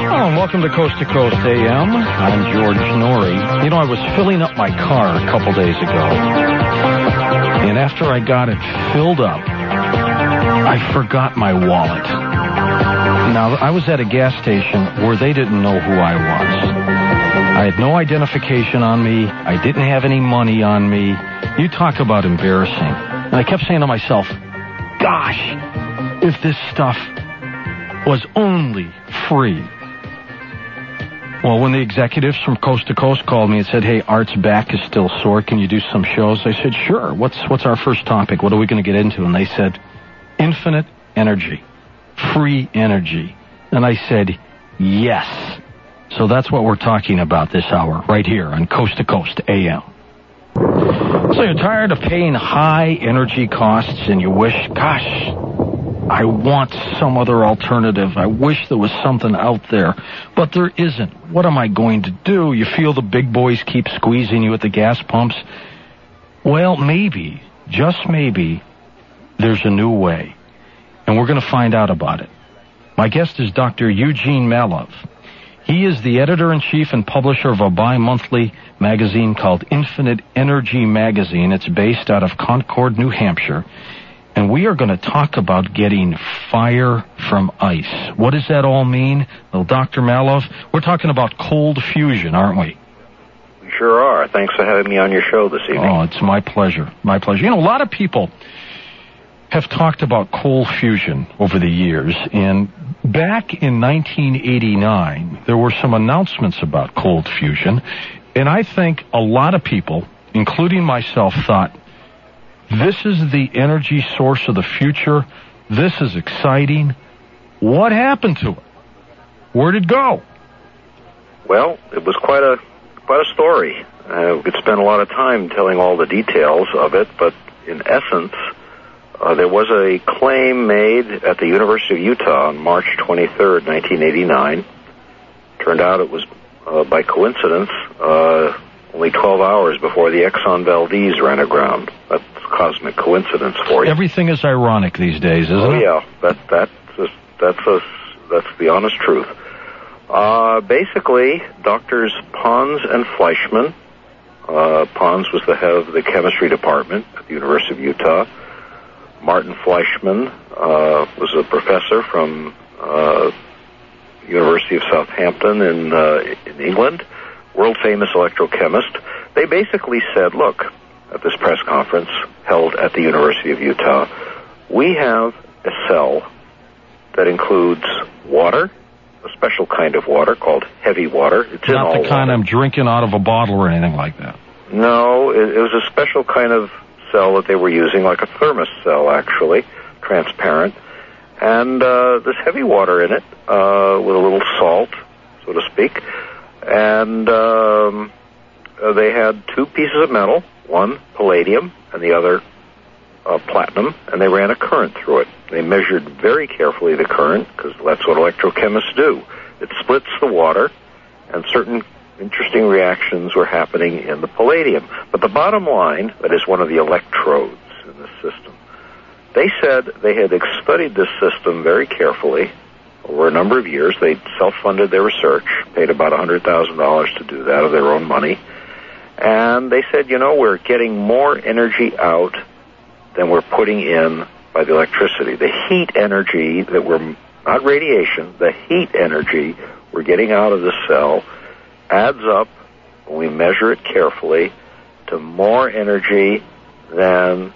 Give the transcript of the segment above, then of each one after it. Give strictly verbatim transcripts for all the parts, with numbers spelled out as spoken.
Hello, and welcome to Coast to Coast A M. I'm George Norrie. You know, I was filling up my car a couple days ago, and after I got it filled up, I forgot my wallet. Now, I was at a gas station where they didn't know who I was. I had no identification on me. I didn't have any money on me. You talk about embarrassing. And I kept saying to myself, gosh, if this stuff was only free. Well, when the executives from Coast to Coast called me and said, hey, Art's back is still sore, can you do some shows? I said, sure. What's what's our first topic? What are we going to get into? And they said, infinite energy, free energy. And I said, yes. So that's what we're talking about this hour, right here on Coast to Coast A M. So you're tired of paying high energy costs and you wish, gosh, I want some other alternative. I wish there was something out there, but there isn't. What am I going to do? You feel the big boys keep squeezing you at the gas pumps. Well, maybe, just maybe, there's a new way, and we're going to find out about it. My guest is Doctor Eugene Mallove. He is the editor-in-chief and publisher of a bi-monthly magazine called Infinite Energy Magazine. It's based out of Concord, New Hampshire. And we are going to talk about getting fire from ice. What does that all mean? Well, Doctor Mallove, we're talking about cold fusion, aren't we? We sure are. Thanks for having me on your show this evening. Oh, it's my pleasure. My pleasure. You know, a lot of people have talked about cold fusion over the years. And back in nineteen eighty-nine, there were some announcements about cold fusion. And I think a lot of people, including myself, thought, this is the energy source of the future. This is exciting. What happened to it? Where'd it go? Well, it was quite a quite a story. Uh, we could spend a lot of time telling all the details of it, but in essence, uh, there was a claim made at the University of Utah on March twenty-third, nineteen eighty-nine. Turned out it was, uh, by coincidence, uh, only twelve hours before the Exxon Valdez ran aground. That's cosmic coincidence for you. Everything is ironic these days, isn't oh, it? Oh, yeah. That, that's, a, that's, a, that's the honest truth. Uh, basically, doctors Pons and Fleischmann, uh, Pons was the head of the chemistry department at the University of Utah. Martin Fleischmann uh, was a professor from uh, University of Southampton in, uh, in England, world-famous electrochemist. They basically said, look, at this press conference held at the University of Utah, we have a cell that includes water, a special kind of water called heavy water. It's in all Not the kind water. I'm drinking out of a bottle or anything like that. No, it, it was a special kind of cell that they were using, like a thermos cell, actually, transparent. And uh, there's heavy water in it, uh, with a little salt, so to speak. And um, uh, they had two pieces of metal, one palladium and the other uh, platinum, and they ran a current through it. They measured very carefully the current, because that's what electrochemists do. It splits the water, and certain interesting reactions were happening in the palladium. But the bottom line, that is one of the electrodes in the system, they said they had studied this system very carefully over a number of years. They self-funded their research, paid about one hundred thousand dollars to do that of their own money. And they said, you know, we're getting more energy out than we're putting in by the electricity. The heat energy that we're, not radiation, the heat energy we're getting out of the cell adds up, when we measure it carefully, to more energy than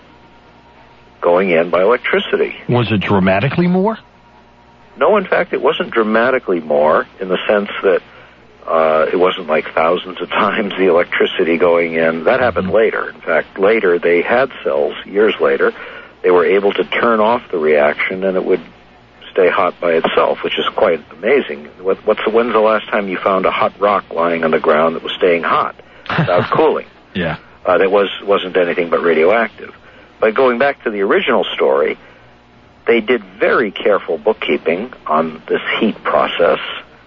going in by electricity. Was it dramatically more? No, in fact, it wasn't dramatically more, in the sense that uh, it wasn't like thousands of times the electricity going in. That happened later. In fact, later they had cells, years later, they were able to turn off the reaction and it would stay hot by itself, which is quite amazing. What, what's the, when's the last time you found a hot rock lying on the ground that was staying hot without cooling? Yeah. Uh, that was, wasn't anything but radioactive. But going back to the original story, they did very careful bookkeeping on this heat process,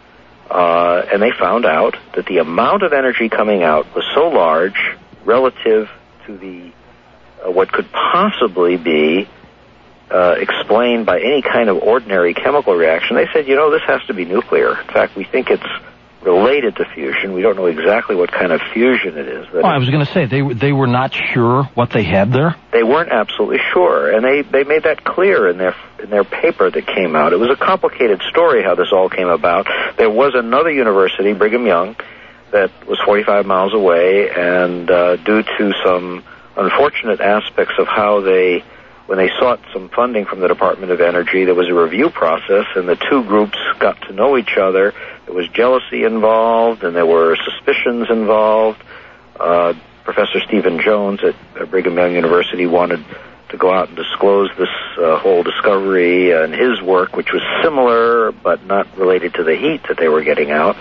uh, and they found out that the amount of energy coming out was so large relative to the uh, what could possibly be uh, explained by any kind of ordinary chemical reaction. They said, you know, this has to be nuclear. In fact, we think it's related to fusion. We don't know exactly what kind of fusion it is. That oh, I was going to say, they they were not sure what they had there? They weren't absolutely sure, and they, they made that clear in their in their paper that came out. It was a complicated story how this all came about. There was another university, Brigham Young, that was forty-five miles away, and uh, due to some unfortunate aspects of how they, when they sought some funding from the Department of Energy, there was a review process, and the two groups got to know each other. There was jealousy involved, and there were suspicions involved. Uh, Professor Stephen Jones at Brigham Young University wanted to go out and disclose this uh, whole discovery and his work, which was similar but not related to the heat that they were getting out.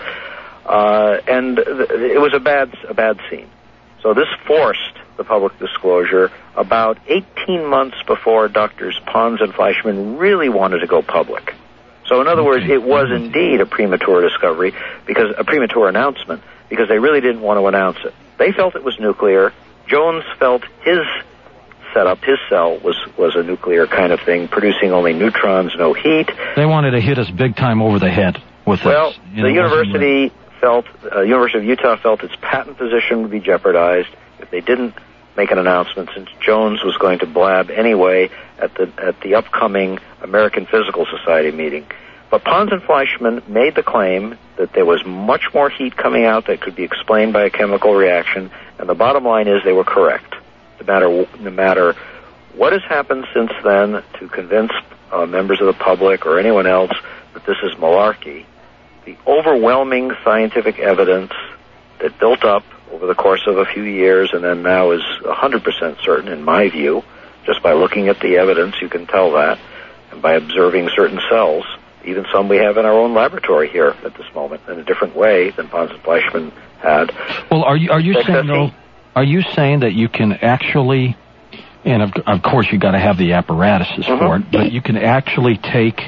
Uh, and th- it was a bad, a bad scene. So this forced the public disclosure about eighteen months before Doctors Pons and Fleischmann really wanted to go public. So in other words, it was indeed a premature discovery, because a premature announcement, because they really didn't want to announce it. They felt it was nuclear. Jones felt his setup, his cell, was, was a nuclear kind of thing, producing only neutrons, no heat. They wanted to hit us big time over the head with well, this. Well, the university felt, uh, University of Utah felt its patent position would be jeopardized if they didn't make an announcement, since Jones was going to blab anyway at the at the upcoming American Physical Society meeting. But Pons and Fleischmann made the claim that there was much more heat coming out that could be explained by a chemical reaction, and the bottom line is they were correct. No matter, no matter what has happened since then to convince uh, members of the public or anyone else that this is malarkey, the overwhelming scientific evidence that built up over the course of a few years and then now is one hundred percent certain, in my view. Just by looking at the evidence, you can tell that, and by observing certain cells, even some we have in our own laboratory here at this moment, in a different way than Pons and Fleischmann had. Well, are you are you saying though? Are you saying that you can actually, and of, of course you got to have the apparatuses mm-hmm. for it, but you can actually take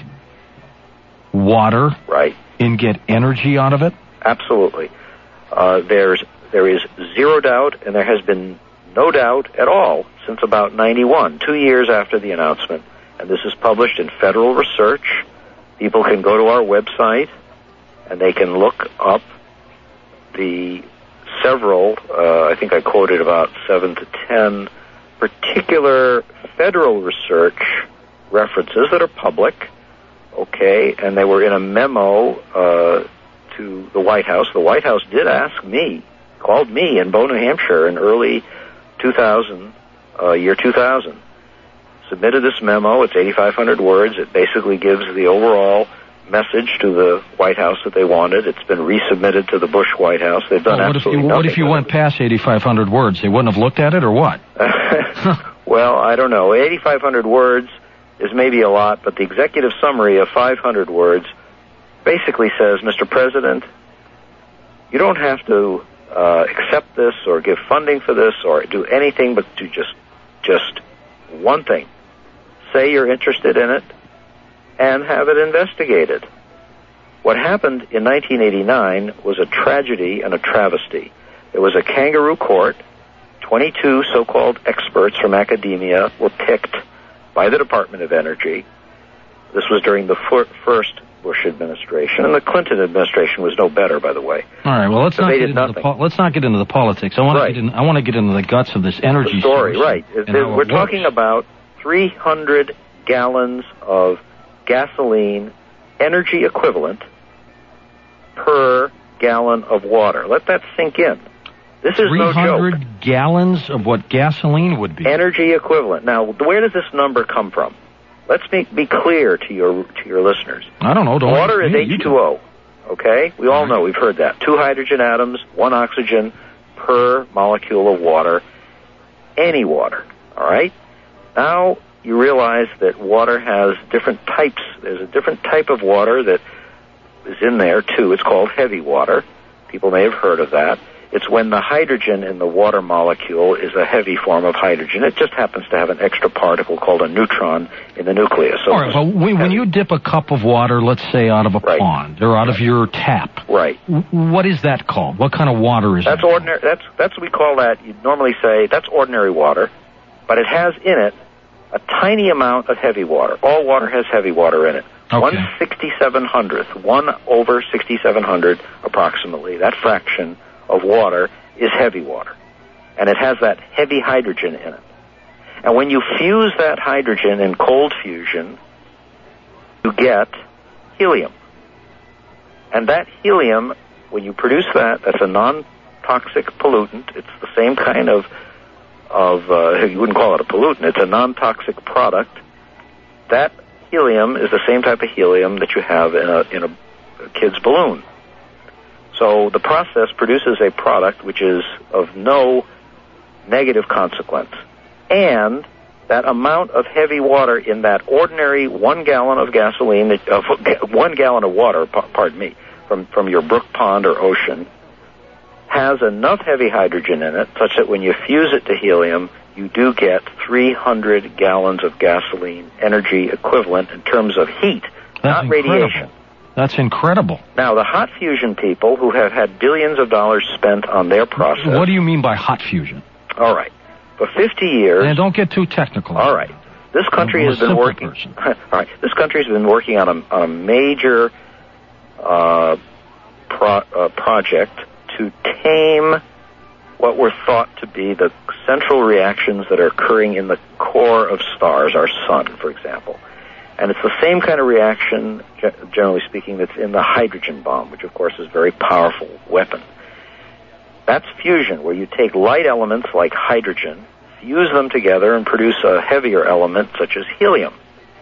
water, right, and get energy out of it? Absolutely. Uh, there's there is zero doubt, and there has been no doubt at all since about ninety-one, two years after the announcement. And this is published in Federal Research. People can go to our website, and they can look up the several, uh, I think I quoted about seven to ten particular federal research references that are public, okay, and they were in a memo uh, to the White House. The White House did ask me, called me in Bow, New Hampshire in early two thousand, uh, year two thousand. Submitted this memo. It's eighty-five hundred words. It basically gives the overall message to the White House that they wanted. It's been resubmitted to the Bush White House. They've done well, what absolutely if you, nothing. What if you went it. past eighty-five hundred words? They wouldn't have looked at it, or what? Well, I don't know. eighty-five hundred words is maybe a lot, but the executive summary of five hundred words basically says, Mister President, you don't have to uh, accept this or give funding for this or do anything but do just just one thing. Say you're interested in it and have it investigated. What happened in nineteen eighty-nine was a tragedy and a travesty. There was a kangaroo court. twenty-two so-called experts from academia were picked by the Department of Energy. This was during the first Bush administration, and the Clinton administration was no better, by the way. All right. Well, let's so not get did into the po- let's not get into the politics. I want right. to get in, I want to get into the guts of this energy the story. source Right. And, and and we're talking about three hundred gallons of gasoline, energy equivalent, per gallon of water. Let that sink in. This is no joke. three hundred gallons of what gasoline would be. Energy equivalent. Now, where does this number come from? Let's be, be clear to your to your listeners. I don't know. Don't Water is me, H two O. Okay? We all know. We've heard that. Two hydrogen atoms, one oxygen per molecule of water. Any water. All right? Now you realize that water has different types. There's a different type of water that is in there, too. It's called heavy water. People may have heard of that. It's when the hydrogen in the water molecule is a heavy form of hydrogen. It just happens to have an extra particle called a neutron in the nucleus. So all right, well, when, when you dip a cup of water, let's say out of a right. pond or out of your tap, right? What is that called? What kind of water is that's that? That's ordinary. That's that's what we call that. You'd normally say that's ordinary water, but it has in it a tiny amount of heavy water. All water has heavy water in it. Okay. One sixty-seven hundredth, one over sixty-seven hundred approximately, that fraction of water is heavy water. And it has that heavy hydrogen in it. And when you fuse that hydrogen in cold fusion, you get helium. And that helium, when you produce that, that's a non-toxic pollutant. It's the same kind of, of uh, you wouldn't call it a pollutant, it's a non-toxic product. That helium is the same type of helium that you have in a, in a, a kid's balloon. So the process produces a product which is of no negative consequence. And that amount of heavy water in that ordinary one gallon of gasoline, uh, one gallon of water, pardon me, from, from your brook, pond, or ocean, has enough heavy hydrogen in it such that when you fuse it to helium, you do get three hundred gallons of gasoline energy equivalent in terms of heat, That's not incredible. radiation. That's incredible. Now, the hot fusion people who have had billions of dollars spent on their process... What do you mean by hot fusion? All right. For fifty years... And don't get too technical. All right. This country I'm a has been simple working... person. All right. This country has been working on a, on a major uh, pro, uh, project to tame what were thought to be the central reactions that are occurring in the core of stars, our sun, for example. And it's the same kind of reaction, generally speaking, that's in the hydrogen bomb, which, of course, is a very powerful weapon. That's fusion, where you take light elements like hydrogen, fuse them together, and produce a heavier element such as helium.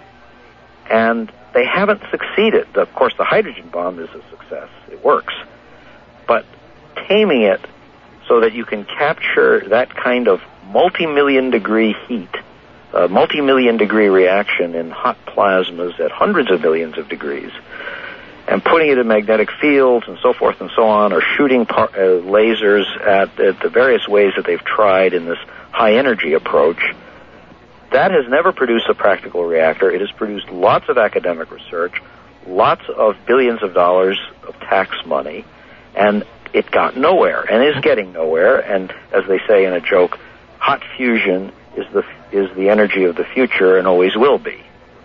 And they haven't succeeded. Of course, the hydrogen bomb is a success. It works. But taming it so that you can capture that kind of multi-million degree heat, a multi-million degree reaction in hot plasmas at hundreds of millions of degrees, and putting it in magnetic fields and so forth and so on, or shooting par- uh, lasers at, at the various ways that they've tried in this high-energy approach, that has never produced a practical reactor. It has produced lots of academic research, lots of billions of dollars of tax money, and it got nowhere, and is getting nowhere, and as they say in a joke, hot fusion is the is the energy of the future and always will be.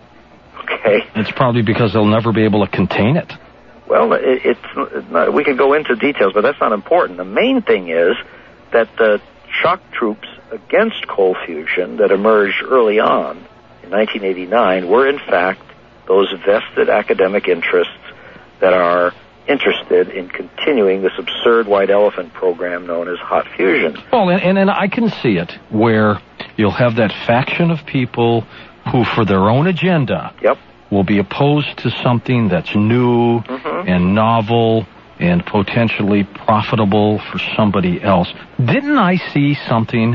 Okay? It's probably because they'll never be able to contain it. Well, it, it's not, we could go into details, but that's not important. The main thing is that the shock troops against cold fusion that emerged early on in nineteen eighty-nine were, in fact, those vested academic interests that are interested in continuing this absurd white elephant program known as hot fusion. Well, and, and, and I can see it where you'll have that faction of people who, for their own agenda, yep. will be opposed to something that's new mm-hmm. and novel and potentially profitable for somebody else. Didn't I see something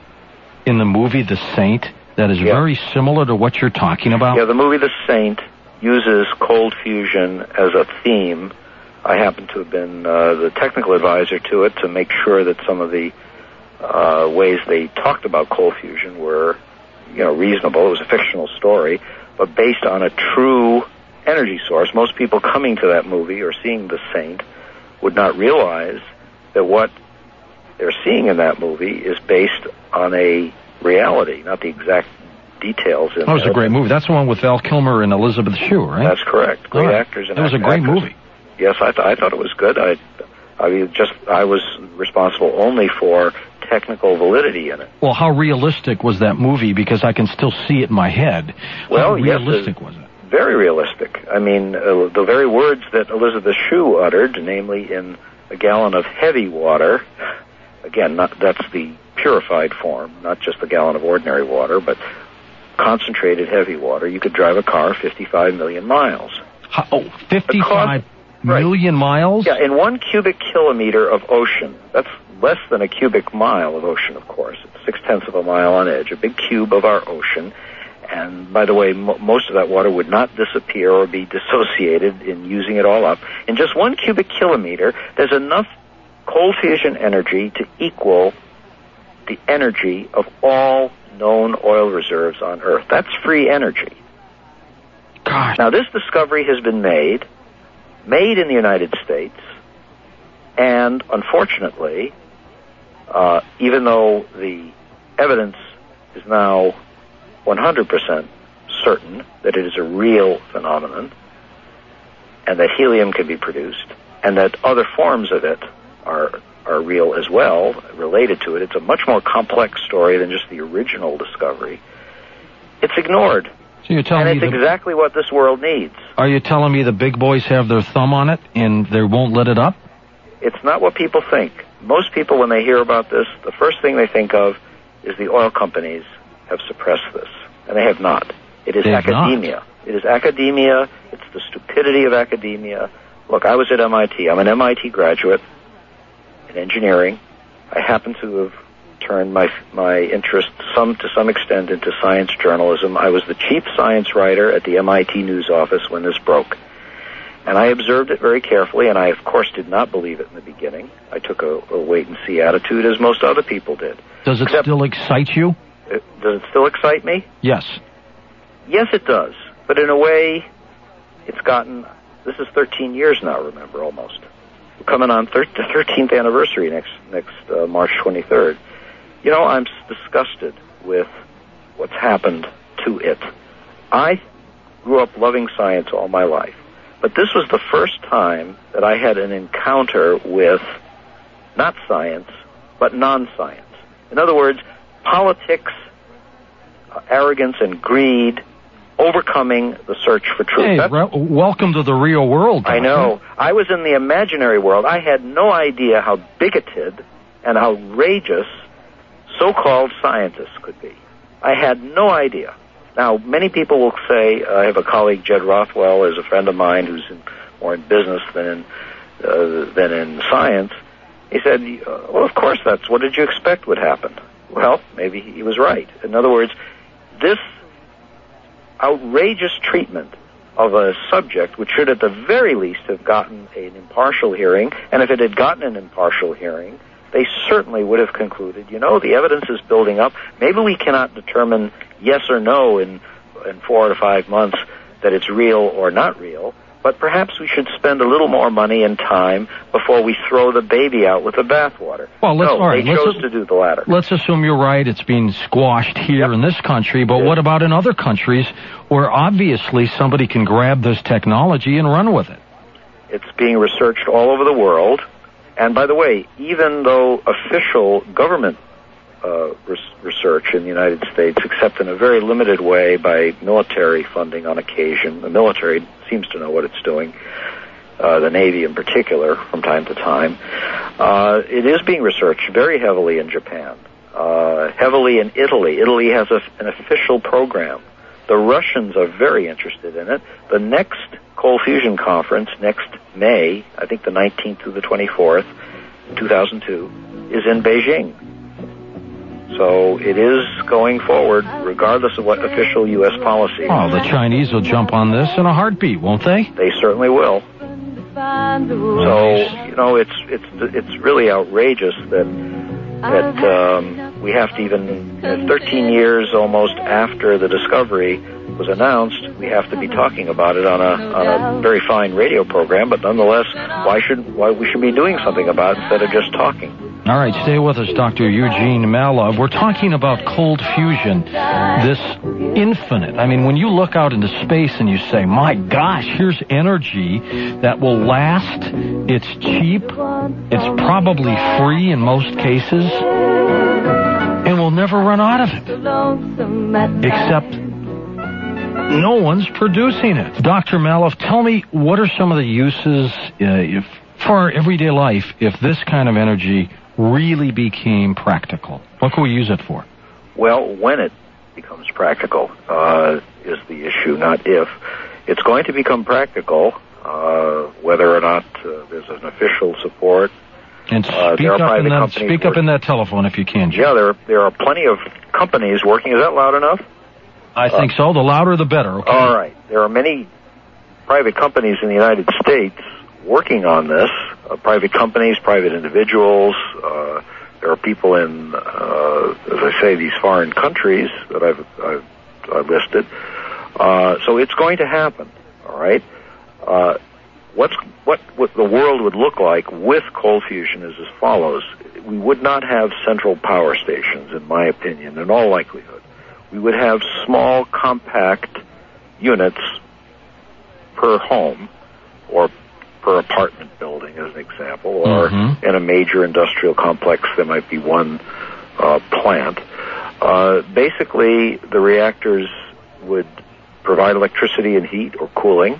in the movie The Saint that is yep. very similar to what you're talking about? Yeah, the movie The Saint uses cold fusion as a theme. I happen to have been uh, the technical advisor to it to make sure that some of the uh, ways they talked about cold fusion were, you know, reasonable. It was a fictional story, but based on a true energy source. Most people coming to that movie or seeing The Saint would not realize that what they're seeing in that movie is based on a reality, not the exact details. In that was a great movie. That's the one with Val Kilmer and Elizabeth Shue, right? That's correct. Great right. actors and It was a great actors. movie. Yes, I, th- I thought it was good. I, I mean, just I was responsible only for technical validity in it. Well, how realistic was that movie? Because I can still see it in my head. Well, how yes, realistic was it? Very realistic. I mean, uh, the very words that Elizabeth Shue uttered, namely in a gallon of heavy water. Again, not, that's the purified form, not just a gallon of ordinary water, but concentrated heavy water. You could drive a car fifty-five million miles. How, oh, fifty-five million right. miles? Yeah, in one cubic kilometer of ocean, that's less than a cubic mile of ocean, of course. It's six-tenths of a mile on edge, a big cube of our ocean. And, by the way, m- most of that water would not disappear or be dissociated in using it all up. In just one cubic kilometer, there's enough cold fusion energy to equal the energy of all known oil reserves on Earth. That's free energy. Gosh. Now, this discovery has been made, made in the United States, and unfortunately, uh, even though the evidence is now one hundred percent certain that it is a real phenomenon and that helium can be produced and that other forms of it are are real as well, related to it. It's a much more complex story than just the original discovery. It's ignored. So you're telling and it's me the, exactly what this world needs. Are you telling me the big boys have their thumb on it and they won't let it up? It's not what people think. Most people, when they hear about this, the first thing they think of is the oil companies have suppressed this. And they have not. It is They've academia. Not. It is academia. It's the stupidity of academia. Look, I was at M I T. I'm an M I T graduate in engineering. I happen to have turned my my interest some to some extent into science journalism. I was the chief science writer at the M I T news office when this broke. And I observed it very carefully, and I, of course, did not believe it in the beginning. I took a, a wait-and-see attitude, as most other people did. Does it Except, still excite you? It, does it still excite me? Yes. Yes, it does. But in a way, it's gotten... This is thirteen years now, remember, almost. We're coming on thir- the thirteenth anniversary next next uh, March twenty-third. You know, I'm disgusted with what's happened to it. I grew up loving science all my life. But this was the first time that I had an encounter with not science, but non-science. In other words, politics, uh, arrogance, and greed overcoming the search for truth. Hey, re- welcome to the real world. Doctor. I know. I was in the imaginary world. I had no idea how bigoted and outrageous so-called scientists could be. I had no idea. Now, many people will say, uh, I have a colleague, Jed Rothwell, is a friend of mine who's in, more in business than in, uh, than in science. He said, uh, well, of course that's, what did you expect would happen? Well, maybe he was right. In other words, this outrageous treatment of a subject which should at the very least have gotten an impartial hearing, and if it had gotten an impartial hearing, they certainly would have concluded, you know, the evidence is building up. Maybe we cannot determine yes or no in in four to five months that it's real or not real, but perhaps we should spend a little more money and time before we throw the baby out with the bathwater. Well, let's, no, all right, they let's chose a, to do the latter. Let's assume you're right. It's being squashed here yep. in this country, but yeah. what about in other countries where obviously somebody can grab this technology and run with it? It's being researched all over the world. And by the way, even though official government uh, res- research in the United States, except in a very limited way by military funding on occasion, the military seems to know what it's doing, uh, the Navy in particular, from time to time, uh, it is being researched very heavily in Japan, uh, heavily in Italy. Italy has a, an official program. The Russians are very interested in it. The next Cold Fusion Conference, next May, I think the nineteenth through the twenty-fourth, two thousand two, is in Beijing. So it is going forward, regardless of what official U S policy. Oh, the Chinese will jump on this in a heartbeat, won't they? They certainly will. So, you know, it's it's it's really outrageous that that um, we have to even, thirteen years almost after the discovery was announced, we have to be talking about it on a on a very fine radio program. But nonetheless, why should why we should be doing something about it instead of just talking? All right, stay with us, Doctor Eugene Mallove. We're talking about cold fusion, this infinite. I mean, when you look out into space and you say, my gosh, here's energy that will last, it's cheap, it's probably free in most cases, and we'll never run out of it, except no one's producing it. Doctor Mallove, tell me, what are some of the uses uh, if, for our everyday life if this kind of energy really became practical? What can we use it for? Well, when it becomes practical uh, is the issue, not if. It's going to become practical, uh, whether or not uh, there's an official support. And speak, uh, up, in that, speak up working. in that telephone if you can, Jim. Yeah, there, there are plenty of companies working. Is that loud enough? I think uh, so. The louder, the better. Okay. All right. There are many private companies in the United States working on this, uh, private companies, private individuals. Uh, there are people in, uh, as I say, these foreign countries that I've, I've, I've listed. Uh, so it's going to happen, all right? Uh, what's, what, what the world would look like with cold fusion is as follows. We would not have central power stations, in my opinion, in all likelihood. we would have small, compact units per home or per apartment building, as an example, or mm-hmm. in a major industrial complex, there might be one uh, plant. Uh, basically, the reactors would provide electricity and heat or cooling,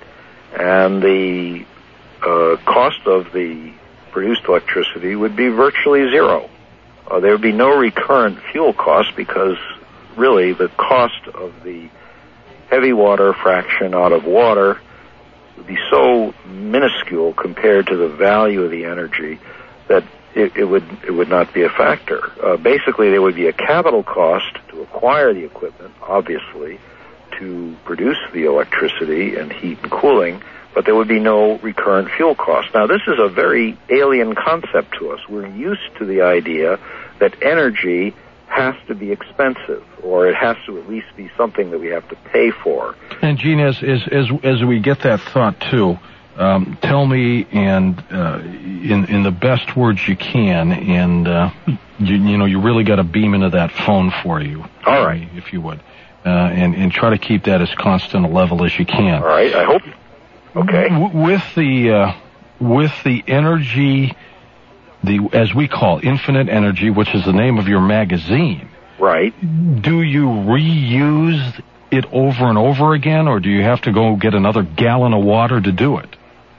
and the uh, cost of the produced electricity would be virtually zero. Uh, there would be no recurrent fuel cost because really the cost of the heavy water fraction out of water would be so minuscule compared to the value of the energy that it, it would it would not be a factor. Uh, basically, there would be a capital cost to acquire the equipment, obviously, to produce the electricity and heat and cooling, but there would be no recurrent fuel cost. Now, this is a very alien concept to us. We're used to the idea that energy has to be expensive, or it has to at least be something that we have to pay for. And Gene, as as as, as we get that thought too, um, tell me, and uh, in in the best words you can, and uh, you, you know, you really got to beam into that phone for you. All right, if you would, uh, and and try to keep that as constant a level as you can. All right, I hope. Okay. W- with the uh, with the energy. The, as we call, Infinite Energy, which is the name of your magazine. Right. Do you reuse it over and over again, or do you have to go get another gallon of water to do it?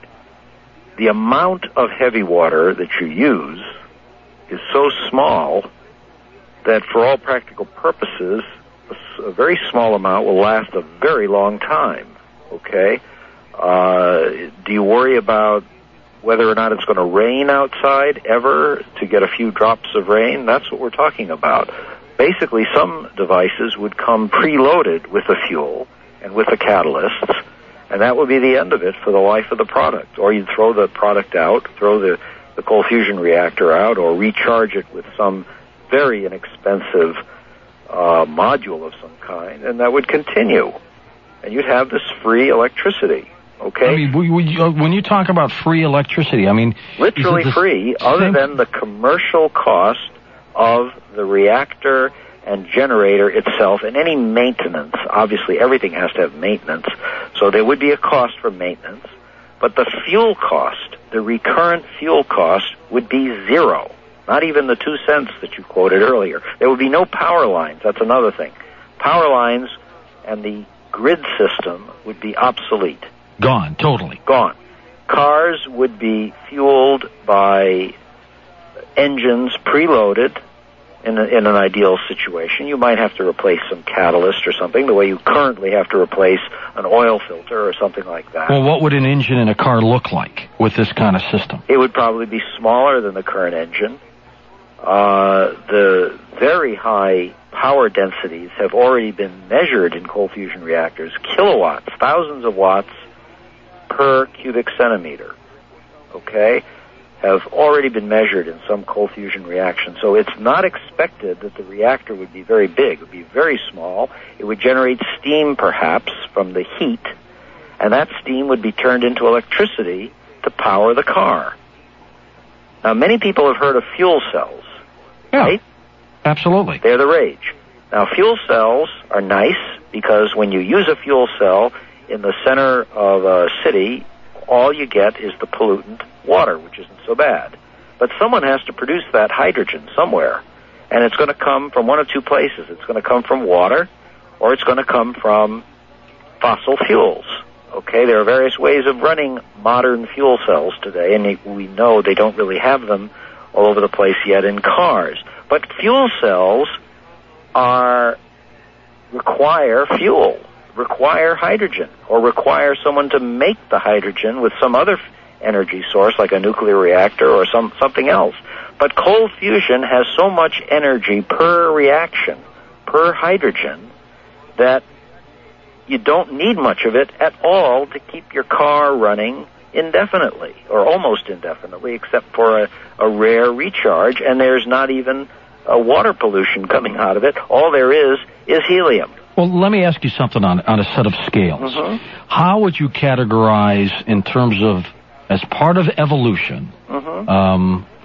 The amount of heavy water that you use is so small that for all practical purposes, a very small amount will last a very long time. Okay? Uh, do you worry about whether or not it's going to rain outside ever to get a few drops of rain? That's what we're talking about. Basically, some devices would come preloaded with the fuel and with the catalysts, and that would be the end of it for the life of the product. Or you'd throw the product out, throw the, the cold fusion reactor out, or recharge it with some very inexpensive uh, module of some kind, and that would continue. And you'd have this free electricity. Okay. I mean, when you talk about free electricity, I mean, literally free, other than the commercial cost of the reactor and generator itself and any maintenance. Obviously, everything has to have maintenance, so there would be a cost for maintenance. But the fuel cost, the recurrent fuel cost, would be zero. Not even the two cents that you quoted earlier. There would be no power lines. That's another thing. Power lines and the grid system would be obsolete. Gone, totally. Gone. Cars would be fueled by engines preloaded in, a, in an ideal situation. You might have to replace some catalyst or something, the way you currently have to replace an oil filter or something like that. Well, what would an engine in a car look like with this kind of system? It would probably be smaller than the current engine. Uh, the very high power densities have already been measured in cold fusion reactors, kilowatts, thousands of watts per cubic centimeter, okay, have already been measured in some cold fusion reactions. So it's not expected that the reactor would be very big. It would be very small. It would generate steam, perhaps, from the heat, and that steam would be turned into electricity to power the car. Now, many people have heard of fuel cells, yeah, right? Absolutely. They're the rage. Now, fuel cells are nice because when you use a fuel cell in the center of a city, all you get is the pollutant water, which isn't so bad. But someone has to produce that hydrogen somewhere, and it's going to come from one of two places. It's going to come from water, or it's going to come from fossil fuels. Okay, there are various ways of running modern fuel cells today, and we know they don't really have them all over the place yet in cars. But fuel cells are require fuel, require hydrogen, or require someone to make the hydrogen with some other energy source like a nuclear reactor or some something else. But cold fusion has so much energy per reaction, per hydrogen, that you don't need much of it at all to keep your car running indefinitely, or almost indefinitely, except for a, a rare recharge, and there's not even a water pollution coming out of it. All there is is helium. Well, let me ask you something on, on a set of scales. Mm-hmm. How would you categorize, in terms of, as part of evolution, mm-hmm. um,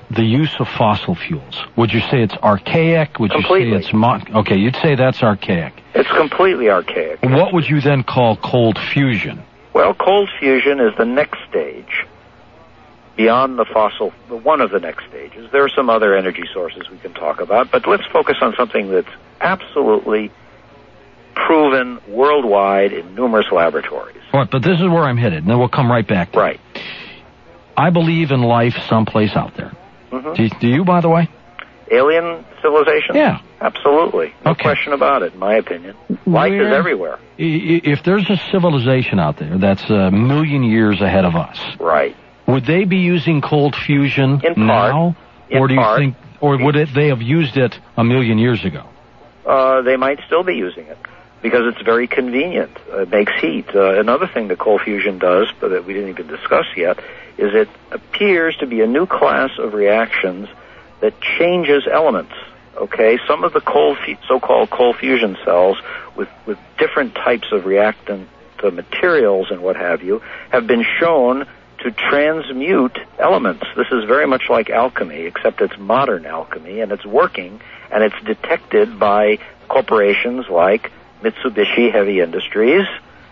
the use of fossil fuels? Would you say it's archaic? Would Completely. you say it's mo- okay? You'd say that's archaic. It's completely archaic. What would you then call cold fusion? Well, cold fusion is the next stage beyond the fossil, one of the next stages. There are some other energy sources we can talk about, but let's focus on something that's absolutely proven worldwide in numerous laboratories. All right, but this is where I'm headed, and then we'll come right back to Right. it. I believe in life someplace out there. Mm-hmm. Do, do you, by the way? Alien civilization? Yeah. Absolutely. No Okay. question about it, in my opinion. Life Where- is everywhere. I- i- If there's a civilization out there that's a million years ahead of us, Right. would they be using cold fusion In part. now? In or do you part. think, or would it, they have used it a million years ago? Uh, they might still be using it because it's very convenient. Uh, it makes heat. Uh, another thing that cold fusion does, but that we didn't even discuss yet, is it appears to be a new class of reactions that changes elements. Okay, some of the cold, fu- so-called cold fusion cells with, with different types of reactant uh, materials and what have you have been shown to transmute elements. This is very much like alchemy, except it's modern alchemy, and it's working, and it's detected by corporations like Mitsubishi Heavy Industries,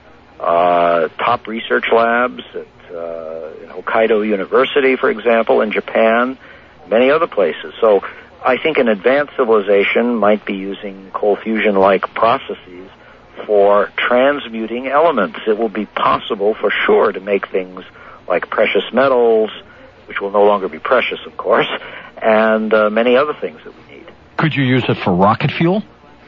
uh, top research labs at uh, Hokkaido University, for example, in Japan, many other places. So I think an advanced civilization might be using cold fusion-like processes for transmuting elements. It will be possible for sure to make things like precious metals, which will no longer be precious, of course, and uh, many other things that we need. Could you use it for rocket fuel?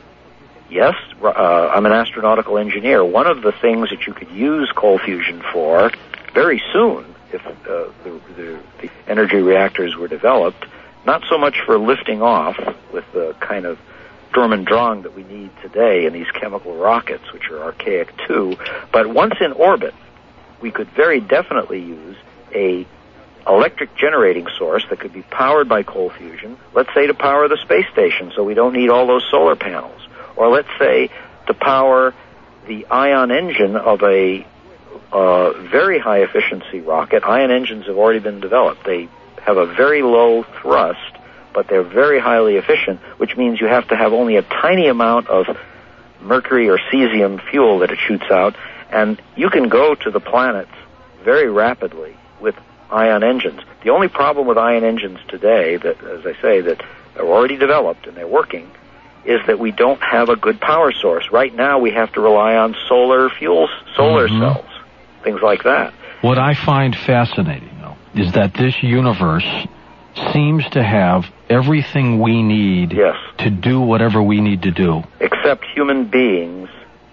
Yes, uh, I'm an astronautical engineer. One of the things that you could use cold fusion for very soon, if uh, the, the, the energy reactors were developed, not so much for lifting off with the kind of Sturm und Drang that we need today in these chemical rockets, which are archaic too, but once in orbit, we could very definitely use a electric generating source that could be powered by cold fusion, let's say to power the space station so we don't need all those solar panels, or let's say to power the ion engine of a uh, very high efficiency rocket. Ion engines have already been developed. They have a very low thrust, but they're very highly efficient, which means you have to have only a tiny amount of mercury or cesium fuel that it shoots out, and you can go to the planets very rapidly with ion engines. The only problem with ion engines today, that, as I say, that are already developed and they're working, is that we don't have a good power source. Right now we have to rely on solar fuels, solar Mm-hmm. cells, things like that. What I find fascinating, though, is that this universe seems to have everything we need Yes. to do whatever we need to do. Except human beings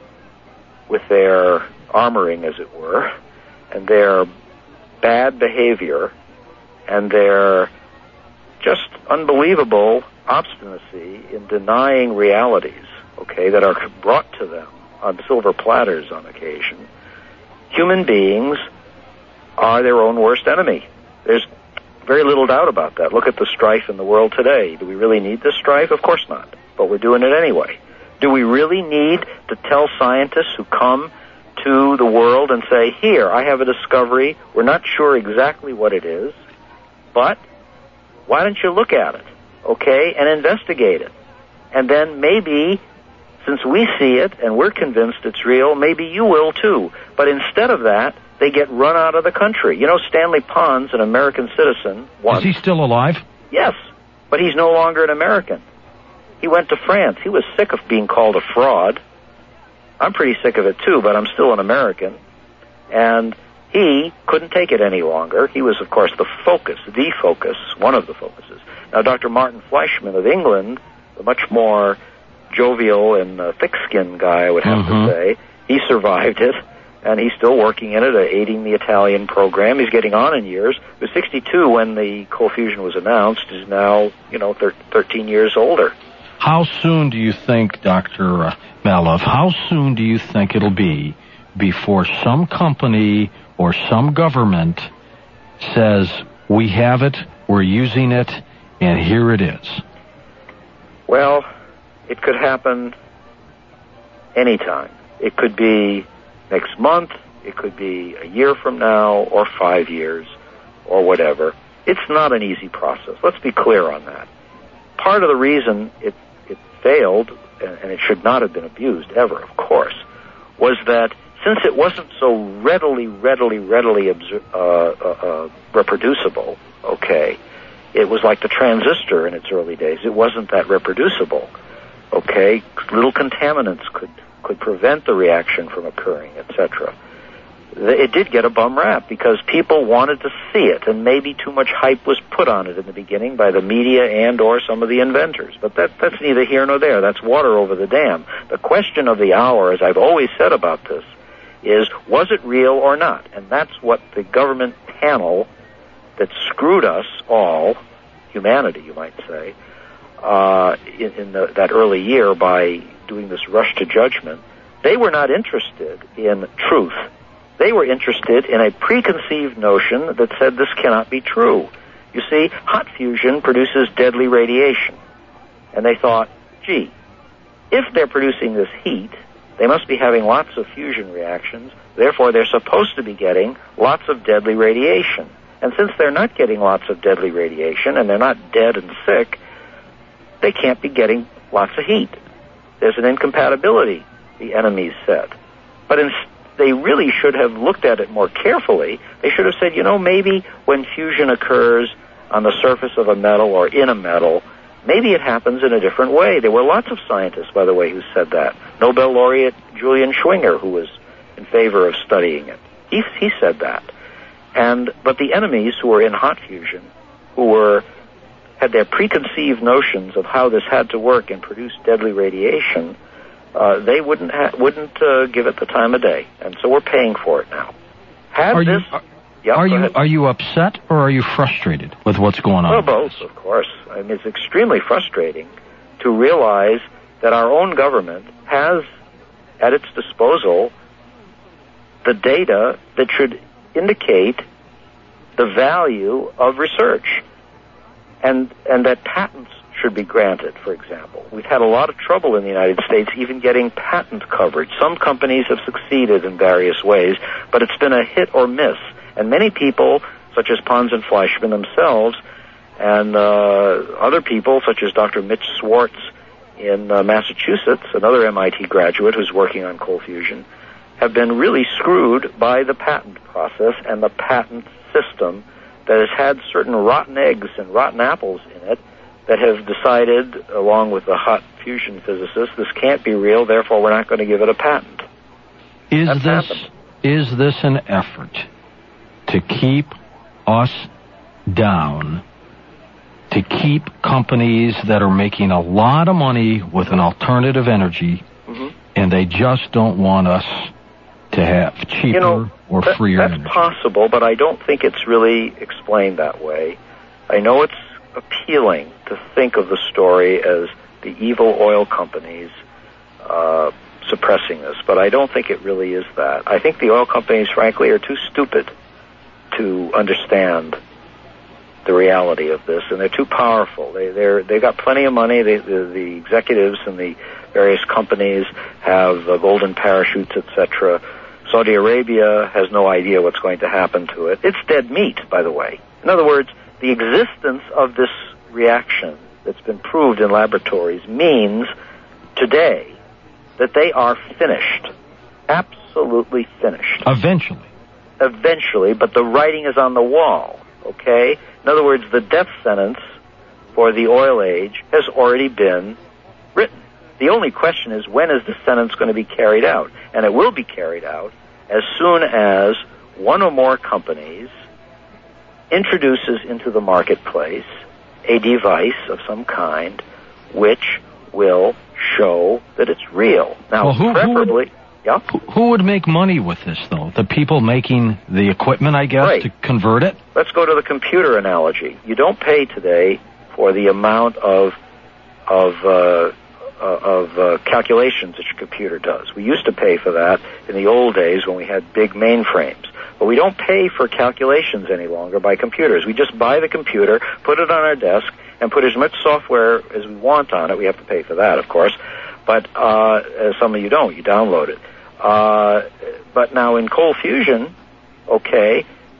with their armoring, as it were, and their bad behavior, and their just unbelievable obstinacy in denying realities, okay, that are brought to them on silver platters on occasion. Human beings are their own worst enemy. There's very little doubt about that. Look at the strife in the world today. Do we really need this strife? Of course not. But we're doing it anyway. Do we really need to tell scientists who come to the world and say, here, I have a discovery. We're not sure exactly what it is, but why don't you look at it, okay, and investigate it? And then maybe, since we see it and we're convinced it's real, maybe you will too. But instead of that, they get run out of the country. You know, Stanley Pons, an American citizen, once. Is he still alive? Yes, but he's no longer an American. He went to France. He was sick of being called a fraud. I'm pretty sick of it too, but I'm still an American. And he couldn't take it any longer. He was, of course, the focus, the focus, one of the focuses. Now, Doctor Martin Fleischmann of England, the much more jovial and uh, thick-skinned guy, I would have Mm-hmm. to say, he survived it. And he's still working in it, uh, aiding the Italian program. He's getting on in years. He was sixty-two when the cold fusion was announced. He's now, you know, thir- thirteen years older. How soon do you think, Doctor Uh, Malev, how soon do you think it'll be before some company or some government says, we have it, we're using it, and here it is? Well, it could happen anytime. It could be next month, it could be a year from now, or five years, or whatever. It's not an easy process. Let's be clear on that. Part of the reason it, it failed, and it should not have been abused ever, of course, was that since it wasn't so readily, readily, readily obser- uh, uh, uh, reproducible, okay, it was like the transistor in its early days. It wasn't that reproducible, okay? Little contaminants could, could prevent the reaction from occurring, et cetera. It did get a bum rap because people wanted to see it, and maybe too much hype was put on it in the beginning by the media and or some of the inventors. But that, that's neither here nor there. That's water over the dam. The question of the hour, as I've always said about this, is was it real or not? And that's what the government panel that screwed us all, humanity you might say, uh, in, in the, that early year by doing this rush to judgment, they were not interested in truth. They were interested in a preconceived notion that said this cannot be true. You see, hot fusion produces deadly radiation. And they thought, gee, if they're producing this heat, they must be having lots of fusion reactions. Therefore, they're supposed to be getting lots of deadly radiation. And since they're not getting lots of deadly radiation and they're not dead and sick, they can't be getting lots of heat. There's an incompatibility, the enemies said. But instead, they really should have looked at it more carefully. They should have said, you know, maybe when fusion occurs on the surface of a metal or in a metal, maybe it happens in a different way. There were lots of scientists, by the way, who said that. Nobel laureate Julian Schwinger, who was in favor of studying it. He, he said that. And but the enemies who were in hot fusion, who were had their preconceived notions of how this had to work and produce deadly radiation, Uh, they wouldn't ha- wouldn't uh, give it the time of day, and so we're paying for it now. Had are this, you, are, yeah, are you ahead. are you upset or are you frustrated with what's going on? Well, both, of course. I mean, it's extremely frustrating to realize that our own government has at its disposal the data that should indicate the value of research, and and that patents should be granted, for example. We've had a lot of trouble in the United States even getting patent coverage. Some companies have succeeded in various ways, but it's been a hit or miss. And many people, such as Pons and Fleischmann themselves, and uh, other people, such as Doctor Mitch Swartz in uh, Massachusetts, another M I T graduate who's working on cold fusion, have been really screwed by the patent process and the patent system that has had certain rotten eggs and rotten apples in it that have decided, along with the hot fusion physicists, this can't be real, therefore we're not going to give it a patent. Is That's this happened. is this an effort to keep us down, to keep companies that are making a lot of money with an alternative energy, mm-hmm. and they just don't want us to have cheaper you know, or that, freer that's energy? That's possible, but I don't think it's really explained that way. I know it's appealing to think of the story as the evil oil companies uh, suppressing this, but I don't think it really is that. I think the oil companies, frankly, are too stupid to understand the reality of this, and they're too powerful. They they're they got plenty of money. They, the, the executives and the various companies have uh, golden parachutes, et cetera. Saudi Arabia has no idea what's going to happen to it. It's dead meat, by the way. In other words, the existence of this reaction that's been proved in laboratories means today that they are finished. Absolutely finished. Eventually. Eventually, but the writing is on the wall, okay? In other words, the death sentence for the oil age has already been written. The only question is, when is the sentence going to be carried out? And it will be carried out as soon as one or more companies introduces into the marketplace a device of some kind which will show that it's real. Now, well, who, preferably... Who would, yeah? who, who would make money with this, though? The people making the equipment, I guess, right. to convert it? Let's go to the computer analogy. You don't pay today for the amount of of uh, uh, of uh, calculations that your computer does. We used to pay for that in the old days when we had big mainframes. But we don't pay for calculations any longer by computers. We just buy the computer, put it on our desk, and put as much software as we want on it. We have to pay for that, of course. But uh, some of you don't. You download it. Uh, but now in cold fusion, okay,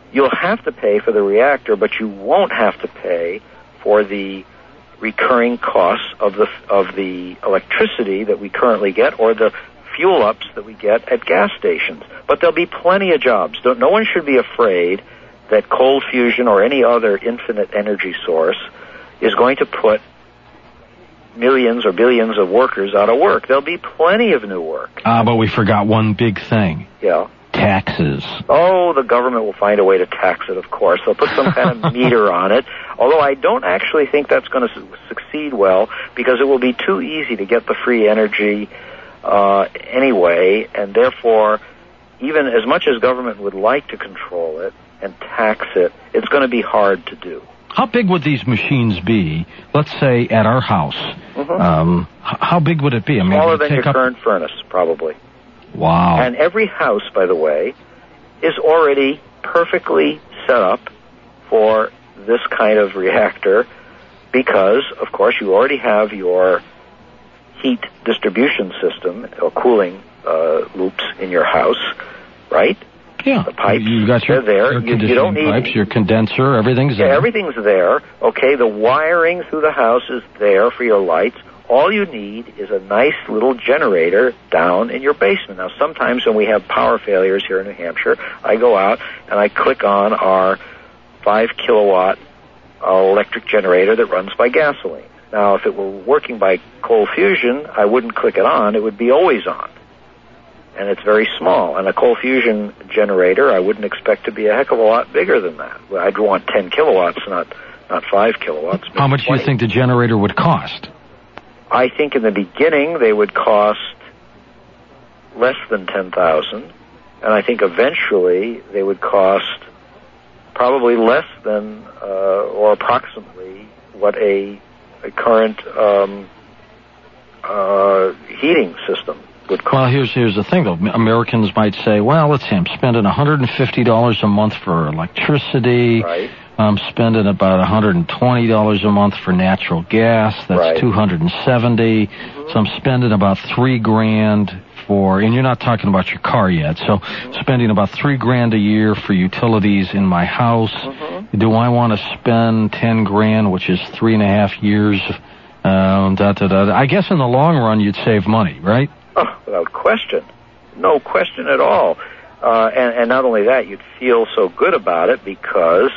you'll have to pay for the reactor, but you won't have to pay for the recurring costs of the of the electricity that we currently get or the fuel ups that we get at gas stations. But there'll be plenty of jobs. No one should be afraid that cold fusion or any other infinite energy source is going to put millions or billions of workers out of work. There'll be plenty of new work. Ah, uh, but we forgot one big thing. Yeah. Taxes. Oh, the government will find a way to tax it, of course. They'll put some kind of meter on it, although I don't actually think that's going to su- succeed well because it will be too easy to get the free energy uh, anyway, and therefore, even as much as government would like to control it and tax it, it's going to be hard to do. How big would these machines be, let's say, at our house? Mm-hmm. Um, how big would it be? I mean, smaller than your up... current furnace, probably. Wow. And every house, by the way, is already perfectly set up for this kind of reactor because, of course, you already have your heat distribution system or cooling uh, loops in your house, right? Yeah. The pipes, you got your they're there. Air You, you don't need pipes, your condenser, everything's there. Yeah, everything's there. Okay, the wiring through the house is there for your lights. All you need is a nice little generator down in your basement. Now, sometimes when we have power failures here in New Hampshire, I go out and I click on our five kilowatt electric generator that runs by gasoline. Now, if it were working by cold fusion, I wouldn't click it on. It would be always on. And it's very small. And a cold fusion generator, I wouldn't expect to be a heck of a lot bigger than that. I'd want ten kilowatts, not not five kilowatts. How much do you think the generator would cost? I think in the beginning they would cost less than ten thousand dollars, and I think eventually they would cost probably less than uh, or approximately what a, a current um, uh, heating system would cost. Well, here's here's the thing, though. Americans might say, well, let's see, I'm spending one hundred fifty dollars a month for electricity. Right. I'm spending about one hundred twenty dollars a month for natural gas. That's right. two hundred seventy dollars. Mm-hmm. So I'm spending about three grand for, and you're not talking about your car yet, so mm-hmm. spending about three grand a year for utilities in my house. Mm-hmm. Do I want to spend ten grand, which is three and a half years? Um, da, da, da. I guess in the long run you'd save money, right? Oh, without question. No question at all. Uh, and, and not only that, you'd feel so good about it because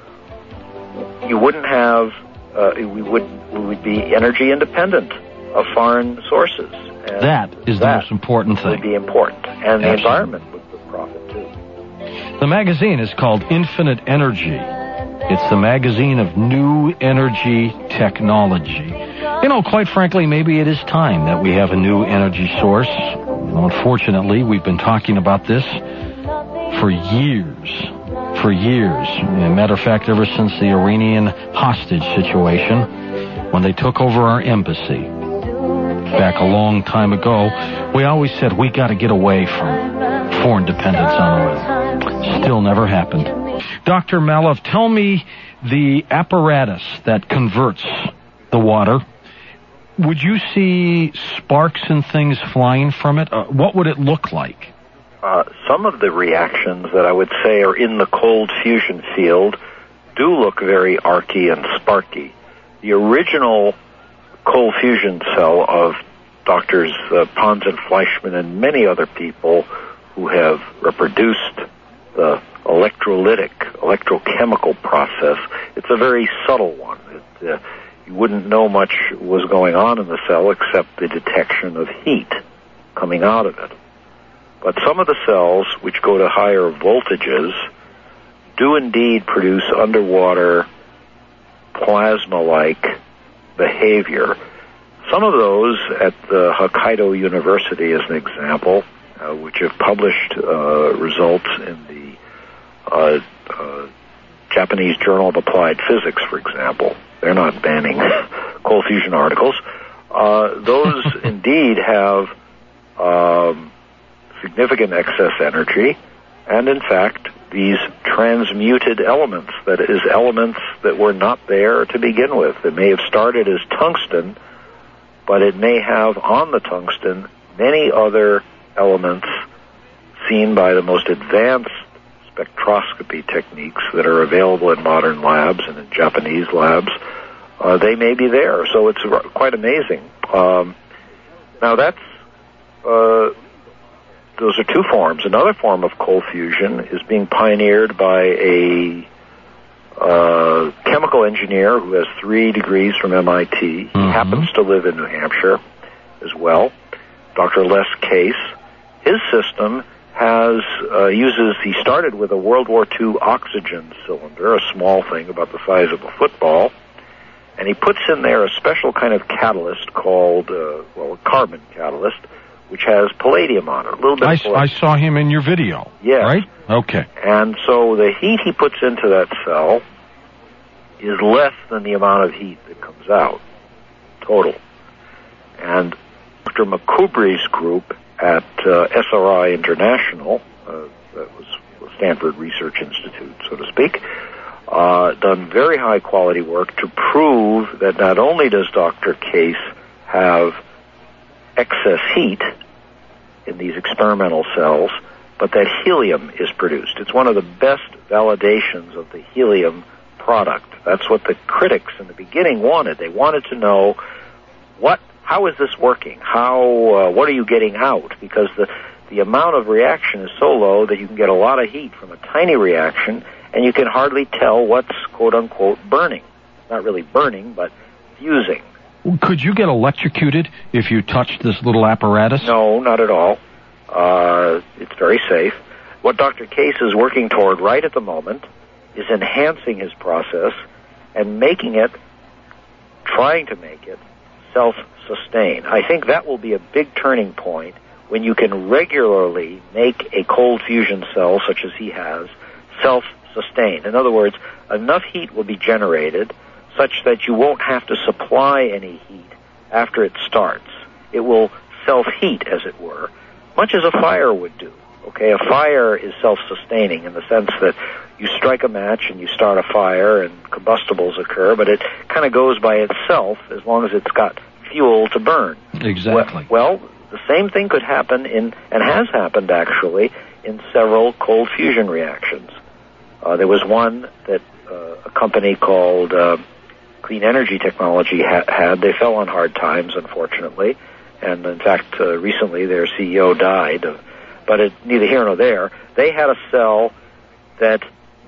you wouldn't have, uh, we would we would be energy independent of foreign sources. And that is the most important thing. Would be important, and the Absolutely. environment would, would profit too. The magazine is called Infinite Energy. It's the magazine of new energy technology. You know, quite frankly, maybe it is time that we have a new energy source. You know, unfortunately, we've been talking about this for years. For years. As a matter of fact, ever since the Iranian hostage situation, when they took over our embassy back a long time ago, we always said we got to get away from foreign dependence on oil. Still never happened. Doctor Malev, tell me the apparatus that converts the water. Would you see sparks and things flying from it? Uh, what would it look like? Uh, some of the reactions that I would say are in the cold fusion field do look very arcy and sparky. The original cold fusion cell of Doctors uh, Pons and Fleischmann and many other people who have reproduced the electrolytic, electrochemical process, it's a very subtle one. It, uh, you wouldn't know much was going on in the cell except the detection of heat coming out of it. But some of the cells, which go to higher voltages, do indeed produce underwater plasma-like behavior. Some of those at the Hokkaido University, as an example, uh, which have published uh, results in the uh, uh, Japanese Journal of Applied Physics, for example. They're not banning cold fusion articles. Uh, those indeed have um, significant excess energy, and in fact, these transmuted elements, that is, elements that were not there to begin with. It may have started as tungsten, but it may have on the tungsten many other elements seen by the most advanced spectroscopy techniques that are available in modern labs and in Japanese labs, uh, they may be there. So it's quite amazing. Um, now that's, uh, those are two forms. Another form of cold fusion is being pioneered by a uh, chemical engineer who has three degrees from M I T. Mm-hmm. He happens to live in New Hampshire as well, Doctor Les Case. His system has uh, uses, he started with a World War Two oxygen cylinder, a small thing about the size of a football, and he puts in there a special kind of catalyst called, uh, well, a carbon catalyst, which has palladium on it, a little bit I, of palladium. I saw him in your video. Yes. Right? Okay. And so the heat he puts into that cell is less than the amount of heat that comes out, total. And Doctor McCubri's group at uh, S R I International, uh, that was Stanford Research Institute, so to speak, uh, done very high quality work to prove that not only does Doctor Case have excess heat in these experimental cells, but that helium is produced. It's one of the best validations of the helium product. That's what the critics in the beginning wanted. They wanted to know what, how is this working? How, uh, what are you getting out? Because the, the amount of reaction is so low that you can get a lot of heat from a tiny reaction, and you can hardly tell what's quote unquote burning. Not really burning, but fusing. Could you get electrocuted if you touched this little apparatus? No, not at all. Uh, it's very safe. What Doctor Case is working toward right at the moment is enhancing his process and making it, trying to make it, self-sustain. I think that will be a big turning point when you can regularly make a cold fusion cell, such as he has, self-sustain. In other words, enough heat will be generated such that you won't have to supply any heat after it starts. It will self-heat, as it were, much as a fire would do. Okay, a fire is self-sustaining in the sense that you strike a match and you start a fire and combustibles occur, but it kind of goes by itself as long as it's got fuel to burn. Exactly. Well, well, the same thing could happen in, and has happened actually, in several cold fusion reactions. Uh, there was one that uh, a company called uh, Clean Energy Technology ha- had. They fell on hard times, unfortunately, and in fact, uh, recently their C E O died. Uh, but it, neither here nor there. They had a cell that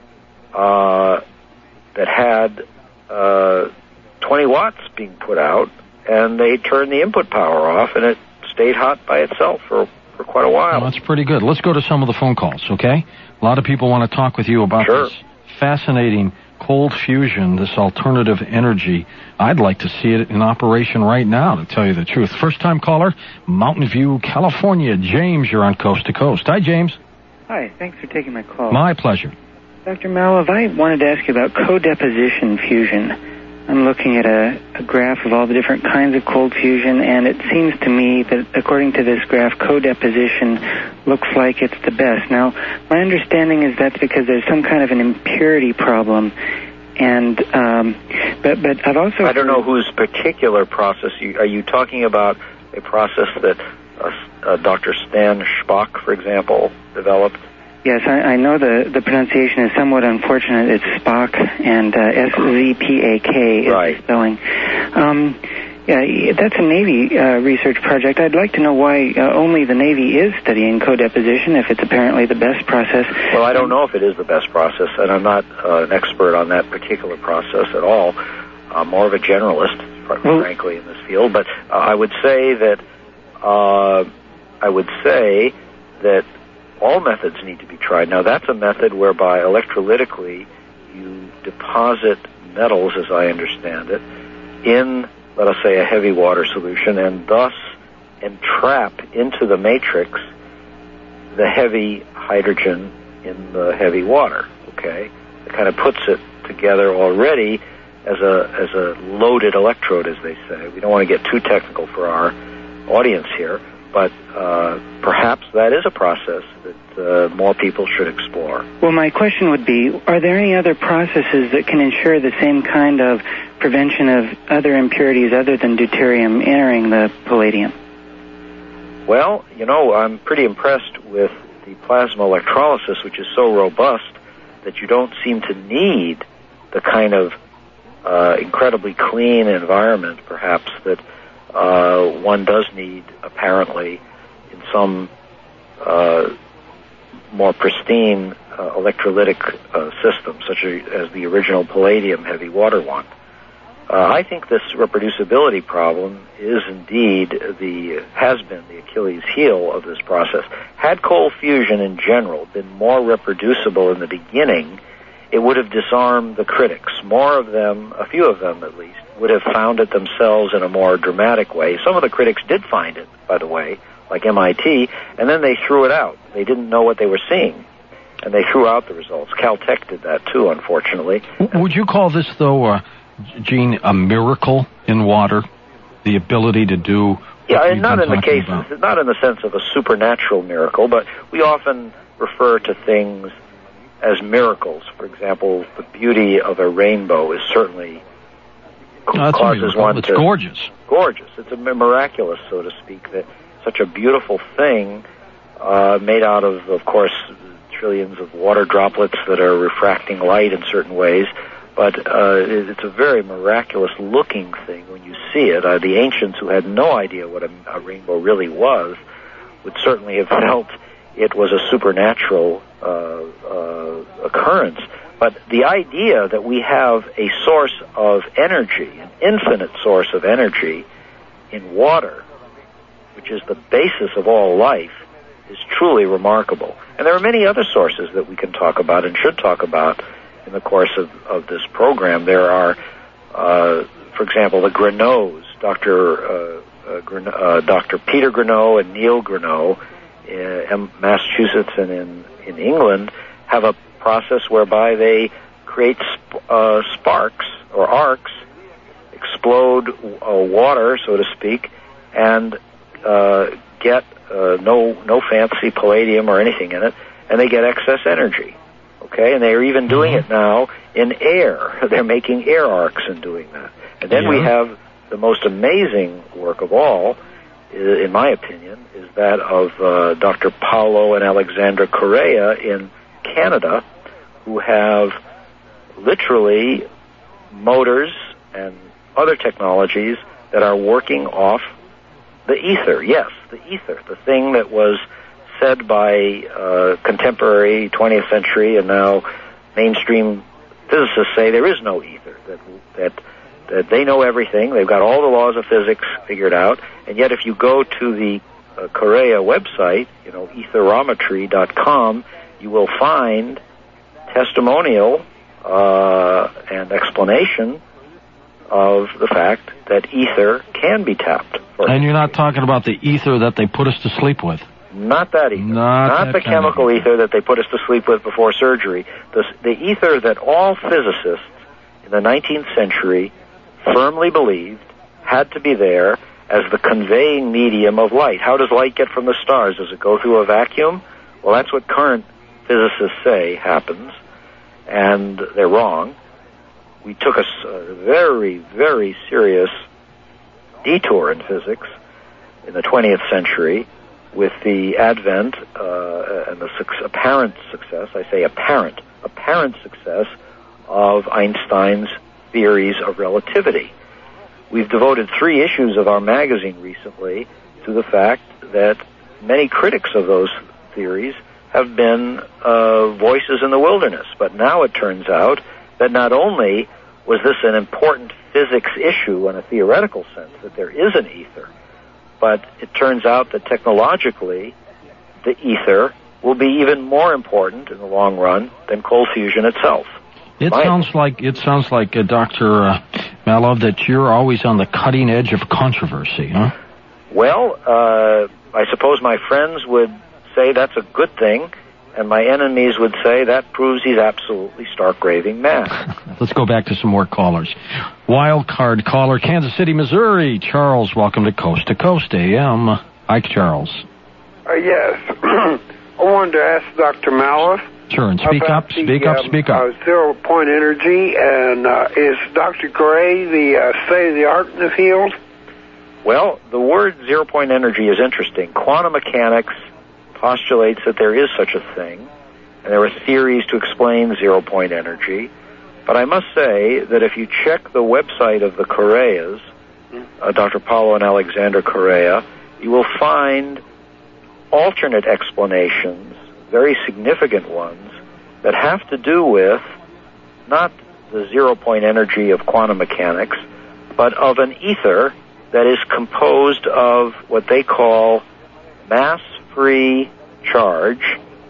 uh, that had uh, twenty watts being put out, and they turned the input power off, and it stayed hot by itself for, for quite a while. Well, that's pretty good. Let's go to some of the phone calls, okay? A lot of people want to talk with you about sure. this fascinating cold fusion, this alternative energy. I'd like to see it in operation right now, to tell you the truth. First-time caller, Mountain View, California. James, you're on Coast to Coast. Hi, James. Hi, thanks for taking my call. My pleasure. Doctor Malev, I wanted to ask you about co-deposition fusion. I'm looking at a, a graph of all the different kinds of cold fusion, and it seems to me that, according to this graph, co-deposition looks like it's the best. Now, my understanding is that's because there's some kind of an impurity problem, and um, but but I've also I don't know whose particular process you are you talking about. A process that uh, uh, Doctor Stan Spock, for example, developed. Yes, I, I know the, the pronunciation is somewhat unfortunate. It's Spock, and uh, S Z P A K is right. the spelling. Um, yeah, that's a Navy uh, research project. I'd like to know why uh, only the Navy is studying co-deposition if it's apparently the best process. Well, I don't know if it is the best process, and I'm not uh, an expert on that particular process at all. I'm more of a generalist, well, frankly, in this field. But uh, I would say that uh, I would say that all methods need to be tried. Now, that's a method whereby electrolytically you deposit metals, as I understand it, in, let us say, a heavy water solution, and thus entrap into the matrix the heavy hydrogen in the heavy water, okay? It kind of puts it together already as a as a loaded electrode, as they say. We don't want to get too technical for our audience here, but uh, perhaps that is a process that uh, more people should explore. Well, my question would be, are there any other processes that can ensure the same kind of prevention of other impurities other than deuterium entering the palladium? Well, you know, I'm pretty impressed with the plasma electrolysis, which is so robust that you don't seem to need the kind of uh, incredibly clean environment, perhaps, that uh, one does need, apparently, in some uh, more pristine uh, electrolytic uh, systems, such as the original palladium heavy water one. Uh, I think this reproducibility problem is indeed the, has been the Achilles heel of this process. Had cold fusion in general been more reproducible in the beginning, it would have disarmed the critics. More of them, a few of them at least, would have found it themselves in a more dramatic way. Some of the critics did find it, by the way, like M I T, and then they threw it out. They didn't know what they were seeing, and they threw out the results. Caltech did that too, unfortunately. Would you call this, though, uh, Gene, a miracle in water? The ability to do... Yeah, and not in the case, about? not in the sense of a supernatural miracle, but we often refer to things as miracles. For example, the beauty of a rainbow is certainly no, causes one it's to... It's gorgeous. Gorgeous. It's a miraculous, so to speak, that such a beautiful thing uh, made out of, of course, trillions of water droplets that are refracting light in certain ways. But uh, it's a very miraculous-looking thing when you see it. Uh, the ancients who had no idea what a, a rainbow really was would certainly have felt it was a supernatural uh, uh, occurrence. But the idea that we have a source of energy, an infinite source of energy in water, which is the basis of all life, is truly remarkable. And there are many other sources that we can talk about and should talk about in the course of, of this program. There are, uh, for example, the Grenaults, Doctor Uh, uh, Gren- uh, Doctor Peter Grenault and Neil Grenault in Massachusetts and in, in England have a process whereby they create sp- uh, sparks or arcs, explode uh, water, so to speak, and uh, get uh, no no fancy palladium or anything in it, and they get excess energy. Okay, and they're even doing it now in air. They're making air arcs and doing that. And then yeah. we have the most amazing work of all, in my opinion, is that of uh, Doctor Paulo and Alexandra Correa in Canada, who have literally motors and other technologies that are working off the ether. Yes, the ether, the thing that was said by uh, contemporary twentieth century and now mainstream physicists say there is no ether, that that that they know everything, they've got all the laws of physics figured out, and yet if you go to the uh, Correa website, you know, etherometry dot com, you will find testimonial uh, and explanation of the fact that ether can be tapped. And you're not talking about the ether that they put us to sleep with. Not that ether. Not, Not that the chemical ether. ether that they put us to sleep with before surgery. The, the ether that all physicists in the nineteenth century firmly believed had to be there as the conveying medium of light. How does light get from the stars? Does it go through a vacuum? Well, that's what current physicists say happens, and they're wrong. We took a, a very, very serious detour in physics in the twentieth century with the advent uh, and the su- apparent success, I say apparent, apparent success of Einstein's theories of relativity. We've devoted three issues of our magazine recently to the fact that many critics of those theories have been uh, voices in the wilderness. But now it turns out that not only was this an important physics issue in a theoretical sense, that there is an ether, but it turns out that technologically, the ether will be even more important in the long run than cold fusion itself. It My sounds opinion. like it sounds like uh, Doctor Uh, Malov, that you're always on the cutting edge of controversy, huh? Well, uh, I suppose my friends would say that's a good thing, and my enemies would say that proves he's absolutely stark raving mad. Let's go back to some more callers. Wild card caller, Kansas City, Missouri. Charles, welcome to Coast to Coast A M. Ike Charles. Uh, yes. I wanted to ask Doctor Malov. Sure, and speak up, the, speak up, um, speak up. Uh, zero point energy, and uh, is Doctor Correa the uh, state-of-the-art in the field? Well, the word zero point energy is interesting. Quantum mechanics postulates that there is such a thing, and there are theories to explain zero-point energy. But I must say that if you check the website of the Correas, uh, Doctor Paulo and Alexander Correa, you will find alternate explanations, very significant ones, that have to do with not the zero-point energy of quantum mechanics, but of an ether that is composed of what they call mass-free charge,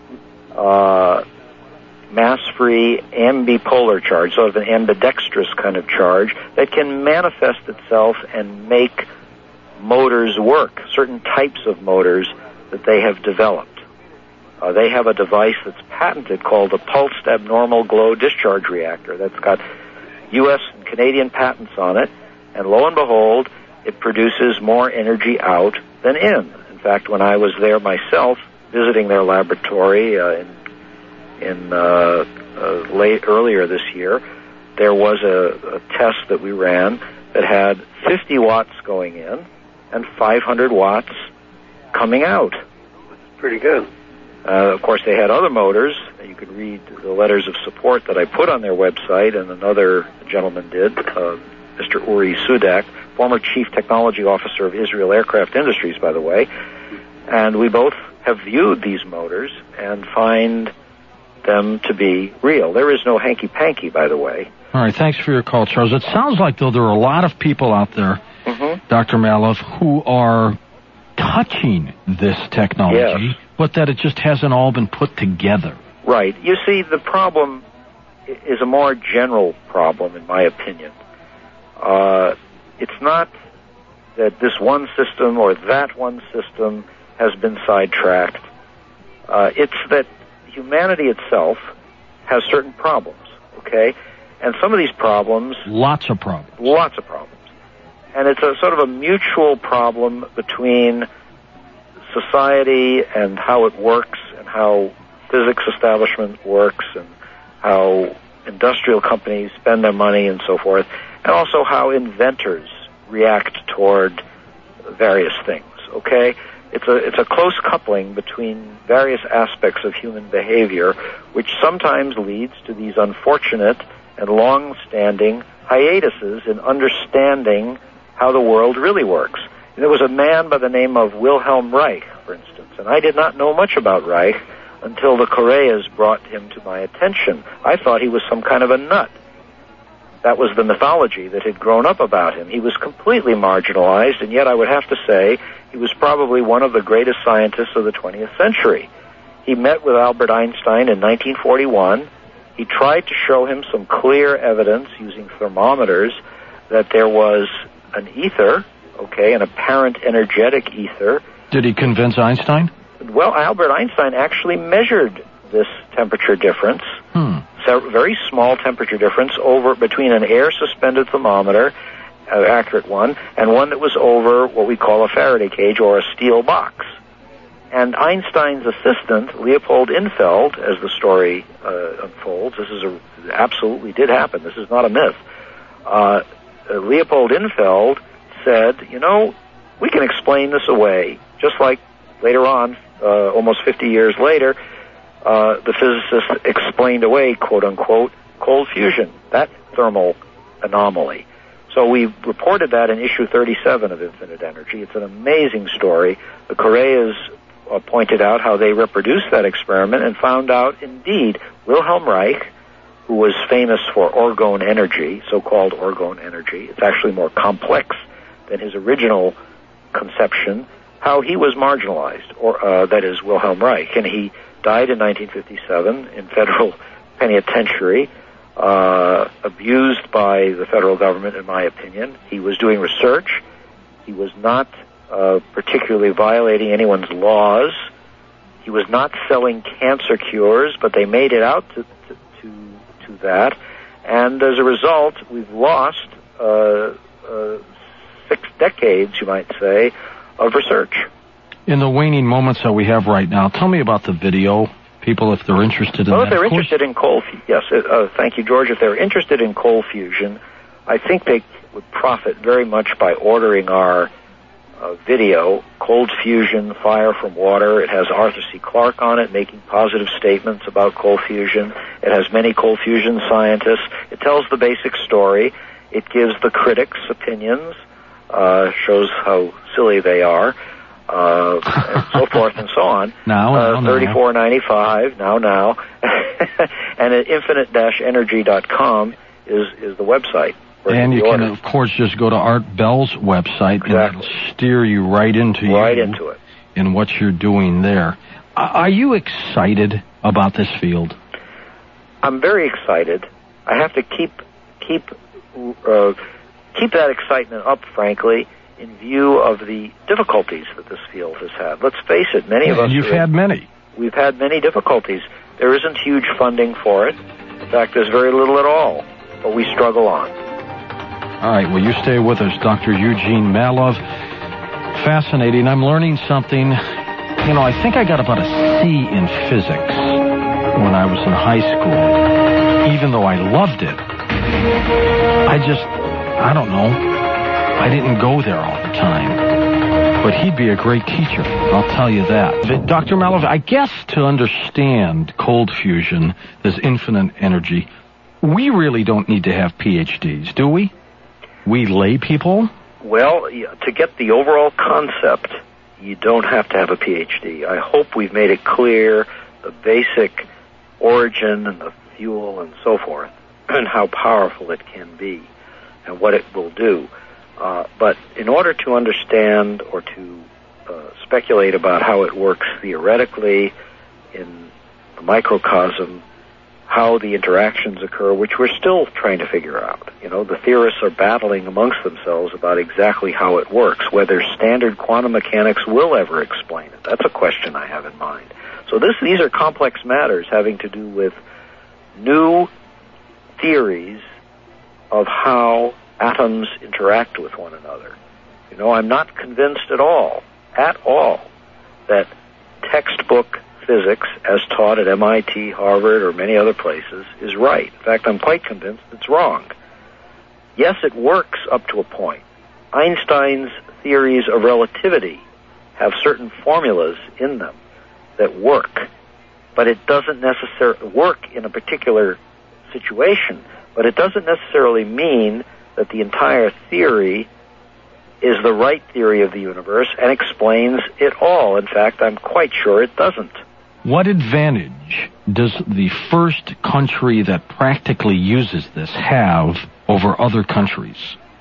uh, mass-free ambipolar charge, sort of an ambidextrous kind of charge that can manifest itself and make motors work, certain types of motors that they have developed. Uh, they have a device that's patented called a pulsed abnormal glow discharge reactor that's got U S and Canadian patents on it, and lo and behold, it produces more energy out than in. In fact, when I was there myself, visiting their laboratory uh, in, in uh, uh, late earlier this year, there was a, a test that we ran that had fifty watts going in and five hundred watts coming out. Pretty good. Uh, of course, they had other motors. You could read the letters of support that I put on their website, and another gentleman did, uh, Mister Uri Sudak, former Chief Technology Officer of Israel Aircraft Industries, by the way. And we both have viewed these motors and find them to be real. There is no hanky-panky, by the way. All right, thanks for your call, Charles. It sounds like, though, there are a lot of people out there, mm-hmm. Doctor Malouf, who are touching this technology, yes. but that it just hasn't all been put together. Right. You see, the problem is a more general problem, in my opinion. Uh, it's not that this one system or that one system has been sidetracked. Uh, it's that humanity itself has certain problems, okay? And some of these problems... Lots of problems. Lots of problems. And it's a sort of a mutual problem between society and how it works and how physics establishment works and how industrial companies spend their money and so forth, and also how inventors react toward various things, okay? It's a, it's a close coupling between various aspects of human behavior, which sometimes leads to these unfortunate and long-standing hiatuses in understanding how the world really works. And there was a man by the name of Wilhelm Reich, for instance, and I did not know much about Reich until the Correas brought him to my attention. I thought he was some kind of a nut. That was the mythology that had grown up about him. He was completely marginalized, and yet I would have to say he was probably one of the greatest scientists of the twentieth century. He met with Albert Einstein in nineteen forty-one. He tried to show him some clear evidence using thermometers that there was an ether, okay, an apparent energetic ether. Did he convince Einstein? Well, Albert Einstein actually measured this temperature difference, hmm. so very small temperature difference over between an air-suspended thermometer, an accurate one, and one that was over what we call a Faraday cage or a steel box. And Einstein's assistant, Leopold Infeld, as the story uh, unfolds, this is a, absolutely did happen. This is not a myth. Uh, uh, Leopold Infeld said, you know, we can explain this away, just like later on, uh, almost fifty years later, uh, the physicists explained away, quote-unquote, cold fusion, that thermal anomaly. So we reported that in issue thirty-seven of Infinite Energy. It's an amazing story. The Correas uh, pointed out how they reproduced that experiment and found out, indeed, Wilhelm Reich, who was famous for orgone energy, so-called orgone energy, it's actually more complex than his original conception, how he was marginalized, or uh, that is Wilhelm Reich, and he died in nineteen fifty-seven in federal penitentiary, uh, abused by the federal government, in my opinion. He was doing research. He was not uh, particularly violating anyone's laws. He was not selling cancer cures, but they made it out to to, to, to that, and as a result, we've lost uh, uh, six decades, you might say, of research. In the waning moments that we have right now, tell me about the video. People, if they're interested in well, that. Well, if they're interested in cold fusion, yes, uh, thank you, George. If they're interested in cold fusion, I think they would profit very much by ordering our uh, video, Cold Fusion, Fire from Water. It has Arthur C. Clarke on it making positive statements about cold fusion. It has many cold fusion scientists. It tells the basic story. It gives the critics opinions, uh, shows how silly they are, uh, and so forth and so on. Now, uh, now, thirty-four ninety-five now, now, and at infinite dash energy dot com is is the website. And you can, of course, just go to Art Bell's website, exactly. and it'll steer you right into right you into it and what you're doing there. Are you excited about this field? I'm very excited. I have to keep keep uh, keep that excitement up, frankly, in view of the difficulties that this field has had. Let's face it, many yeah, of us... And you've are, had many. We've had many difficulties. There isn't huge funding for it. In fact, there's very little at all. But we struggle on. All right, well, you stay with us, Doctor Eugene Mallove. Fascinating. I'm learning something. You know, I think I got about a C in physics when I was in high school, even though I loved it. I just, I don't know. I didn't go there all the time. But he'd be a great teacher, I'll tell you that. Doctor Mallove, I guess to understand cold fusion, this infinite energy, we really don't need to have P H Ds, do we? We lay people? Well, to get the overall concept, you don't have to have a P H D. I hope we've made it clear the basic origin and the fuel and so forth, and how powerful it can be and what it will do. Uh, but in order to understand or to uh, speculate about how it works theoretically in the microcosm, how the interactions occur, which we're still trying to figure out. You know, the theorists are battling amongst themselves about exactly how it works, whether standard quantum mechanics will ever explain it. That's a question I have in mind. So this, these are complex matters having to do with new theories of how atoms interact with one another. You know, I'm not convinced at all, at all, that textbook physics, as taught at M I T, Harvard, or many other places, is right. In fact, I'm quite convinced it's wrong. Yes, it works up to a point. Einstein's theories of relativity have certain formulas in them that work, but it doesn't necessarily work in a particular situation, but it doesn't necessarily mean that the entire theory is the right theory of the universe and explains it all. In fact, I'm quite sure it doesn't. What advantage does the first country that practically uses this have over other countries?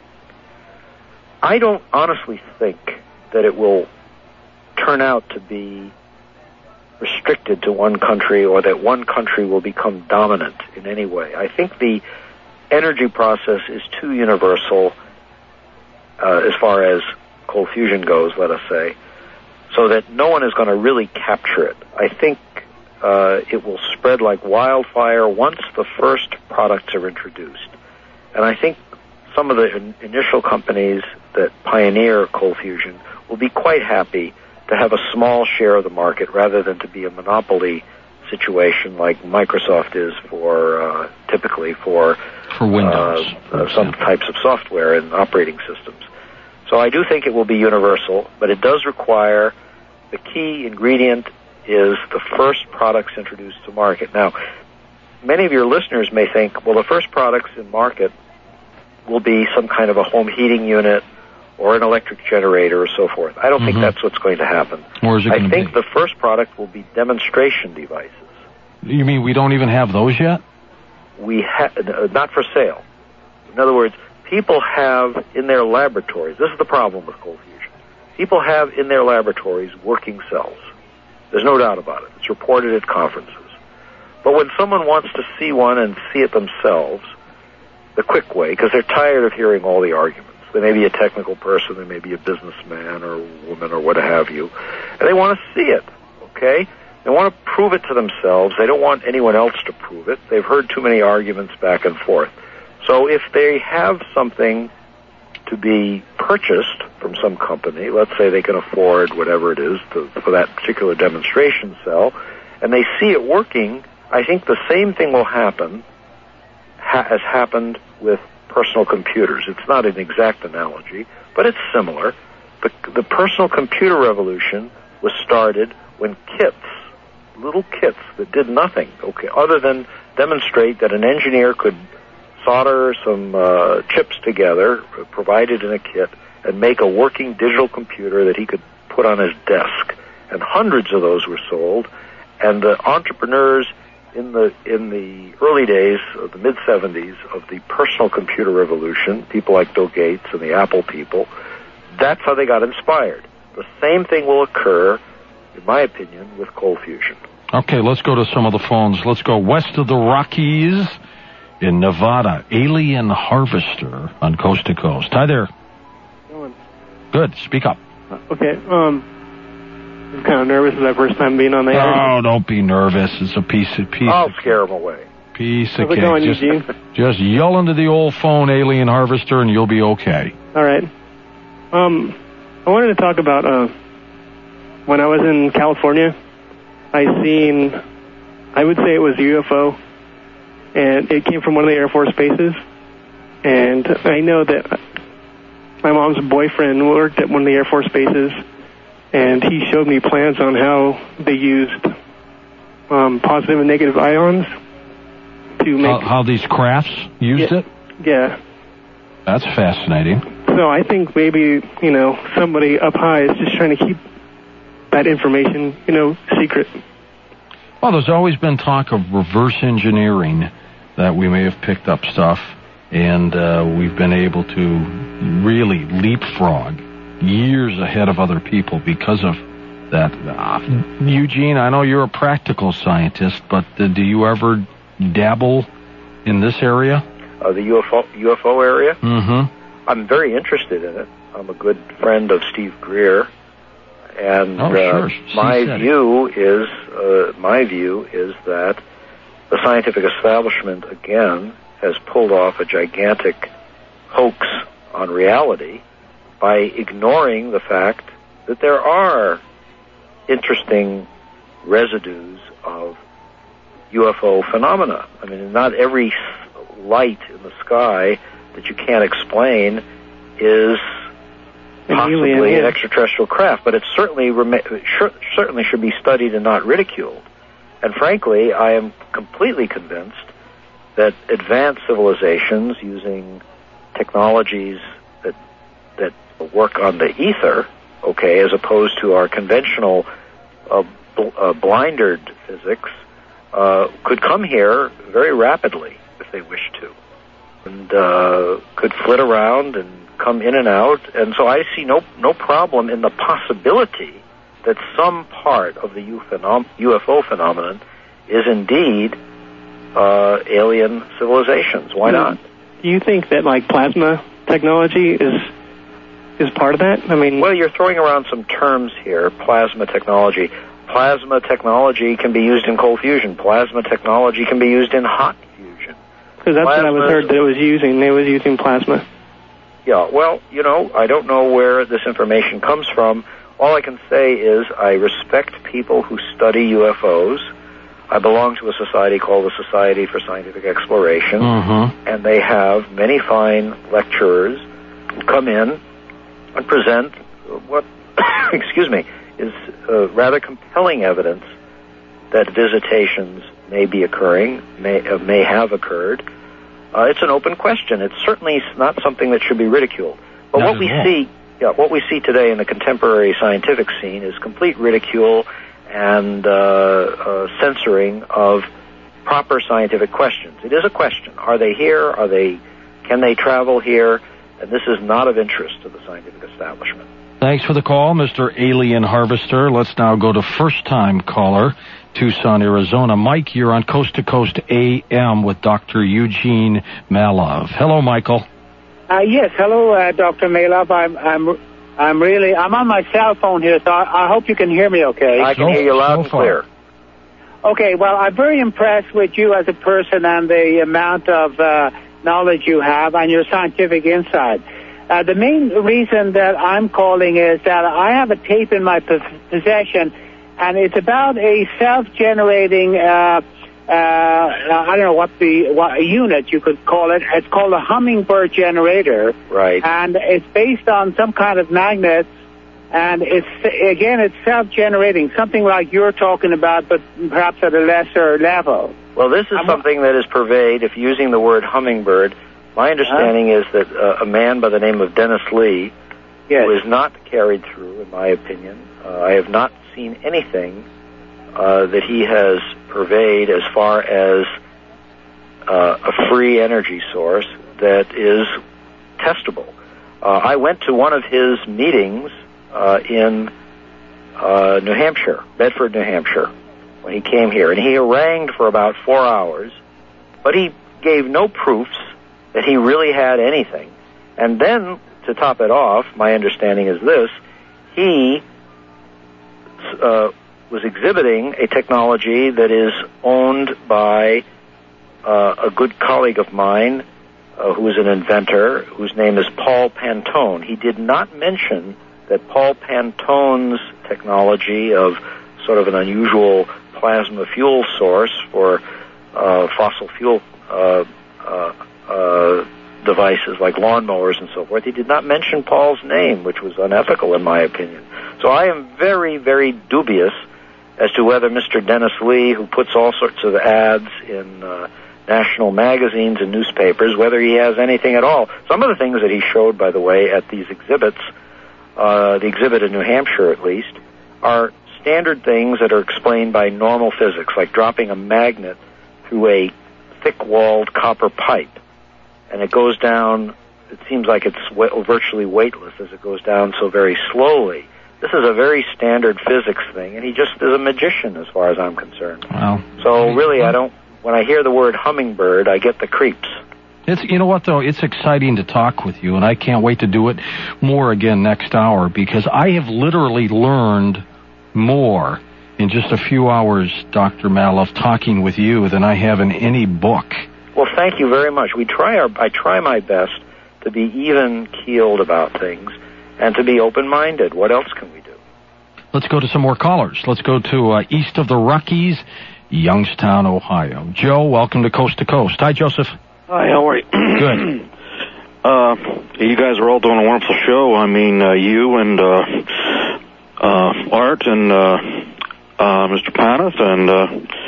I don't honestly think that it will turn out to be restricted to one country or that one country will become dominant in any way. I think the energy process is too universal uh, as far as cold fusion goes, let us say, so that no one is going to really capture it. I think uh, it will spread like wildfire once the first products are introduced. And I think some of the in- initial companies that pioneer cold fusion will be quite happy to have a small share of the market rather than to be a monopoly situation like Microsoft is for uh, typically for, for Windows, uh, uh, some types of software and operating systems. So I do think it will be universal, but it does require the key ingredient is the first products introduced to market. Now, many of your listeners may think, well, the first products in market will be some kind of a home heating unit or an electric generator or so forth. I don't mm-hmm. think that's what's going to happen. Or is it I think be? the first product will be demonstration devices. You mean we don't even have those yet? We ha- not for sale. In other words, people have in their laboratories, this is the problem with cold fusion, people have in their laboratories working cells. There's no doubt about it. It's reported at conferences. But when someone wants to see one and see it themselves, the quick way, because they're tired of hearing all the arguments, they may be a technical person, they may be a businessman or woman or what have you, and they want to see it, okay? They want to prove it to themselves. They don't want anyone else to prove it. They've heard too many arguments back and forth. So if they have something to be purchased from some company, let's say they can afford whatever it is to, for that particular demonstration cell, and they see it working, I think the same thing will happen ha- as happened with personal computers. It's not an exact analogy, but it's similar. the, the personal computer revolution was started when kits, little kits that did nothing, okay, other than demonstrate that an engineer could solder some uh, chips together, provided in a kit, and make a working digital computer that he could put on his desk. And hundreds of those were sold, and the entrepreneurs in the in the early days of the mid seventies of the personal computer revolution, people like Bill Gates and the Apple people, that's how they got inspired. The same thing will occur, in my opinion, with cold fusion. Okay, let's go to some of the phones. Let's go west of the Rockies in Nevada. Alien Harvester on Coast to Coast. Hi there. Going. Good. Speak up. Okay. Um, I'm kind of nervous. It's my first time being on the air. Oh, don't be nervous. It's a piece of piece. I'll of scare them away. Piece How's of it cake. going, just, Eugene? just yell into the old phone, Alien Harvester, and you'll be okay. All right. Um, I wanted to talk about uh, when I was in California. I seen, I would say it was a U F O, and it came from one of the Air Force bases. And I know that my mom's boyfriend worked at one of the Air Force bases, and he showed me plans on how they used um, positive and negative ions to make... How, how these crafts used yeah, it? Yeah. That's fascinating. So I think maybe, you know, somebody up high is just trying to keep that information, you know, secret. Well, there's always been talk of reverse engineering, that we may have picked up stuff, and uh, we've been able to really leapfrog years ahead of other people because of that. Uh, Eugene, I know you're a practical scientist, but uh, do you ever dabble in this area? Uh, the U F O, U F O area? Mm-hmm. I'm very interested in it. I'm a good friend of Steve Greer. And oh, uh, sure. my view is uh, my view is that the scientific establishment again has pulled off a gigantic hoax on reality by ignoring the fact that there are interesting residues of U F O phenomena. I mean, not every light in the sky that you can't explain is possibly an, an extraterrestrial craft, but it certainly rem- sure, certainly should be studied and not ridiculed. And frankly, I am completely convinced that advanced civilizations using technologies that that work on the ether, okay, as opposed to our conventional uh, bl- uh, blindered physics, uh, could come here very rapidly if they wish to, and uh, could flit around and come in and out, and so I see no no problem in the possibility that some part of the U F O phenomenon is indeed uh, alien civilizations. Why not? Do you think that like plasma technology is is part of that? I mean, well, you're throwing around some terms here. Plasma technology. Plasma technology can be used in cold fusion. Plasma technology can be used in hot fusion. Because that's plasma, what I was heard that it was using. They was using plasma. Yeah, well, you know, I don't know where this information comes from. All I can say is I respect people who study U F Os. I belong to a society called the Society for Scientific Exploration, mm-hmm. and they have many fine lecturers who come in and present what, excuse me, is uh, rather compelling evidence that visitations may be occurring, may uh, may have occurred. Uh, it's an open question. It's certainly not something that should be ridiculed. But Not what we all. see, yeah, what we see today in the contemporary scientific scene is complete ridicule and uh, uh, censoring of proper scientific questions. It is a question: are they here? Are they? Can they travel here? And this is not of interest to the scientific establishment. Thanks for the call, Mister Alien Harvester. Let's now go to first-time caller, Tucson, Arizona. Mike, you're on Coast to Coast A M with Doctor Eugene Mallove. Hello, Michael. Uh, yes, hello, uh, Doctor Mallove. I'm, I'm, I'm really, I'm on my cell phone here, so I, I hope you can hear me okay. I can So- hear you loud so and far. clear. Okay, well, I'm very impressed with you as a person and the amount of uh, knowledge you have and your scientific insight. Uh, the main reason that I'm calling is that I have a tape in my pos- possession, and it's about a self-generating, uh, uh, I don't know what the what unit you could call it. It's called a hummingbird generator. Right. And it's based on some kind of magnets And it's, again, it's self-generating, something like you're talking about, but perhaps at a lesser level. Well, this is I'm, something that is purveyed, if using the word hummingbird. My understanding uh-huh. is that uh, a man by the name of Dennis Lee, yes. who is not carried through, in my opinion, uh, I have not seen anything uh, that he has purveyed as far as uh, a free energy source that is testable. Uh, I went to one of his meetings uh, in uh, New Hampshire, Bedford, New Hampshire, when he came here, and he harangued for about four hours, but he gave no proofs that he really had anything. And then, to top it off, my understanding is this, he uh, was exhibiting a technology that is owned by uh, a good colleague of mine, uh, who is an inventor, whose name is Paul Pantone. He did not mention that Paul Pantone's technology of sort of an unusual plasma fuel source for uh, fossil fuel uh, uh, uh, devices like lawnmowers and so forth. He did not mention Paul's name, which was unethical in my opinion. So I am very, very dubious as to whether Mister Dennis Lee, who puts all sorts of ads in uh, national magazines and newspapers, whether he has anything at all. Some of the things that he showed, by the way, at these exhibits, uh, the exhibit in New Hampshire at least, are standard things that are explained by normal physics, like dropping a magnet through a thick-walled copper pipe. And it goes down, it seems like it's w- virtually weightless as it goes down so very slowly. This is a very standard physics thing, and he just is a magician as far as I'm concerned. Wow. So really, I don't, when I hear the word hummingbird, I get the creeps. It's, you know what, though? It's exciting to talk with you, and I can't wait to do it more again next hour, because I have literally learned more in just a few hours, Doctor Malouf, talking with you than I have in any book. Well, thank you very much. We try our, I try my best to be even-keeled about things and to be open-minded. What else can we do? Let's go to some more callers. Let's go to uh, east of the Rockies, Youngstown, Ohio. Joe, welcome to Coast to Coast. Hi, Joseph. Hi, how are you? Good. Uh, you guys are all doing a wonderful show. I mean, uh, you and uh, uh, Art and uh, uh, Mister Panis, and uh,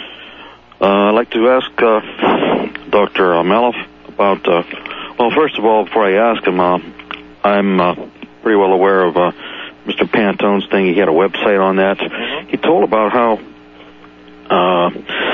uh, I'd like to ask uh, Doctor Malouf about, uh, well, first of all, before I ask him, uh, I'm uh, pretty well aware of uh, Mister Pantone's thing. He had a website on that. Mm-hmm. He told about how uh,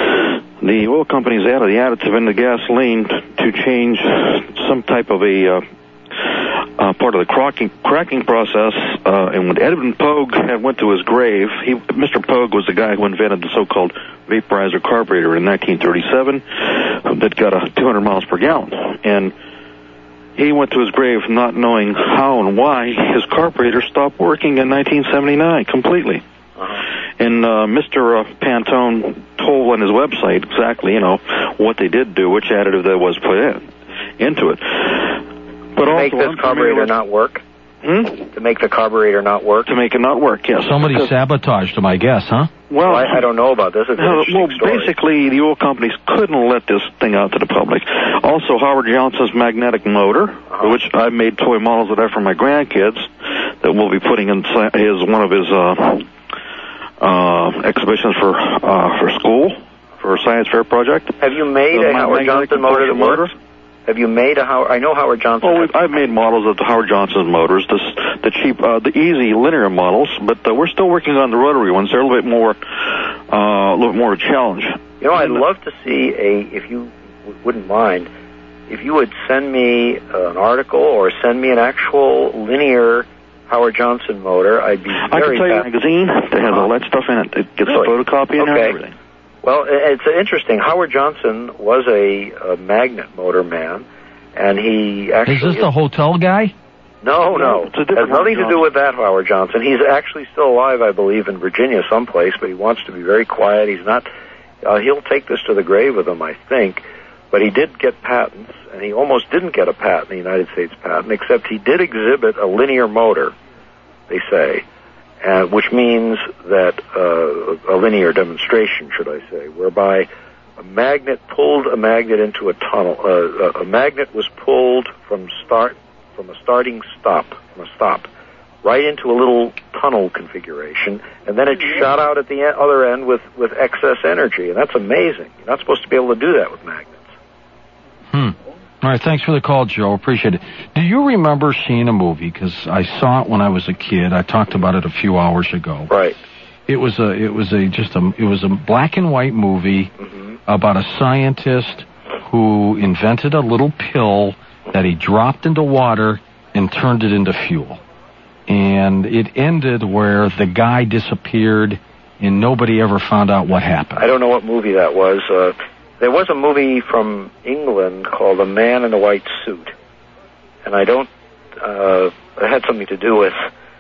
the oil companies added the additive into gasoline to change some type of a uh, uh, part of the cracking, cracking process. Uh, and when Edmund Pogue had went to his grave, he, Mister Pogue was the guy who invented the so-called vaporizer carburetor in nineteen thirty-seven that got a two hundred miles per gallon. And he went to his grave not knowing how and why his carburetor stopped working in nineteen seventy-nine completely. Uh-huh. And uh, Mister Uh, Pantone told on his website exactly, you know, what they did do, which additive that was put in into it. But to also, make this carburetor not work? Hmm? To make the carburetor not work? To make it not work, yes. Somebody because, sabotaged him, I guess, huh? Well, well I, I don't know about this. It's an uh, interesting well, story. basically, the oil companies couldn't let this thing out to the public. Also, Howard Johnson's magnetic motor, uh-huh. which I made toy models of that for my grandkids, that we'll be putting in his one of his uh, uh, exhibitions for uh, for school, for a science fair project. Have you made the a Howard Johnson motor that works? Have you made a Howard? I know Howard Johnson. Oh, I've made models of the Howard Johnson motors, the, the cheap, uh, the easy linear models, but uh, we're still working on the rotary ones. They're a little bit more, uh, a little bit more of a challenge. You know, I'd love to see a, if you w- wouldn't mind, if you would send me uh, an article or send me an actual linear Howard Johnson motor. I'd be very. I can tell you a magazine that has all that stuff in it. It gets really? a photocopy in okay. there and everything. Well, it's interesting. Howard Johnson was a, a magnet motor man, and he actually... Is this the hotel guy? No, no. It's a different It has nothing Howard to do with that Howard Johnson. He's actually still alive, I believe, in Virginia someplace, but he wants to be very quiet. He's not... Uh, he'll take this to the grave with him, I think, but he did get patents, and he almost didn't get a patent, the United States patent, except he did exhibit a linear motor, they say. Uh, which means that uh, a linear demonstration, should I say, whereby a magnet pulled a magnet into a tunnel. Uh, a magnet was pulled from start from a starting stop, from a stop, right into a little tunnel configuration, and then it shot out at the e- other end with, with excess energy, and that's amazing. You're not supposed to be able to do that with magnets. Hmm. All right, thanks for the call, Joe. Appreciate it. Do you remember seeing a movie? Because I saw it when I was a kid. I talked about it a few hours ago. Right. It was a, it was a, just a, it was a black and white movie mm-hmm. about a scientist who invented a little pill that he dropped into water and turned it into fuel. And it ended where the guy disappeared and nobody ever found out what happened. I don't know what movie that was. Uh, there was a movie from England called A Man in a White Suit. And I don't, uh, it had something to do with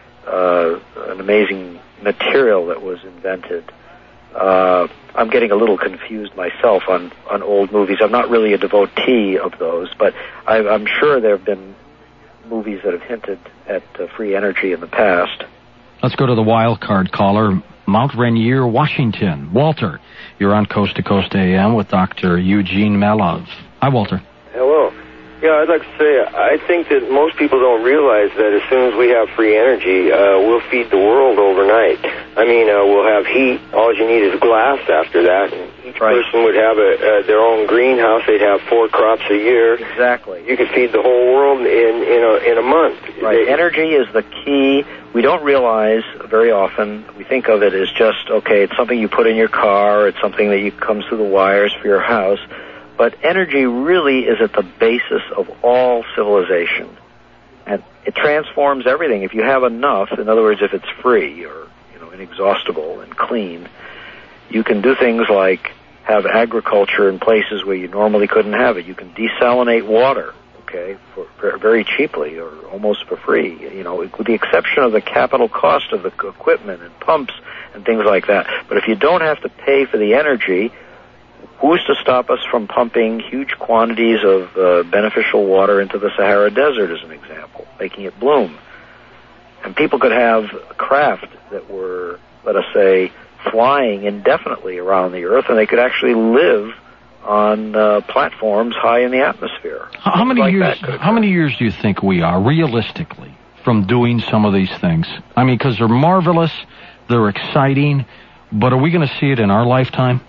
uh, an amazing material that was invented. Uh, I'm getting a little confused myself on, on old movies. I'm not really a devotee of those, but I, I'm sure there have been movies that have hinted at uh, free energy in the past. Let's go to the wild card caller, Mount Rainier, Washington. Walter, you're on Coast to Coast A M with Doctor Eugene Malov. Hi, Walter. Hello. Yeah, I'd like to say, I think that most people don't realize that as soon as we have free energy, uh, we'll feed the world overnight. I mean, uh, we'll have heat. All you need is glass after that. And each right. person would have a, uh, their own greenhouse. They'd have four crops a year. Exactly. You could feed the whole world in, in, a, in a month. Right. They, energy is the key. We don't realize very often, we think of it as just, okay, it's something you put in your car, it's something that you comes through the wires for your house. But energy really is at the basis of all civilization. And it transforms everything. If you have enough, in other words, if it's free or, you know, inexhaustible and clean, you can do things like have agriculture in places where you normally couldn't have it. You can desalinate water, okay, for, for very cheaply or almost for free, you know, with the exception of the capital cost of the equipment and pumps and things like that. But if you don't have to pay for the energy, who's to stop us from pumping huge quantities of uh, beneficial water into the Sahara Desert, as an example, making it bloom? And people could have craft that were, let us say, flying indefinitely around the Earth, and they could actually live on uh, platforms high in the atmosphere. How many like years? How many years do you think we are, realistically, from doing some of these things? I mean, because they're marvelous, they're exciting, but are we going to see it in our lifetime?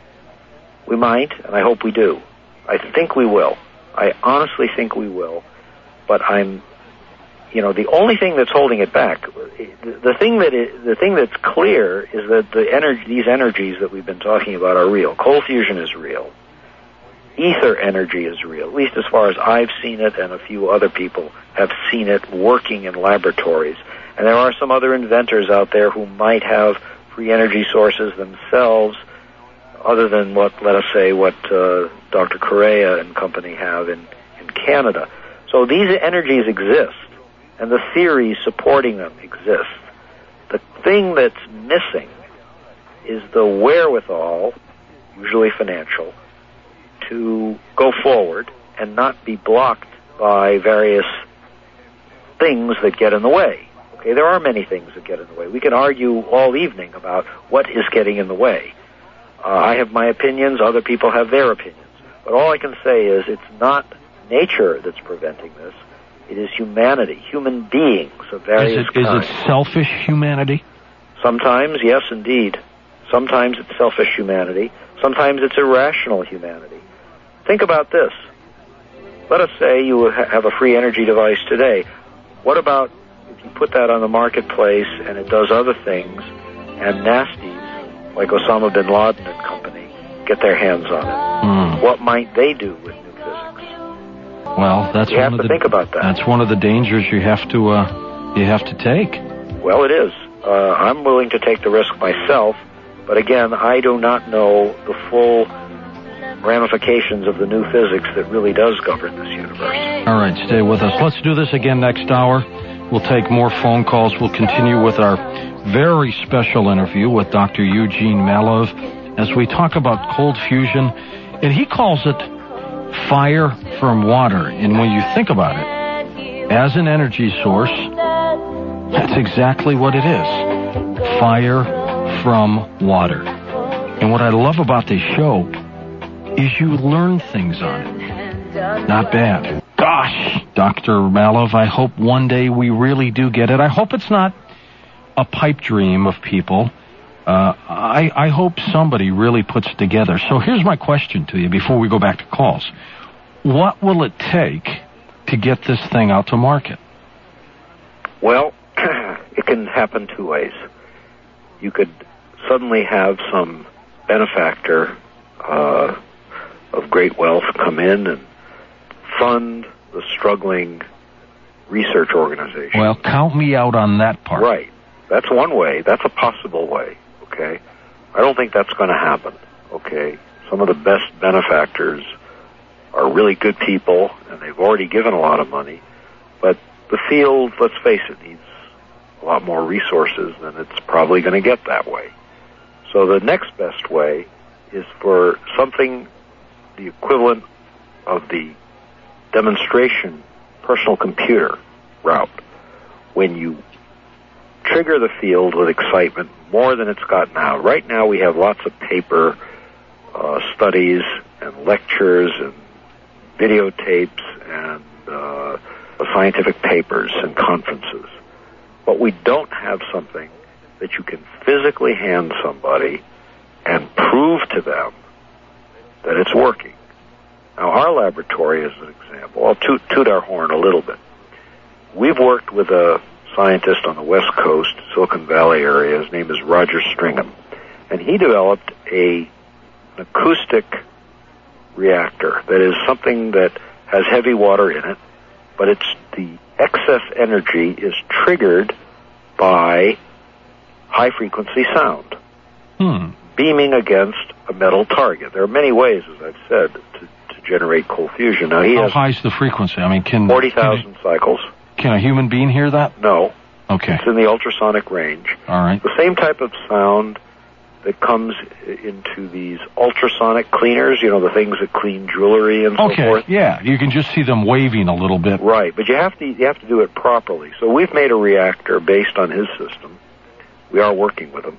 We might, and I hope we do. I think we will. I honestly think we will. But I'm, you know, the only thing that's holding it back, the thing that is, the thing that's clear is that the energy, these energies that we've been talking about are real. Cold fusion is real. Ether energy is real, at least as far as I've seen it, and a few other people have seen it working in laboratories. And there are some other inventors out there who might have free energy sources themselves, other than what, let us say, what uh, Doctor Correa and company have in, in Canada. So these energies exist, and the theories supporting them exist. The thing that's missing is the wherewithal, usually financial, to go forward and not be blocked by various things that get in the way. Okay, there are many things that get in the way. We can argue all evening about what is getting in the way. Uh, I have my opinions, other people have their opinions. But all I can say is it's not nature that's preventing this. It is humanity, human beings of various is it, kinds. Is it selfish humanity? Sometimes, yes, indeed. Sometimes it's selfish humanity. Sometimes it's irrational humanity. Think about this. Let us say you have a free energy device today. What about if you put that on the marketplace and it does other things, and nasties like Osama bin Laden and company get their hands on it? Mm. What might they do with new physics? Well, that's you one have of to the, think about that. That's one of the dangers you have to uh, you have to take. Well, it is. Uh, I'm willing to take the risk myself, but again, I do not know the full ramifications of the new physics that really does govern this universe. All right, stay with us. Let's do this again next hour. We'll take more phone calls. We'll continue with our very special interview with Doctor Eugene Malov as we talk about cold fusion, and he calls it fire from water. And when you think about it, as an energy source, that's exactly what it is. Fire from water. And what I love about this show is you learn things on it. Not bad. Gosh, Doctor Malov, I hope one day we really do get it. I hope it's not a pipe dream of people. Uh, I, I hope somebody really puts it together. So here's my question to you before we go back to calls. What will it take to get this thing out to market? Well, it can happen two ways. You could suddenly have some benefactor uh, of great wealth come in and fund the struggling research organization. Well, count me out on that part. Right. That's one way. That's a possible way, okay? I don't think that's going to happen, okay? Some of the best benefactors are really good people, and they've already given a lot of money, but the field, let's face it, needs a lot more resources than it's probably going to get that way. So the next best way is for something the equivalent of the demonstration personal computer route, when you trigger the field with excitement more than it's got now. Right now we have lots of paper uh, studies and lectures and videotapes and uh, scientific papers and conferences. But we don't have something that you can physically hand somebody and prove to them that it's working. Now, our laboratory, as an example, I'll toot, toot our horn a little bit. We've worked with a scientist on the West Coast, Silicon Valley area. His name is Roger Stringham. And he developed a, an acoustic reactor that is something that has heavy water in it, but it's the excess energy is triggered by high-frequency sound, hmm. beaming against a metal target. There are many ways, as I've said, to, to generate cold fusion. Now, he How has high's the frequency? I mean, can forty thousand cycles. Can a human being hear that? No. Okay. It's in the ultrasonic range. All right. The same type of sound that comes into these ultrasonic cleaners, you know, the things that clean jewelry and so okay. forth. Yeah, you can just see them waving a little bit. Right, but you have to you have to do it properly. So we've made a reactor based on his system. We are working with him.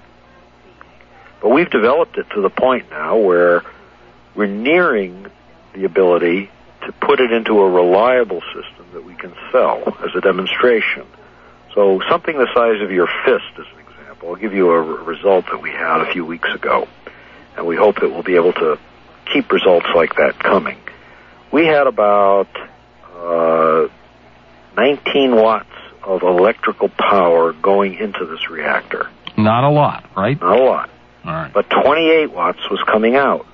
But we've developed it to the point now where we're nearing the ability to put it into a reliable system that we can sell as a demonstration. So something the size of your fist, as an example. I'll give you a r- result that we had a few weeks ago, and we hope that we'll be able to keep results like that coming. We had about uh, nineteen watts of electrical power going into this reactor. Not a lot, right? Not a lot. All right. But twenty-eight watts was coming out.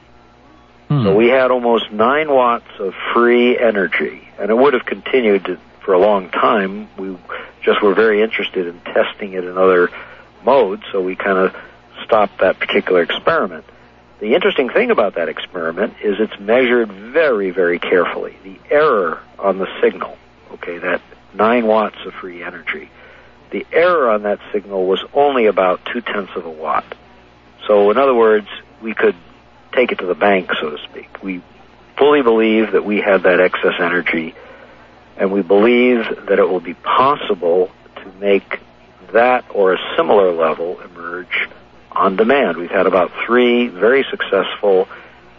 Hmm. So we had almost nine watts of free energy, and it would have continued to, for a long time. We just were very interested in testing it in other modes, so we kind of stopped that particular experiment. The interesting thing about that experiment is it's measured very, very carefully. The error on the signal, okay, that nine watts of free energy, the error on that signal was only about two-tenths of a watt. So in other words, we could take it to the bank, so to speak. We fully believe that we had that excess energy, and we believe that it will be possible to make that or a similar level emerge on demand. We've had about three very successful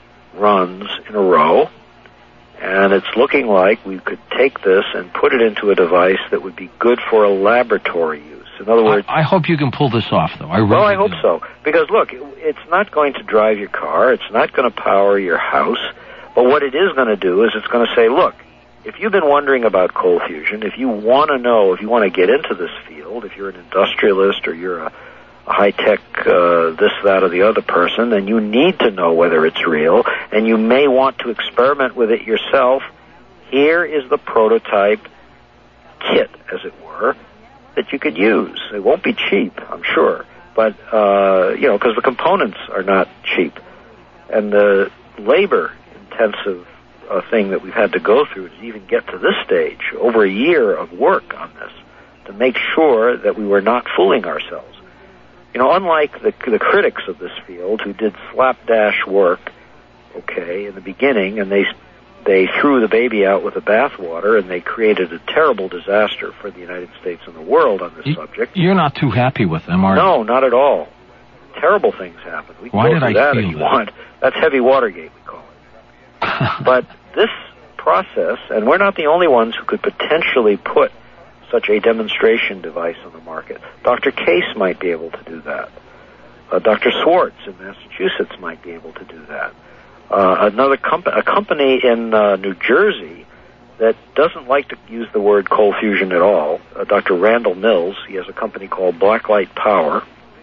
runs in a row, and it's looking like we could take this and put it into a device that would be good for a laboratory use. In other words, I, I hope you can pull this off, though. I really well, I hope do. so. Because, look, it's not going to drive your car. It's not going to power your house. But what it is going to do is it's going to say, look, if you've been wondering about cold fusion, if you want to know, if you want to get into this field, if you're an industrialist or you're a, a high-tech uh, this, that, or the other person, then you need to know whether it's real, and you may want to experiment with it yourself. Here is the prototype kit, as it were, that you could use. It won't be cheap, I'm sure, but, uh, you know, because the components are not cheap. And the labor-intensive uh, thing that we've had to go through to even get to this stage, over a year of work on this, to make sure that we were not fooling ourselves. You know, unlike the, the critics of this field who did slapdash work, okay, in the beginning, and they they threw the baby out with the bathwater, and they created a terrible disaster for the United States and the world on this you, subject. You're not too happy with them, are you? No, not at all. Terrible things happen. We can Why go did through I that feel if you that? want. That's heavy Watergate, we call it. But this process, and we're not the only ones who could potentially put such a demonstration device on the market. Doctor Case might be able to do that. Uh, Doctor Swartz in Massachusetts might be able to do that. Uh, another comp- a company in uh, New Jersey that doesn't like to use the word cold fusion at all, uh, Doctor Randall Mills, he has a company called Blacklight Power.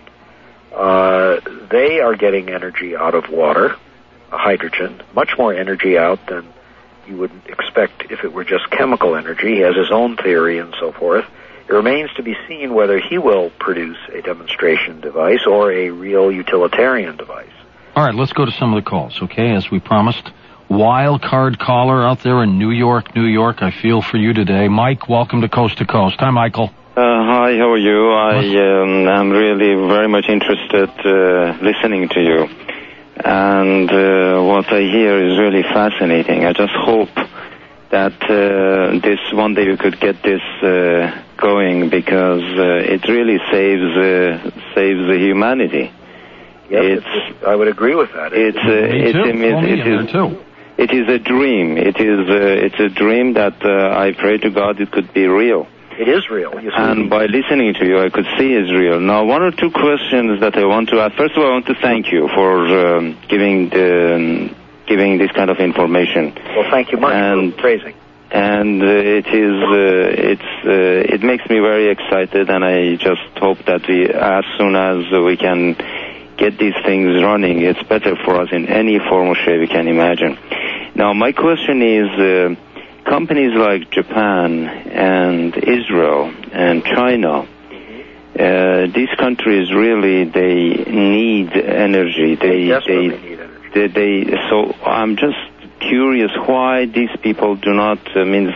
Uh, they are getting energy out of water, uh, hydrogen, much more energy out than you would expect if it were just chemical energy. He has his own theory and so forth. It remains to be seen whether he will produce a demonstration device or a real utilitarian device. All right, let's go to some of the calls, okay, as we promised. Wild card caller out there in New York, New York, I feel for you today. Mike, welcome to Coast to Coast. Hi, Michael. Uh, hi, how are you? I um, am really very much interested uh, listening to you. And uh, what I hear is really fascinating. I just hope that uh, this one day we could get this uh, going, because uh, it really saves uh, saves the humanity. Yes, it's, it's, I would agree with that. It's, uh, it's, too. it, it, well, it, is, too. it is a dream. It is uh, it's a dream that uh, I pray to God it could be real. It is real. You see. And by listening to you, I could see it's real. Now, one or two questions that I want to ask. First of all, I want to thank you for um, giving the, um, giving this kind of information. Well, thank you much and, for praising. And uh, it is uh, it's uh, it makes me very excited, and I just hope that we, as soon as we can get these things running, it's better for us in any form or shape we can imagine. Now, my question is, uh, companies like Japan and Israel and China, uh, these countries really, they need energy. They, they desperately they, need energy. They, they, so I'm just curious why these people do not, uh, means,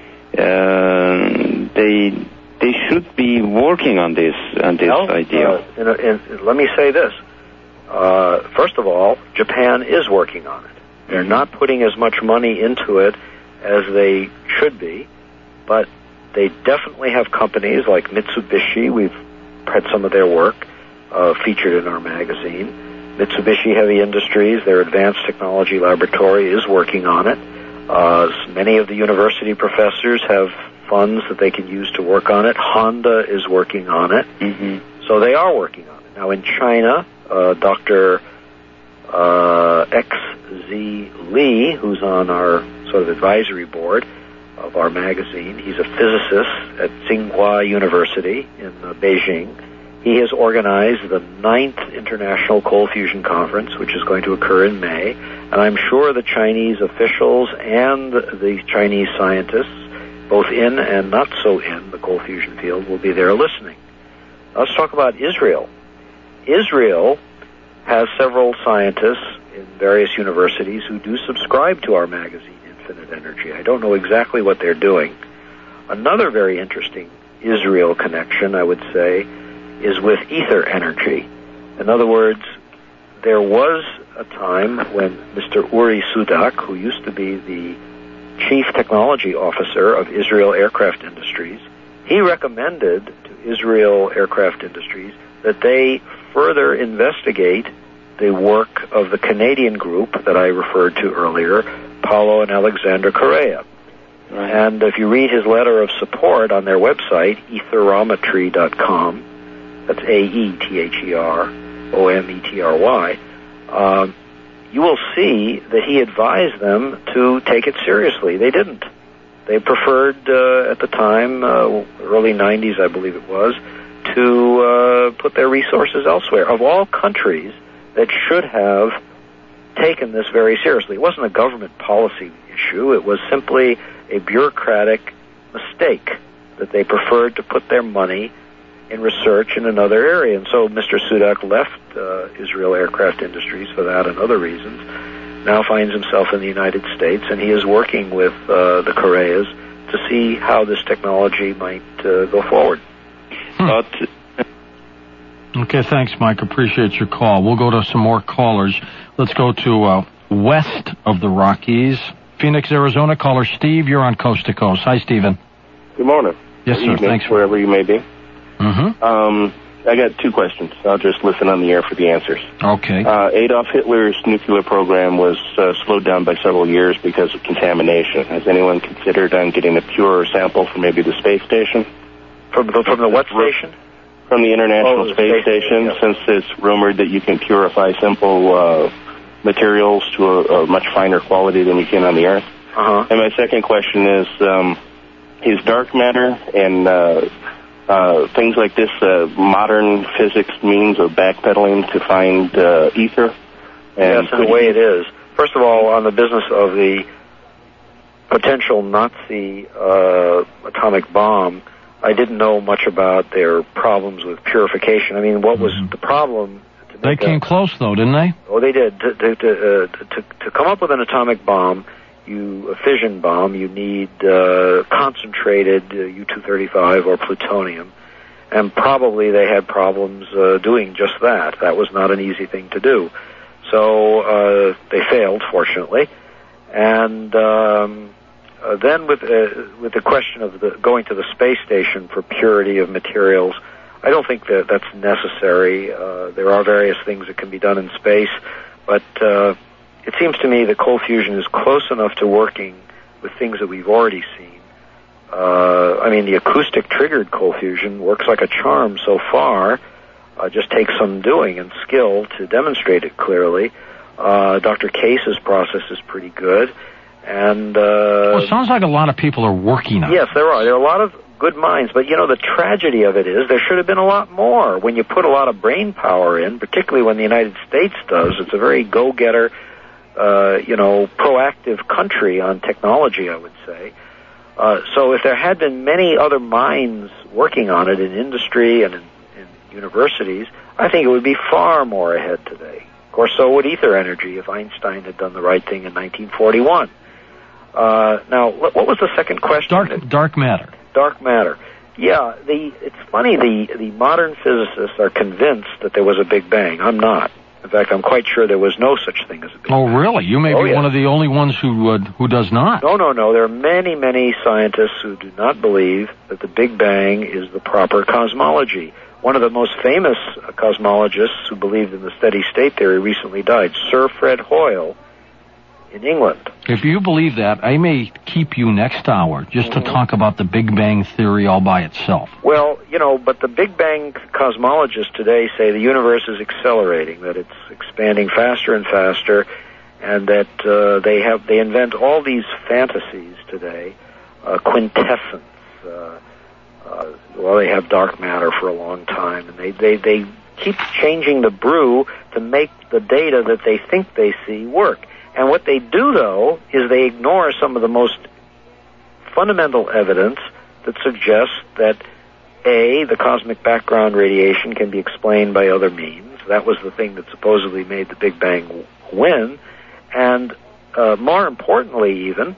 uh, they, they should be working on this, on this well, idea. Uh, in a, in, let me say this. Uh, first of all, Japan is working on it. They're not putting as much money into it as they should be, but they definitely have companies like Mitsubishi. We've had some of their work uh, featured in our magazine. Mitsubishi Heavy Industries, their Advanced Technology Laboratory, is working on it. Uh, many of the university professors have funds that they can use to work on it. Honda is working on it. Mm-hmm. So they are working on it. Now in China, uh, Doctor Uh, X Z Lee, who's on our sort of advisory board of our magazine, he's a physicist at Tsinghua University in uh, Beijing. He has organized the ninth International Cold Fusion Conference, which is going to occur in May, and I'm sure the Chinese officials and the Chinese scientists, both in and not so in the cold fusion field, will be there listening. Let's talk about Israel. Israel has several scientists in various universities who do subscribe to our magazine, Infinite Energy. I don't know exactly what they're doing. Another very interesting Israel connection, I would say, is with ether energy. In other words, there was a time when Mister Uri Sudak, who used to be the chief technology officer of Israel Aircraft Industries, he recommended to Israel Aircraft Industries that they further investigate the work of the Canadian group that I referred to earlier, Paulo and Alexandra Correa. Right. And if you read his letter of support on their website, etherometry dot com, that's A E T H E R O M E T R Y, um, you will see that he advised them to take it seriously. They didn't. They preferred, uh, at the time, uh, early nineties, I believe it was, to uh, put their resources elsewhere. Of all countries that should have taken this very seriously. It wasn't a government policy issue. It was simply a bureaucratic mistake that they preferred to put their money in research in another area. And so Mister Sudak left uh, Israel Aircraft Industries for that and other reasons, now finds himself in the United States, and he is working with uh, the Correas to see how this technology might uh, go forward. Hmm. But Okay, thanks, Mike. Appreciate your call. We'll go to some more callers. Let's go to uh, west of the Rockies. Phoenix, Arizona. Caller Steve, you're on Coast to Coast. Hi, Stephen. Good morning. Yes, Good sir. evening, Thanks. Wherever you may be. Mm-hmm. Um, I got two questions. I'll just listen on the air for the answers. Okay. Uh, Adolf Hitler's nuclear program was uh, slowed down by several years because of contamination. Has anyone considered on getting a pure sample from maybe the space station? From the, from the what station? From the International oh, the Space, space Station, yeah. Since it's rumored that you can purify simple uh, materials to a, a much finer quality than you can on the Earth. Uh-huh. And my second question is, um, is dark matter and uh, uh, things like this uh, modern physics means of backpedaling to find uh, ether? And yes, in the way it is. First of all, on the business of the potential Nazi uh, atomic bomb, I didn't know much about their problems with purification. I mean, what was mm-hmm. the problem? To they came a, close, though, didn't they? Oh, they did. To to to, uh, to to come up with an atomic bomb, you a fission bomb, you need uh, concentrated uh, U two thirty-five or plutonium, and probably they had problems uh, doing just that. That was not an easy thing to do. So uh, they failed, fortunately, and. Um, Uh, then with uh, with the question of the going to the space station for purity of materials, I don't think that that's necessary. Uh, there are various things that can be done in space, but uh, it seems to me that cold fusion is close enough to working with things that we've already seen. Uh, I mean, the acoustic triggered cold fusion works like a charm so far. Uh, just takes some doing and skill to demonstrate it clearly. Uh, Doctor Case's process is pretty good. And uh, well, it sounds like a lot of people are working on it. Yes, there are. There are a lot of good minds, but you know the tragedy of it is there should have been a lot more. When you put a lot of brain power in, particularly when the United States does, it's a very go-getter, uh, you know, proactive country on technology, I would say. Uh, so if there had been many other minds working on it in industry and in, in universities, I think it would be far more ahead today. Of course, so would ether energy if Einstein had done the right thing in nineteen forty-one. Uh, now, what was the second question? Dark, dark matter. Dark matter. Yeah, the it's funny, the, the modern physicists are convinced that there was a Big Bang. I'm not. In fact, I'm quite sure there was no such thing as a Big oh, Bang. Oh, really? You may oh, be yeah. one of the only ones who uh, who does not. No, no, no. There are many, many scientists who do not believe that the Big Bang is the proper cosmology. One of the most famous cosmologists who believed in the steady state theory recently died, Sir Fred Hoyle, in England. If you believe that, I may keep you next hour just to talk about the Big Bang theory all by itself. Well, you know, but the Big Bang cosmologists today say the universe is accelerating, that it's expanding faster and faster, and that uh, they have they invent all these fantasies today, uh, quintessence. Uh, uh, well, they have dark matter for a long time, and they, they, they keep changing the brew to make the data that they think they see work. And what they do, though, is they ignore some of the most fundamental evidence that suggests that, A, the cosmic background radiation can be explained by other means. That was the thing that supposedly made the Big Bang win. And uh, more importantly, even,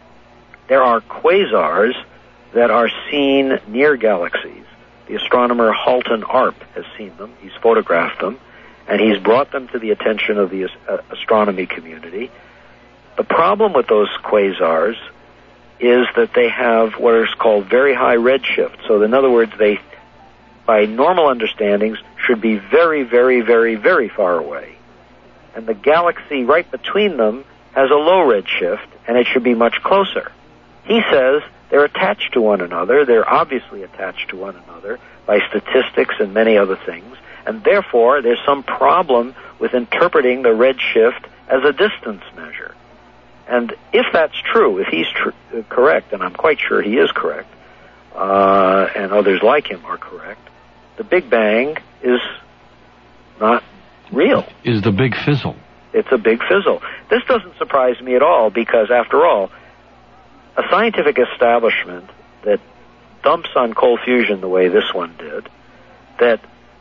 there are quasars that are seen near galaxies. The astronomer Halton Arp has seen them. He's photographed them. And he's brought them to the attention of the uh, astronomy community. The problem with those quasars is that they have what is called very high redshift. So in other words, they, by normal understandings, should be very, very, very, very far away. And the galaxy right between them has a low redshift, and it should be much closer. He says they're attached to one another. They're obviously attached to one another by statistics and many other things. And therefore, there's some problem with interpreting the redshift as a distance measure. And if that's true, if he's tr- correct, and I'm quite sure he is correct, uh, and others like him are correct, the Big Bang is not real. Is the big fizzle. It's a big fizzle. This doesn't surprise me at all because, after all, a scientific establishment that dumps on cold fusion the way this one did, that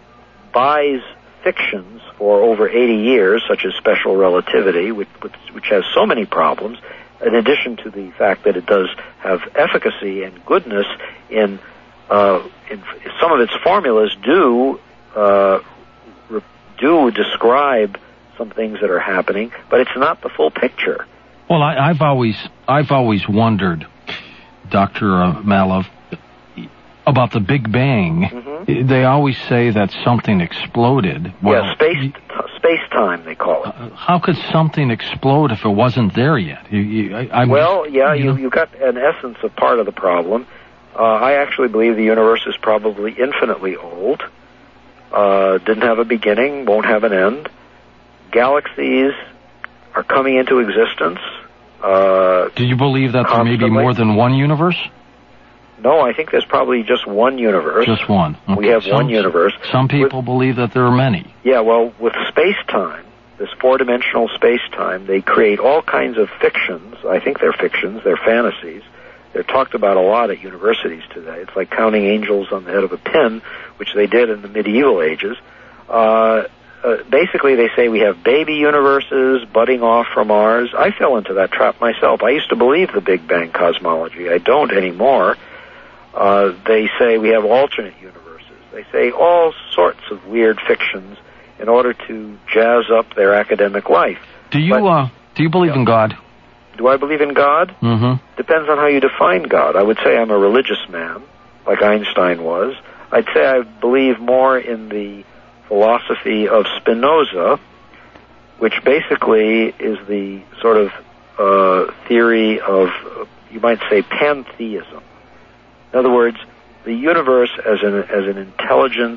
buys fictions for over eighty years, such as special relativity, which, which, which has so many problems, in addition to the fact that it does have efficacy and goodness in, uh, in some of its formulas do uh, re- do describe some things that are happening, but it's not the full picture. Well, I, I've always I've always wondered, Doctor Uh, Malev, about the Big Bang, Mm-hmm. they always say that something exploded. Well, yeah, space space time they call it. Uh, how could something explode if it wasn't there yet? You, you, I, I'm well, just, yeah, you, you know. you got an essence of part of the problem. Uh, I actually believe the universe is probably infinitely old. Uh, didn't have a beginning, won't have an end. Galaxies are coming into existence. Uh, Do you believe that constantly. there may be more than one universe? No, I think there's probably just one universe. Just one. Okay. We have some, one universe. Some people with, believe that there are many. Yeah, well, with space-time, this four-dimensional space-time, they create all kinds of fictions. I think they're fictions. They're fantasies. They're talked about a lot at universities today. It's like counting angels on the head of a pin, which they did in the medieval ages. Uh, uh, basically, they say we have baby universes budding off from ours. I fell into that trap myself. I used to believe the Big Bang cosmology. I don't anymore. Uh, they say we have alternate universes. They say all sorts of weird fictions in order to jazz up their academic life. Do you but, uh, do you believe yeah. in God? Do I believe in God? Mm-hmm. Depends on how you define God. I would say I'm a religious man, like Einstein was. I'd say I believe more in the philosophy of Spinoza, which basically is the sort of uh, theory of, you might say, pantheism. In other words, the universe as an as an intelligence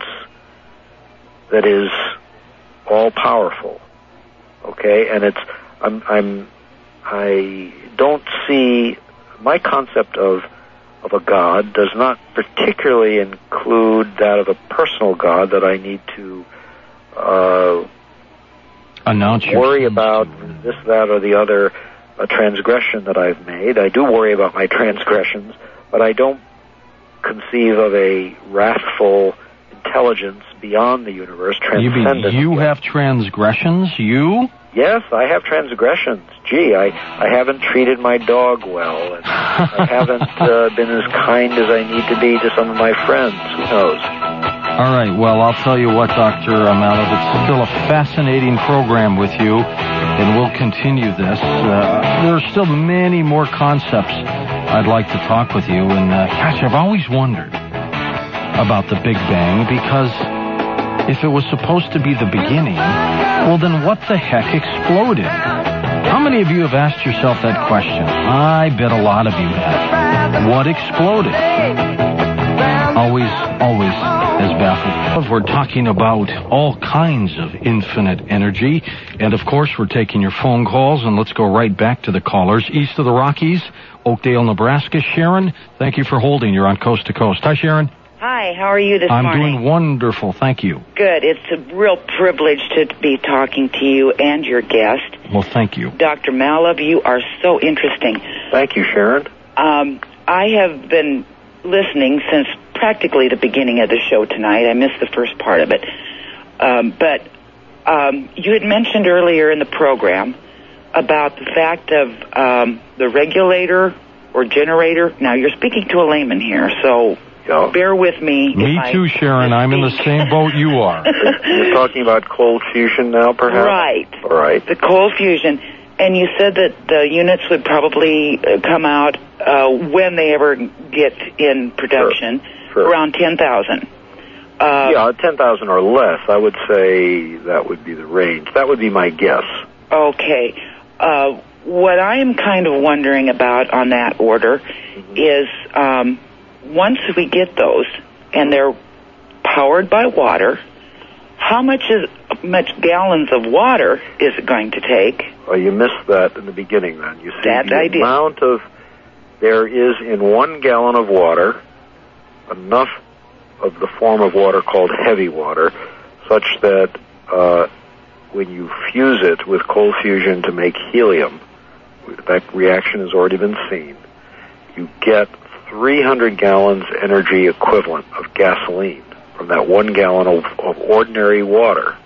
that is all powerful. Okay, and it's I'm I'm I don't see my concept of of a God does not particularly include that of a personal God that I need to uh, announce worry about this, that, or the other a transgression that I've made. I do worry about my transgressions, but I don't conceive of a wrathful intelligence beyond the universe, transcendent. You, mean you have transgressions? You? Yes, I have transgressions. Gee, I, I haven't treated my dog well, and I haven't uh, been as kind as I need to be to some of my friends. Who knows? All right, well, I'll tell you what, Doctor Amalov, it's still a fascinating program with you, and we'll continue this. Uh, there are still many more concepts I'd like to talk with you, and uh, gosh, I've always wondered about the Big Bang, because if it was supposed to be the beginning, well, then what the heck exploded? How many of you have asked yourself that question? I bet a lot of you have. What exploded? Always, always has baffled. We're talking about all kinds of infinite energy, and of course we're taking your phone calls, and let's go right back to the callers. East of the Rockies, Oakdale, Nebraska. Sharon, thank you for holding. You're on Coast to Coast. Hi, Sharon. Hi, how are you this I'm morning? I'm doing wonderful, thank you. Good. It's a real privilege to be talking to you and your guest. Well, thank you. Doctor Malov, you are so interesting. Thank you, Sharon. Um, I have been listening since practically the beginning of the show tonight. I missed the first part of it. Um, but um, you had mentioned earlier in the program about the fact of um, the regulator or generator. Now, you're speaking to a layman here, so... Yeah. Bear with me. Me too, I Sharon. I'm in the same boat you are. You're talking about cold fusion now, perhaps? Right. All right. The cold fusion. And you said that the units would probably come out uh, when they ever get in production, sure. Sure. around ten thousand. Uh, yeah, ten thousand or less. I would say that would be the range. That would be my guess. Okay. Uh, what I am kind of wondering about on that order mm-hmm. is... Um, once we get those and they're powered by water, how much is much gallons of water is it going to take? Well, you missed that in the beginning then. You see that the I did. amount of, there is in one gallon of water enough of the form of water called heavy water such that uh, when you fuse it with cold fusion to make helium, that reaction has already been seen, you get three hundred gallons energy equivalent of gasoline from that one gallon of, of ordinary water.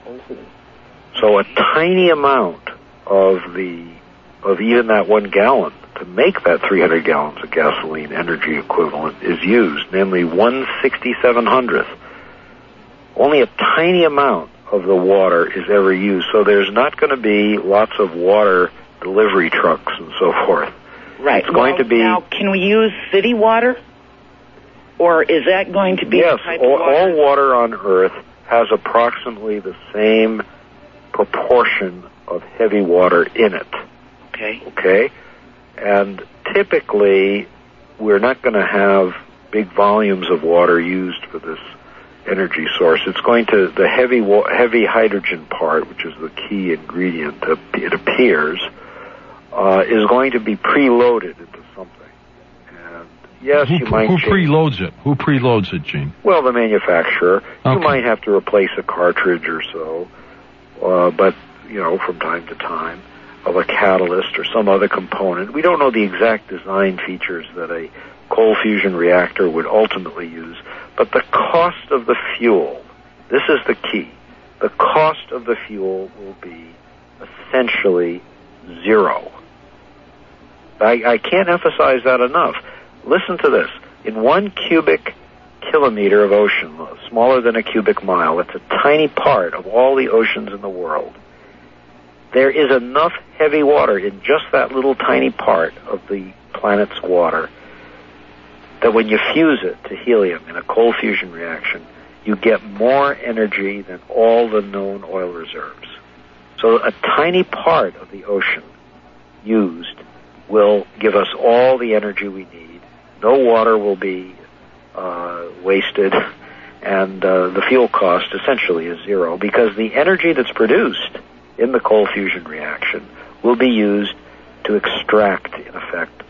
So a tiny amount of the of even that one gallon to make that three hundred gallons of gasoline energy equivalent is used, namely one sixty-seven hundredth. Only a tiny amount of the water is ever used, so there's not going to be lots of water delivery trucks and so forth. Right. It's going well, to be... Now, can we use city water? Or is that going to be yes, the type all, of water? all water on Earth has approximately the same proportion of heavy water in it. Okay. Okay? And typically, we're not going to have big volumes of water used for this energy source. It's going to, the heavy wa- heavy hydrogen part, which is the key ingredient, uh, it appears, uh, is going to be preloaded into something. And yes, who, you might Who change. preloads it? Who preloads it, Gene? Well, the manufacturer. You Okay. might have to replace a cartridge or so, uh, but, you know, from time to time, of a catalyst or some other component. We don't know the exact design features that a cold fusion reactor would ultimately use, but the cost of the fuel, this is the key, the cost of the fuel will be essentially zero. I, I can't emphasize that enough. Listen to this. In one cubic kilometer of ocean, smaller than a cubic mile, it's a tiny part of all the oceans in the world. There is enough heavy water in just that little tiny part of the planet's water that when you fuse it to helium in a cold fusion reaction, you get more energy than all the known oil reserves. So a tiny part of the ocean used will give us all the energy we need. No water will be uh, wasted, and uh, the fuel cost essentially is zero because the energy that's produced in the cold fusion reaction will be used to extract, in effect,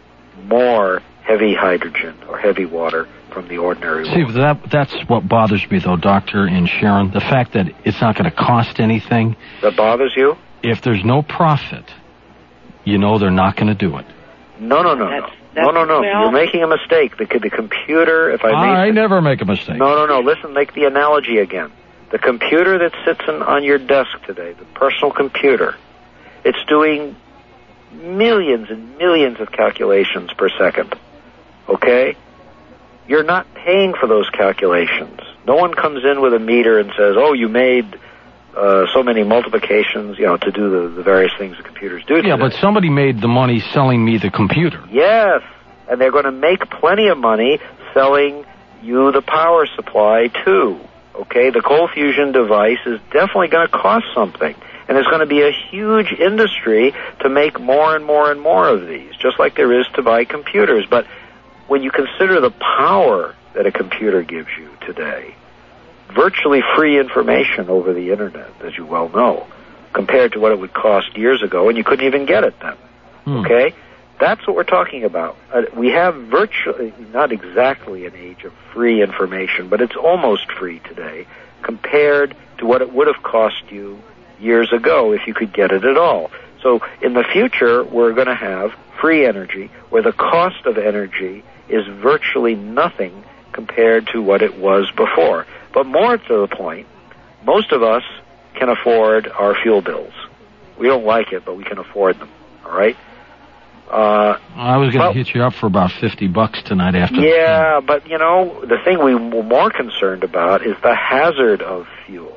more heavy hydrogen or heavy water from the ordinary See, water. that, that's what bothers me, though, Doctor and Sharon, the fact that it's not going to cost anything. That bothers you? If there's no profit, you know they're not going to do it. No, no, no, That's, no. No, no, no. well, You're making a mistake. The, the computer, if I may... I never make a mistake. No, no, no. Listen, make the analogy again. The computer that sits in, on your desk today, the personal computer, it's doing millions and millions of calculations per second. Okay? You're not paying for those calculations. No one comes in with a meter and says, oh, you made uh, so many multiplications, you know, to do the, the various things the computers do today. Yeah, but somebody made the money selling me the computer. Yes, and they're going to make plenty of money selling you the power supply, too. Okay, the cold fusion device is definitely going to cost something. And there's going to be a huge industry to make more and more and more of these, just like there is to buy computers. But when you consider the power that a computer gives you today, virtually free information over the Internet, as you well know, compared to what it would cost years ago, and you couldn't even get it then. Hmm. Okay? That's what we're talking about. Uh, we have virtually, not exactly an age of free information, but it's almost free today compared to what it would have cost you years ago if you could get it at all. So in the future, we're going to have free energy where the cost of energy is virtually nothing compared to what it was before. But more to the point, most of us can afford our fuel bills. We don't like it, but we can afford them, all right? Uh, I was going to well, hit you up for about fifty bucks tonight after. Yeah, but, you know, the thing we were more concerned about is the hazard of fuel,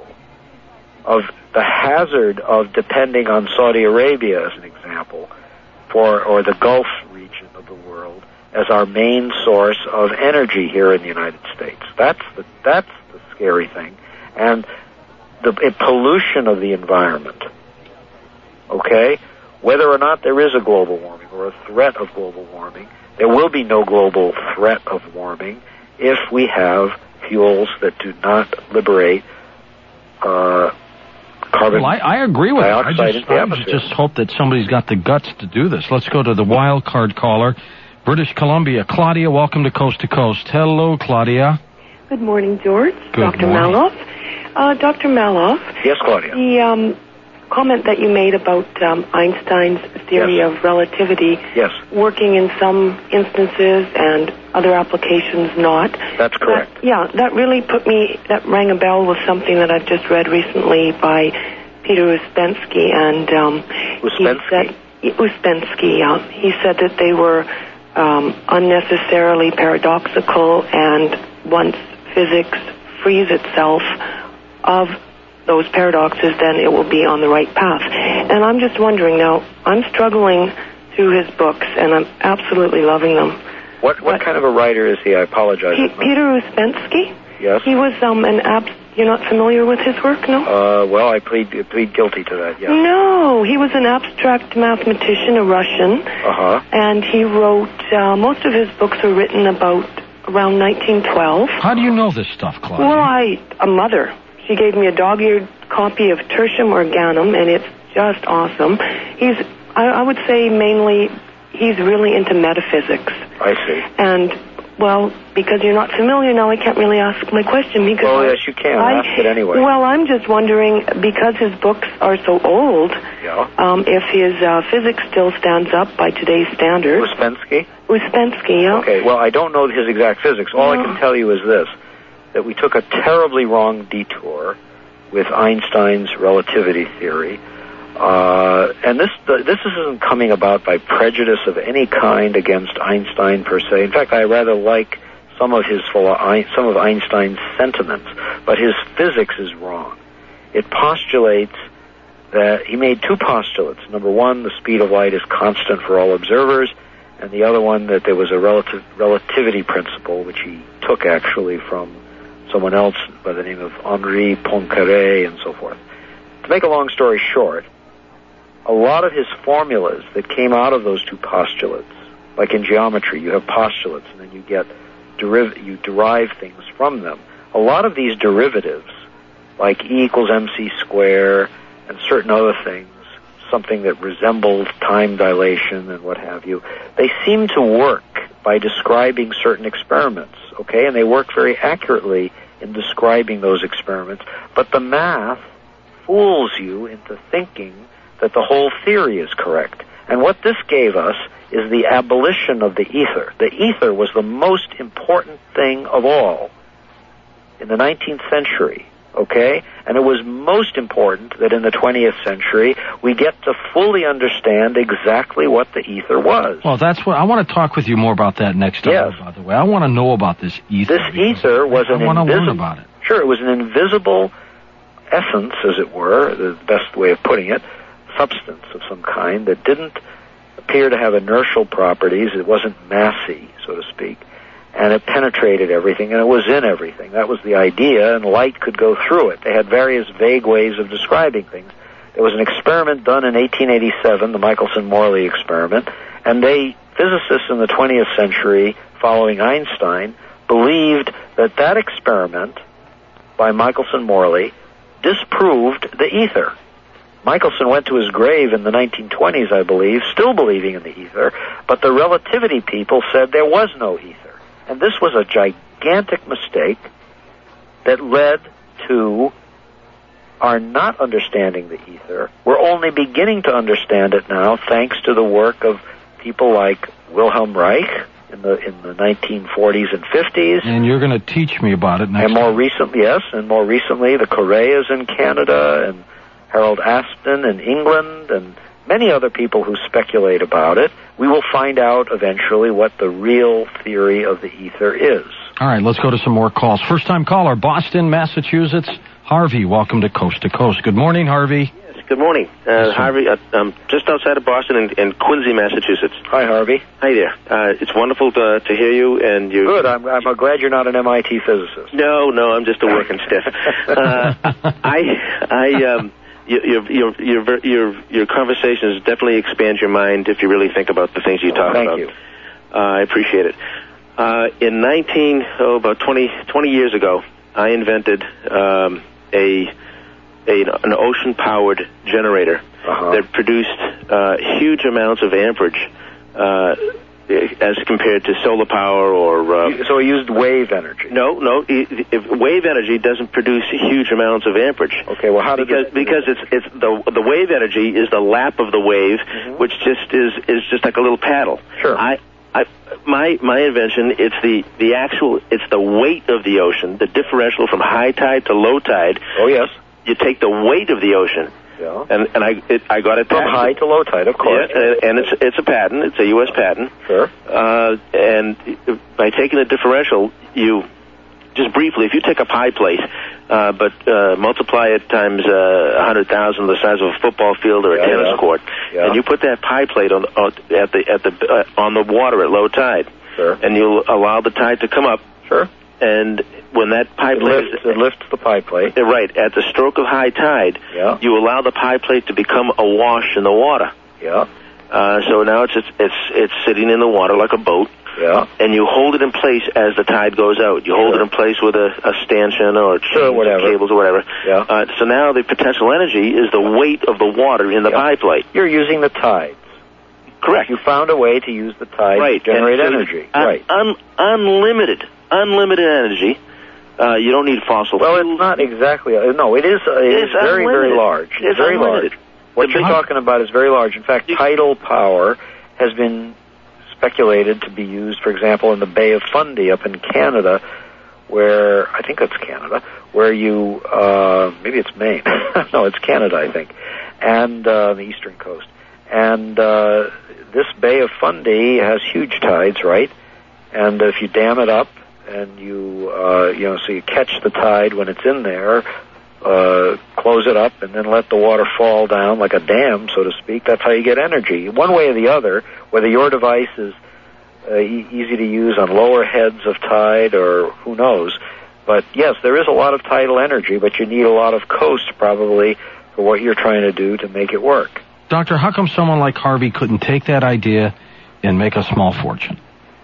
of the hazard of depending on Saudi Arabia, as an example, for or the Gulf region of the world as our main source of energy here in the United States. That's the that's the scary thing, and the uh, pollution of the environment. Okay, whether or not there is a global warming or a threat of global warming, there will be no global threat of warming if we have fuels that do not liberate uh, carbon Well, I, I agree with that. I dioxide just, into the I atmosphere. just hope that somebody's got the guts to do this. Let's go to the wild card caller, British Columbia. Claudia, welcome to Coast to Coast. Hello, Claudia. Good morning, George. Good Doctor morning. Maloff. Uh, Doctor Maloff, Yes, Claudia. the um, comment that you made about um, Einstein's theory Yes. of relativity Yes, working in some instances and other applications not. that's correct. That, yeah, that really put me, that rang a bell with something that I've just read recently by Peter Uspensky. And um, Uspensky? he said, Uspensky, yeah. He said that they were um, unnecessarily paradoxical, and once physics frees itself of those paradoxes, then it will be on the right path. And I'm just wondering now, I'm struggling through his books, and I'm absolutely loving them. What what kind of a writer is he? I apologize. He, Peter Uspensky. Yes. He was um, an abs. You're not familiar with his work, no? Uh, well, I plead plead guilty to that. Yeah. No, he was an abstract mathematician, a Russian. Uh huh. And he wrote. Uh, most of his books are written about around nineteen twelve. How do you know this stuff, Claudia? Well, I a mother. She gave me a dog-eared copy of Tertium Organum, and it's just awesome. He's, I, I would say, mainly he's really into metaphysics. I see. And, well, because you're not familiar now, I can't really ask my question. Because well, yes, you can. I, ask it anyway. Well, I'm just wondering, because his books are so old, yeah. um, if his uh, physics still stands up by today's standards. Uspensky? Uspensky, yeah. Okay, well, I don't know his exact physics. All no. I can tell you is this, that we took a terribly wrong detour with Einstein's relativity theory. Uh, and this the, this isn't coming about by prejudice of any kind against Einstein per se. In fact, I rather like some of his some of Einstein's sentiments, but his physics is wrong. It postulates that he made two postulates. Number one, the speed of light is constant for all observers, and the other one that there was a relative relativity principle, which he took actually from someone else by the name of Henri Poincaré and so forth. To make a long story short, a lot of his formulas that came out of those two postulates, like in geometry, you have postulates and then you get deriv- you derive things from them. A lot of these derivatives, like E equals mc squared and certain other things, something that resembles time dilation and what have you, they seem to work by describing certain experiments, okay? And they work very accurately in describing those experiments. But the math fools you into thinking that the whole theory is correct. And what this gave us is the abolition of the ether. The ether was the most important thing of all in the nineteenth century, okay? And it was most important that in the twentieth century we get to fully understand exactly what the ether was. Well, that's what I want to talk with you more about that next time, yes. by the way. I want to know about this ether. This ether was an I want to invisible, learn about it. Sure, it was an invisible essence, as it were, the best way of putting it, substance of some kind that didn't appear to have inertial properties. It wasn't massy, so to speak. And it penetrated everything, and it was in everything. That was the idea, and light could go through it. They had various vague ways of describing things. There was an experiment done in eighteen eighty-seven, the Michelson-Morley experiment, and they, physicists in the twentieth century, following Einstein, believed that that experiment by Michelson-Morley disproved the ether. Michelson went to his grave in the nineteen twenties, I believe, still believing in the ether, but the relativity people said there was no ether. And this was a gigantic mistake that led to our not understanding the ether. We're only beginning to understand it now thanks to the work of people like Wilhelm Reich in the in the nineteen forties and fifties. And you're going to teach me about it next And more time. recently, yes, and more recently the Correas in Canada and Harold Aspen in England and many other people who speculate about it. We will find out eventually what the real theory of the ether is. All right, let's go to some more calls. First-time caller, Boston, Massachusetts. Harvey, welcome to Coast to Coast. Good morning, Harvey. Yes, good morning. Uh, Harvey, uh, um, just outside of Boston in, in Quincy, Massachusetts. Hi, Harvey. Hi there. Uh, it's wonderful to, to hear you. And you. Good. I'm, I'm glad you're not an M I T physicist. No, no, I'm just a working stiff. Uh, I, I, um, Your your your your your conversations definitely expand your mind if you really think about the things you talk Thank about. you. Uh, I appreciate it. Uh, in nineteen oh about twenty twenty years ago, I invented um, a a an ocean powered generator uh-huh. that produced uh, huge amounts of amperage. Uh, as compared to solar power or... Uh, so it used wave energy? No, no. It, it, wave energy doesn't produce huge amounts of amperage. Okay, well, how does because, it... Because it's it's the the wave energy is the lap of the wave, mm-hmm. which just is, is just like a little paddle. Sure. I, I, my my invention, it's the, the actual... It's the weight of the ocean, the differential from high tide to low tide. Oh, yes. You take the weight of the ocean... Yeah. And and I it, I got it from patented. high to low tide, of course. Yeah, and, and it's it's a patent. It's a U S patent. Sure. Uh, and by taking the differential, you just briefly, if you take a pie plate, uh, but uh, multiply it times uh, a hundred thousand, the size of a football field or a yeah. tennis court, yeah. and you put that pie plate on, on at the at the uh, on the water at low tide. Sure. And you allow the tide to come up. Sure. And when that pie it plate lifts, is... It lifts the pie plate. Right. At the stroke of high tide, yeah. you allow the pie plate to become awash in the water. Yeah. Uh, so now it's, it's it's it's sitting in the water like a boat. Yeah. And you hold it in place as the tide goes out. You hold sure. it in place with a, a stanchion or chains sure, whatever. or cables or whatever. Yeah. Uh, so now the potential energy is the weight of the water in the yeah. pie plate. You're using the tides. Correct. You found a way to use the tide right. to generate so energy. Un- right. Un- unlimited, unlimited energy. Uh, you don't need fossil well, fuels. Well, it's not exactly. Uh, no, it is. Uh, it it's is very, unlimited. very large. It's, it's very unlimited. large. What the you're big, talking about is very large. In fact, tidal power has been speculated to be used, for example, in the Bay of Fundy up in Canada, where I think that's Canada, where you uh, maybe it's Maine. No, it's Canada, I think, and uh, the eastern coast. And uh, this Bay of Fundy has huge tides, right? And if you dam it up, and you, uh, you know, so you catch the tide when it's in there, uh, close it up, and then let the water fall down like a dam, so to speak. That's how you get energy. One way or the other, whether your device is uh, e- easy to use on lower heads of tide or who knows. But yes, there is a lot of tidal energy, but you need a lot of coast probably for what you're trying to do to make it work. Doctor, how come someone like Harvey couldn't take that idea and make a small fortune?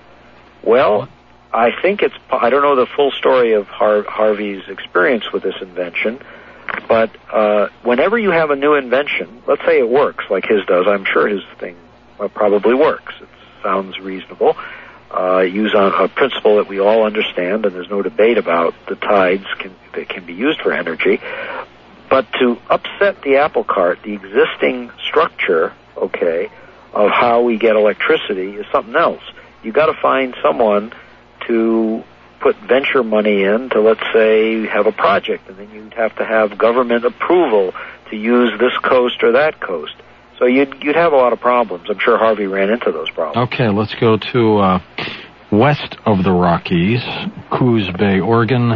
Well, I think it's, I don't know the full story of Har- Harvey's experience with this invention, but uh, whenever you have a new invention, let's say it works like his does, I'm sure his thing uh, probably works. It sounds reasonable. Uh, use on a principle that we all understand, and there's no debate about the tides can, that can be used for energy. But to upset the apple cart, the existing structure, okay, of how we get electricity is something else. You've got to find someone to put venture money in to, let's say, have a project, and then you'd have to have government approval to use this coast or that coast. So you'd you'd have a lot of problems. I'm sure Harvey ran into those problems. Okay, let's go to uh, west of the Rockies, Coos Bay, Oregon.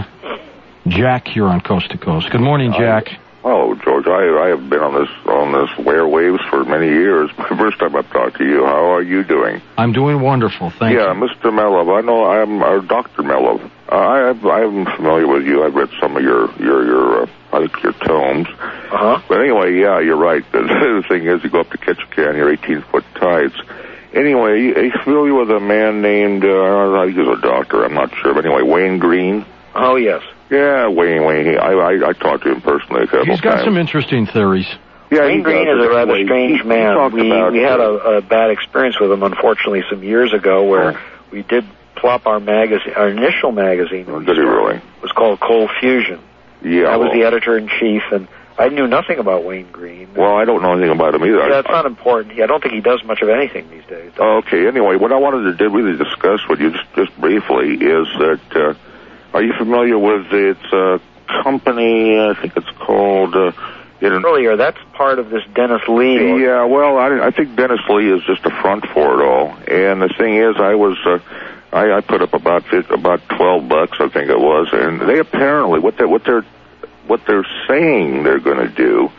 Jack, you're on Coast to Coast. Good morning, Jack. Oh, George, I, I have been on this on this airwaves for many years. My first time I've talked to you. How are you doing? I'm doing wonderful, thank yeah, you. Yeah, Mister Melov. I know I'm uh, Doctor Melov. Uh, I I'm familiar with you. I've read some of your your your uh, I think your tomes. Uh-huh. But anyway, yeah, you're right. The, the thing is, you go up to Ketchikan, you're eighteen foot tides. Anyway, are you familiar with a man named uh, I think he's a doctor. I'm not sure, but anyway, Wayne Green. Oh yes. Yeah, Wayne, Wayne. He, I, I I talked to him personally a couple He's got times. some interesting theories. Yeah, Wayne Green is a rather strange he, man. He we about, we had a, a bad experience with him, unfortunately, some years ago, where oh. we did plop our magazine, our initial magazine. Oh, did he really? Was called Cold Fusion. Yeah. I was well, the editor in chief, and I knew nothing about Wayne Green. Well, I don't know anything about him either. Yeah, it's not important. I don't think he does much of anything these days. Okay. Anyway, what I wanted to really discuss with you just just briefly is that uh, are you familiar with its uh, company? I think it's called. Uh, Earlier, that's part of this Dennis Lee. Or... Yeah, well, I, I think Dennis Lee is just a front for it all. And the thing is, I was, uh, I, I put up about about twelve bucks, I think it was, and they apparently what they what they're what they're saying they're going to do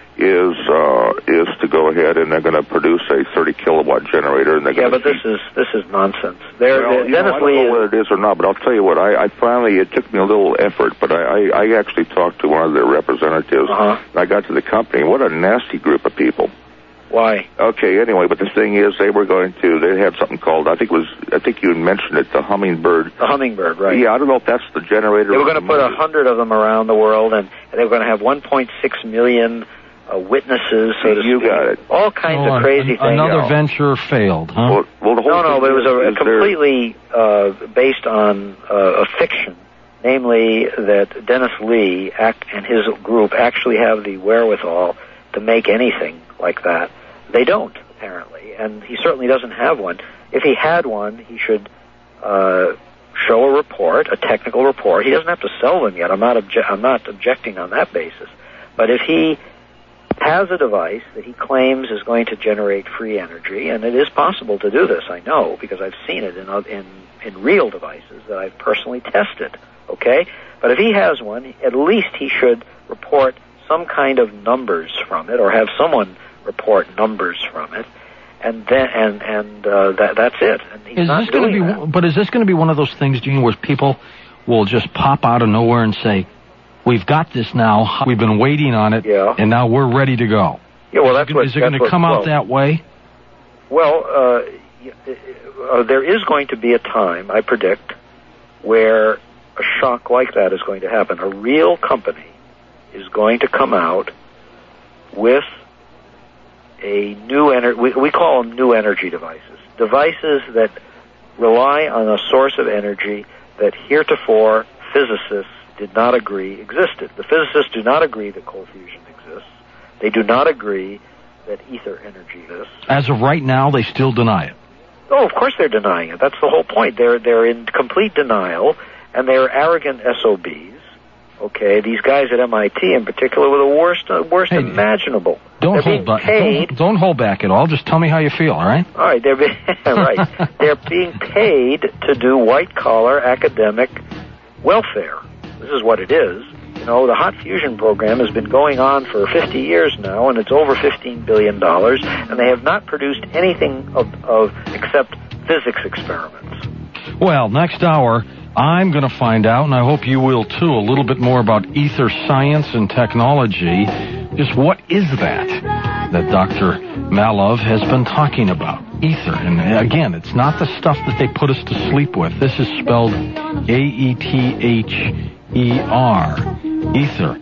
is uh, is to go ahead and they're going to produce a thirty kilowatt generator. And they're yeah, gonna but this is this is nonsense. There, well, Dennis you know, I don't Lee know is... whether it is or not, but I'll tell you what. I, I finally it took me a little effort, but I, I, I actually talked to one of their representatives. Uh-huh. And I got to the company. What a nasty group of people. Why? Okay. Anyway, but the thing is, they were going to. They had something called. I think it was. I think you had mentioned it. The Hummingbird. The Hummingbird, right? Yeah. I don't know if that's the generator. They were going to put a hundred of them around the world, and, and they were going to have one point six million. Uh, witnesses, so to you speak. got it. All kinds oh, of crazy an, things. Another venture failed, huh? Well, well, the whole no, no, but it was a, a completely uh, based on uh, a fiction, namely that Dennis Lee act, and his group actually have the wherewithal to make anything like that. They don't, apparently, and he certainly doesn't have one. If he had one, he should uh, show a report, a technical report. He doesn't have to sell them yet. I'm not obje- I'm not objecting on that basis. But if he has a device that he claims is going to generate free energy, and it is possible to do this, I know, because I've seen it in in, in real devices that I've personally tested, okay? But if he has one, at least he should report some kind of numbers from it, or have someone report numbers from it, and then and and uh, that that's it. And he's is not this going to be? that. But is this going to be one of those things, Gene, where people will just pop out of nowhere and say, "We've got this now. We've been waiting on it, yeah. and now we're ready to go." Yeah, well, that's is it, what. Is it going to come well, out that way? Well, uh, uh, there is going to be a time, I predict, where a shock like that is going to happen. A real company is going to come out with a new energy. We, we call them new energy devices. Devices that rely on a source of energy that heretofore physicists did not agree existed. The physicists do not agree that cold fusion exists. They do not agree that ether energy exists. As of right now, they still deny it. Oh, of course they're denying it. That's the whole point. They're they're in complete denial, and they're arrogant S O Bs. Okay, these guys at M I T in particular were the worst, uh, worst hey, imaginable. Don't they're hold back. Paid, don't, don't hold back at all. Just tell me how you feel. All right. All right. They're being, right. They're being paid to do white collar academic welfare. This is what it is. You know, the hot fusion program has been going on for fifty years now, and it's over fifteen billion dollars, and they have not produced anything of, of except physics experiments. Well, next hour, I'm going to find out, and I hope you will too, a little bit more about ether science and technology. Just what is that that Doctor Malov has been talking about? Ether. And again, it's not the stuff that they put us to sleep with. This is spelled A E T H E R. Ether.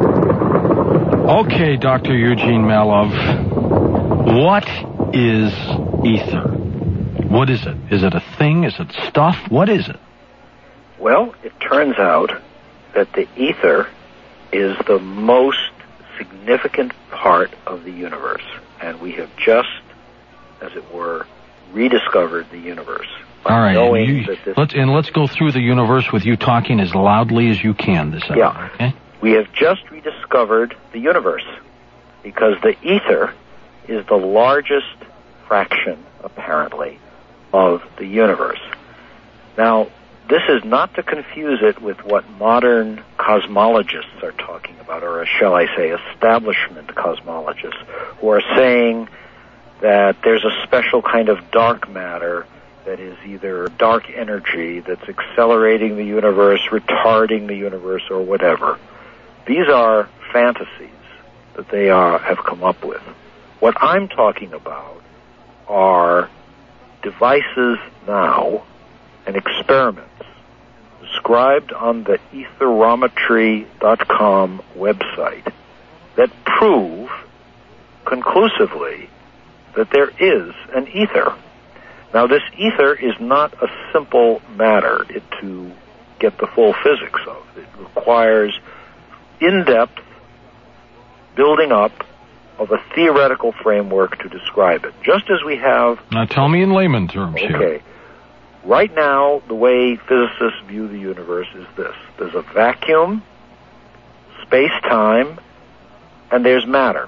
Okay, Doctor Eugene Malov. What is ether? What is it? Is it a thing? Is it stuff? What is it? Well, it turns out that the ether is the most significant part of the universe. And we have just, as it were, rediscovered the universe. All right, and, you, that this let's, and let's go through the universe with you talking as loudly as you can this hour. Yeah. Okay? We have just rediscovered the universe because the ether is the largest fraction, apparently, of the universe. Now, this is not to confuse it with what modern cosmologists are talking about, or shall I say establishment cosmologists, who are saying that there's a special kind of dark matter that is either dark energy that's accelerating the universe, retarding the universe, or whatever. These are fantasies that they are, have come up with. What I'm talking about are devices now and experiments described on the etherometry dot com website that prove conclusively that there is an ether. Now, this ether is not a simple matter it, to get the full physics of. It requires in-depth building up of a theoretical framework to describe it, just as we have... Now, tell me in layman terms okay. here. Okay. Right now, the way physicists view the universe is this. There's a vacuum, space-time, and there's matter.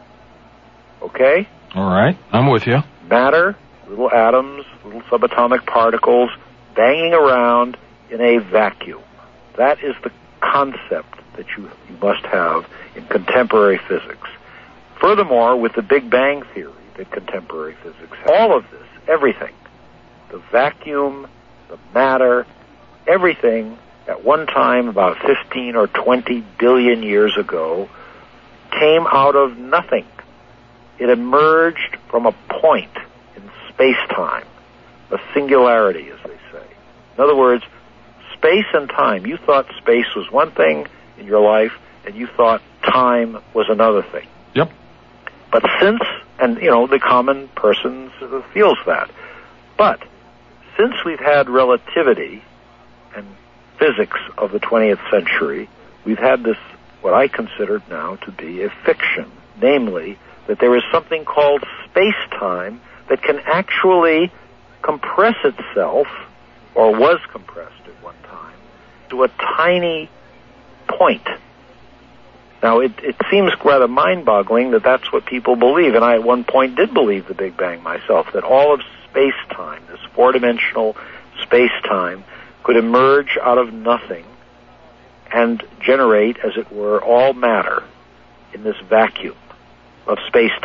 Okay? All right, I'm with you. Matter, little atoms, little subatomic particles, banging around in a vacuum. That is the concept that you, you must have in contemporary physics. Furthermore, with the Big Bang theory that contemporary physics has, all of this, everything, the vacuum, the matter, everything, at one time, about fifteen or twenty billion years ago, came out of nothing. It emerged from a point in space-time, a singularity, as they say. In other words, space and time. You thought space was one thing in your life, and you thought time was another thing. Yep. But since, and, you know, the common person feels that. But since we've had relativity and physics of the twentieth century, we've had this, what I consider now to be a fiction, namely that there is something called space-time that can actually compress itself, or was compressed at one time, to a tiny point. Now, it, it seems rather mind-boggling that that's what people believe, and I at one point did believe the Big Bang myself, that all of space-time, this four-dimensional space-time, could emerge out of nothing and generate, as it were, all matter in this vacuum of space-time.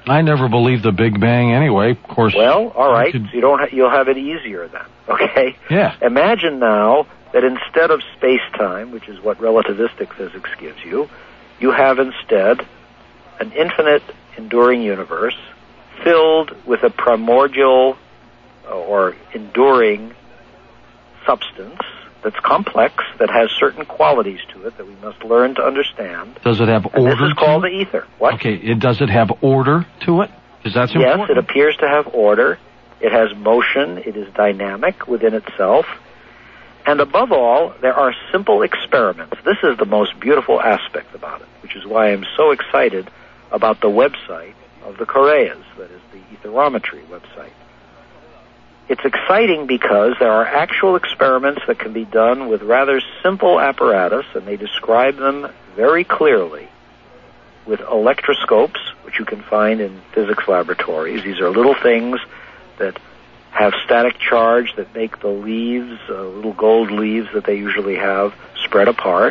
I never believed the Big Bang anyway. Of course. Well, all right. Could... So you don't. Ha- you'll have it easier then. Okay. Yeah. Imagine now that instead of space-time, which is what relativistic physics gives you, you have instead an infinite, enduring universe filled with a primordial or enduring substance that's complex, that has certain qualities to it that we must learn to understand. Does it have and order? This is called the ether. What? Okay, it, does it have order to it? Because that's important. Yes, it appears to have order. It has motion. It is dynamic within itself. And above all, there are simple experiments. This is the most beautiful aspect about it, which is why I'm so excited about the website of the Correas, that is the etherometry website. It's exciting because there are actual experiments that can be done with rather simple apparatus, and they describe them very clearly with electroscopes, which you can find in physics laboratories. These are little things that have static charge that make the leaves, uh, little gold leaves that they usually have, spread apart,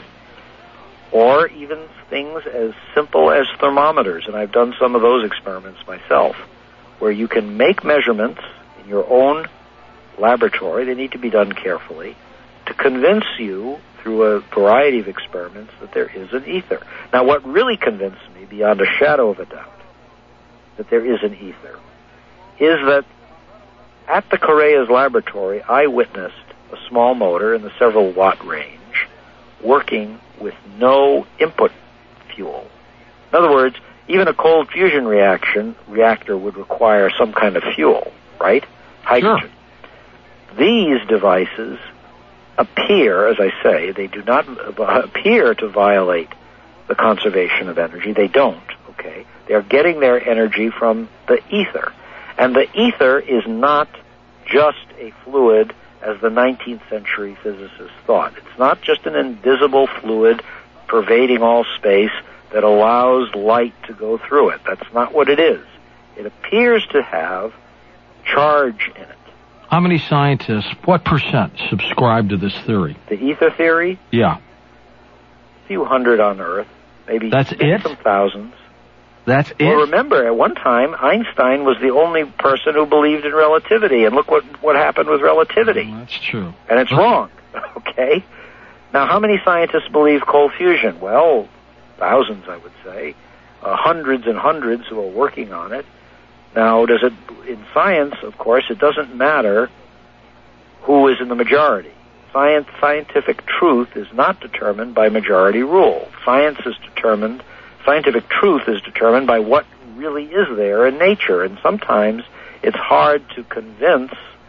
or even things as simple as thermometers, and I've done some of those experiments myself, where you can make measurements in your own laboratory. They need to be done carefully to convince you through a variety of experiments that there is an ether. Now, what really convinced me, beyond a shadow of a doubt, that there is an ether, is that at the Correa's laboratory, I witnessed a small motor in the several watt range working with no input fuel. In other words, even a cold fusion reaction reactor would require some kind of fuel, right? Hydrogen. Sure. These devices appear, as I say, they do not appear to violate the conservation of energy. They don't, okay? They are getting their energy from the ether. And the ether is not just a fluid as the nineteenth century physicists thought. It's not just an invisible fluid pervading all space that allows light to go through it. That's not what it is. It appears to have charge in it. How many scientists, what percent subscribe to this theory? The ether theory? Yeah. A few hundred on Earth, maybe That's it? some thousands. That's it? Well, remember, at one time, Einstein was the only person who believed in relativity, and look what, what happened with relativity. Well, that's true. And it's wrong, okay? Now, how many scientists believe cold fusion? Well, thousands, I would say. Uh, hundreds and hundreds who are working on it. Now, does it, in science, of course, it doesn't matter who is in the majority. Science, scientific truth is not determined by majority rule. Science is determined, scientific truth is determined by what really is there in nature. And sometimes it's hard to convince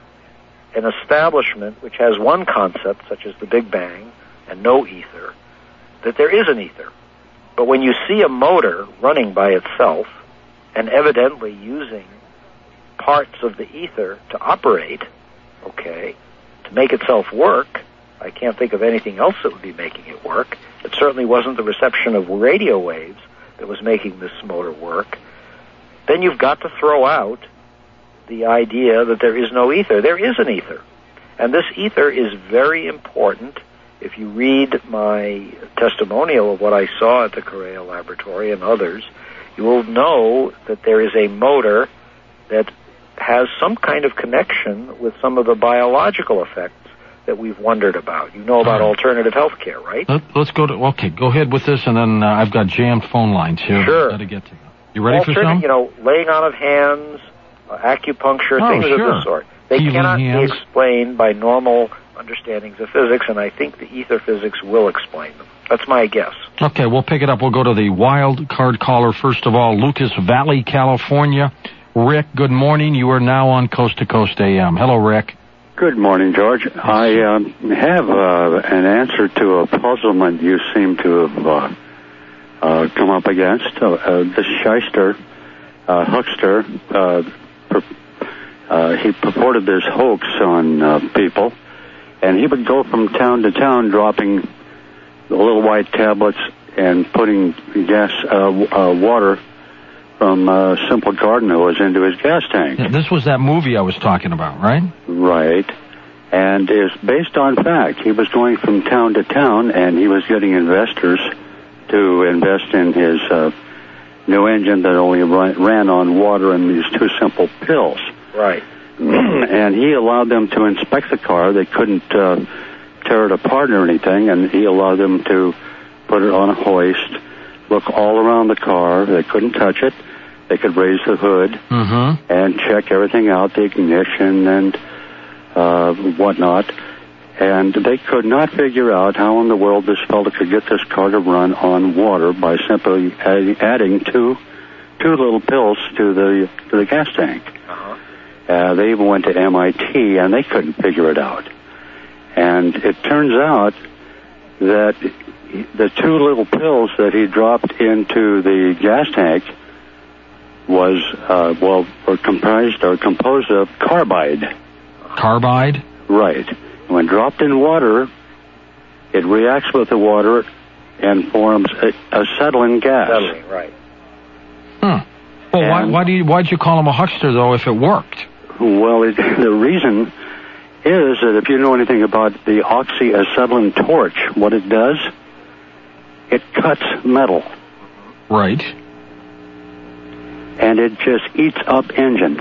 an establishment which has one concept, such as the Big Bang and no ether, that there is an ether. But when you see a motor running by itself, and evidently using parts of the ether to operate, okay, to make itself work, I can't think of anything else that would be making it work. It certainly wasn't the reception of radio waves that was making this motor work. Then you've got to throw out the idea that there is no ether. There is an ether. And this ether is very important. If you read my testimonial of what I saw at the Correa Laboratory and others, you will know that there is a motor that has some kind of connection with some of the biological effects that we've wondered about. You know about alternative health care, right? Let, let's go to, okay, go ahead with this, and then uh, I've got jammed phone lines here. Sure. Got to get to them. You ready for some? You know, laying on of hands, uh, acupuncture, oh, things sure. of this sort. They Healing cannot hands. be explained by normal understandings of physics, and I think the ether physics will explain them. That's my guess. Okay, we'll pick it up. We'll go to the wild card caller. First of all, Lucas Valley, California. Rick, good morning. You are now on Coast to Coast A M. Hello, Rick. Good morning, George. I um, have uh, an answer to a puzzlement you seem to have uh, uh, come up against. Uh, uh, this shyster, uh, huckster, uh, pur- uh, he purported this hoax on uh, people, and he would go from town to town dropping the little white tablets and putting gas, uh, uh, water from uh, Simple Garden hose into his gas tank. Yeah, this was that movie I was talking about, right? Right. And is based on fact. He was going from town to town, and he was getting investors to invest in his uh, new engine that only ran, ran on water and these two simple pills. Right. And he allowed them to inspect the car. They couldn't uh, tear it apart or anything, and he allowed them to put it on a hoist, look all around the car. They couldn't touch it. They could raise the hood Mm-hmm. and check everything out, the ignition and uh, whatnot. And they could not figure out how in the world this fellow could get this car to run on water by simply add, adding two two little pills to the to the gas tank. Uh-huh. Uh, they even went to M I T, and they couldn't figure it out. And it turns out that the two little pills that he dropped into the gas tank was, uh, well, were comprised or composed of carbide. Carbide? Right. When dropped in water, it reacts with the water and forms a, acetylene gas. Acetylene, right. Hmm. Well, why, why do you, why'd you call him a huckster, though, if it worked? Well, it, the reason is that if you know anything about the oxyacetylene torch, what it does, it cuts metal. Right. And it just eats up engines.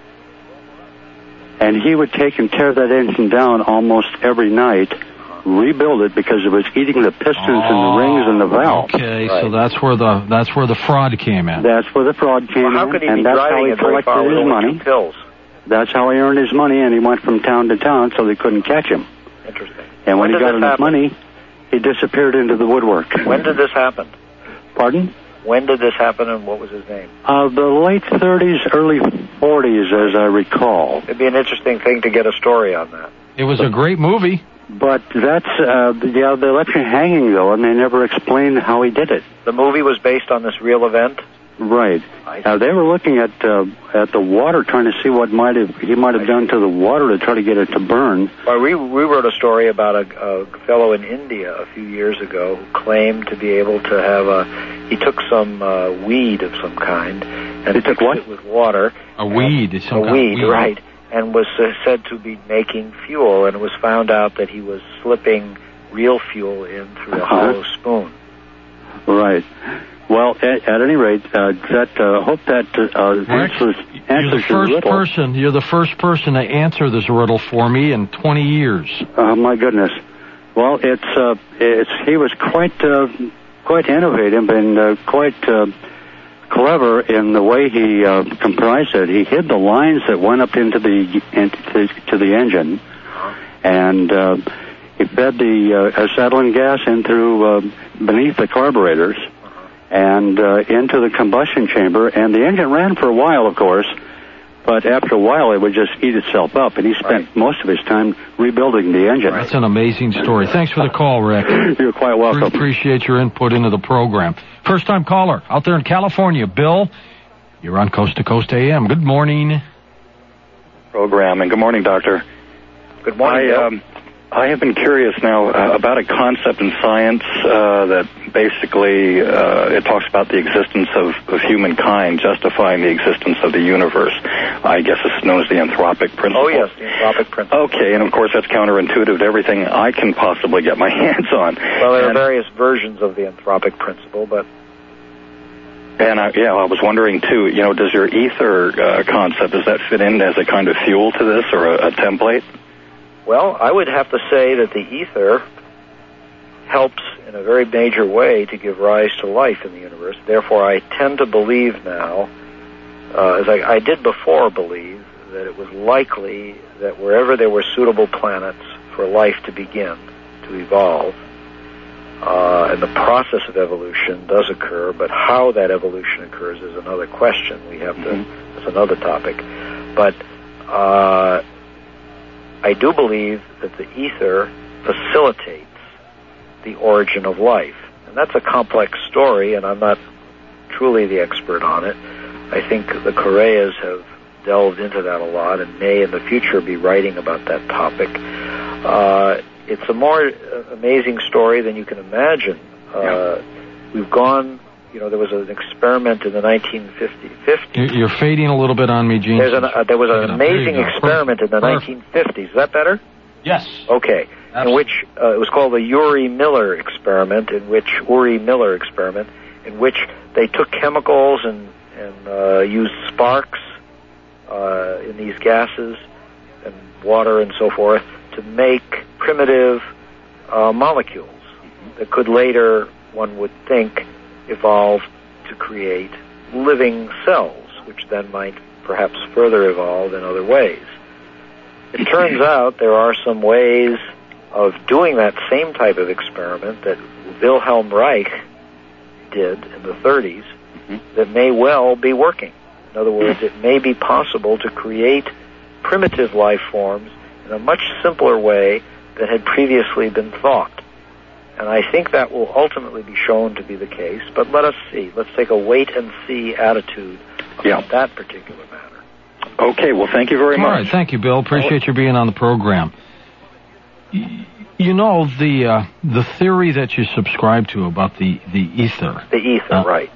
And he would take and tear that engine down almost every night, rebuild it because it was eating the pistons oh, and the rings and the valves. Okay, right. So that's where the that's where the fraud came in. That's where the fraud came well, how in, could he and be that's driving how he it very far collected with his only money. two pills? That's how he earned his money, and he went from town to town so they couldn't catch him. Interesting. And when, when he got enough happen? money, he disappeared into the woodwork. When did this happen? Pardon? When did this happen, and what was his name? Uh, the late thirties, early forties, as I recall. It'd be an interesting thing to get a story on that. It was a great movie. But that's, uh, yeah, they left you hanging, though, and they never explained how he did it. The movie was based on this real event? Right. Uh, they were looking at uh, at the water, trying to see what might have he might have done to the water to try to get it to burn. Well, we, we wrote a story about a, a fellow in India a few years ago who claimed to be able to have a... He took some uh, weed of some kind and he took mixed what? it with water. A weed. Some a kind weed, of weed, right. And was uh, said to be making fuel, and it was found out that he was slipping real fuel in through a Uh-huh. hollow spoon. Right. Well, at, at any rate, uh, that uh, hope that uh, answers You're answers the your first riddle. person. You're the first person to answer this riddle for me in twenty years. Oh my goodness. Well, it's uh, it's he was quite uh, quite innovative and uh, quite uh, clever in the way he uh, comprised it. He hid the lines that went up into the into to the engine, and uh, he fed the uh, acetylene gas in through uh, beneath the carburetors and uh, into the combustion chamber. And the engine ran for a while, of course, but after a while it would just eat itself up. And he spent right. most of his time rebuilding the engine. That's an amazing story. Thanks for the call, Rick. You're quite welcome. Appreciate your input into the program. First time caller out there in California, Bill. You're on Coast to Coast A M. Good morning. Program, and good morning, Doctor. Good morning, I, Bill. um, I have been curious now uh, about a concept in science uh, that basically uh, it talks about the existence of, of humankind justifying the existence of the universe. I guess it's known as the anthropic principle. Oh, yes, the anthropic principle. Okay, and of course that's counterintuitive to everything I can possibly get my hands on. Well, there and, are various versions of the anthropic principle, but... And, I, yeah, I was wondering, too, you know, does your ether uh, concept, does that fit in as a kind of fuel to this or a, a template? Well, I would have to say that the ether helps in a very major way to give rise to life in the universe. Therefore, I tend to believe now, uh, as I, I did before believe, that it was likely that wherever there were suitable planets for life to begin, to evolve, uh, and the process of evolution does occur, but how that evolution occurs is another question. We have to, mm-hmm. that's another topic. But, uh, I do believe that the ether facilitates the origin of life. And that's a complex story, and I'm not truly the expert on it. I think the Correas have delved into that a lot and may in the future be writing about that topic. Uh, it's a more amazing story than you can imagine. Uh, we've gone... You know, there was an experiment in the nineteen fifties. You're fading a little bit on me, Gene. There's an, uh, there was an amazing experiment Perfect. in the Perfect. nineteen fifties. Is that better? Yes. Okay. Absolutely. In which uh, it was called the Urey Miller experiment, in which Urey Miller experiment, in which they took chemicals and, and uh, used sparks uh, in these gases and water and so forth to make primitive uh, molecules that could later, one would think, evolve to create living cells, which then might perhaps further evolve in other ways. It turns out there are some ways of doing that same type of experiment that Wilhelm Reich did in the thirties mm-hmm. that may well be working. In other words, it may be possible to create primitive life forms in a much simpler way than had previously been thought. And I think that will ultimately be shown to be the case, but let us see. Let's take a wait-and-see attitude about yeah. that particular matter. Okay, well, thank you very All much. All right, thank you, Bill. Appreciate you being on the program. You know, the uh, the theory that you subscribe to about the, the ether. The ether, uh, right.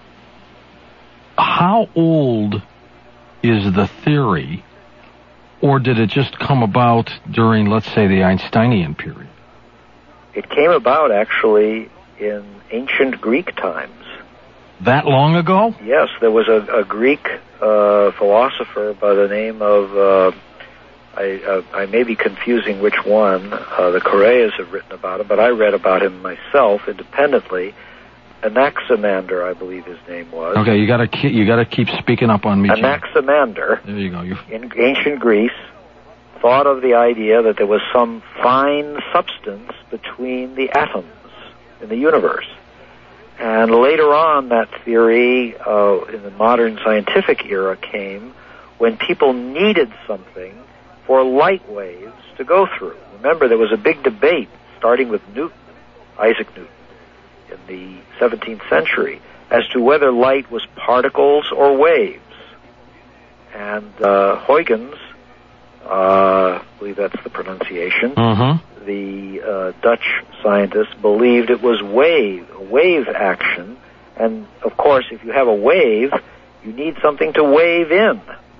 How old is the theory, or did it just come about during, let's say, the Einsteinian period? It came about, actually, in ancient Greek times. That long ago? Yes, there was a, a Greek uh, philosopher by the name of, uh, I, uh, I may be confusing which one, uh, the Correas have written about him, but I read about him myself independently. Anaximander, I believe his name was. Okay, you gotta keep, you gotta keep speaking up on me, Jim. Anaximander, there you go. You... in ancient Greece, thought of the idea that there was some fine substance between the atoms in the universe. And later on, that theory uh, in the modern scientific era came when people needed something for light waves to go through. Remember, there was a big debate starting with Newton, Isaac Newton, in the seventeenth century, as to whether light was particles or waves. And uh, Huygens, uh, I believe that's the pronunciation, mm-hmm. the uh, Dutch scientist believed it was wave, wave action. And, of course, if you have a wave, you need something to wave in.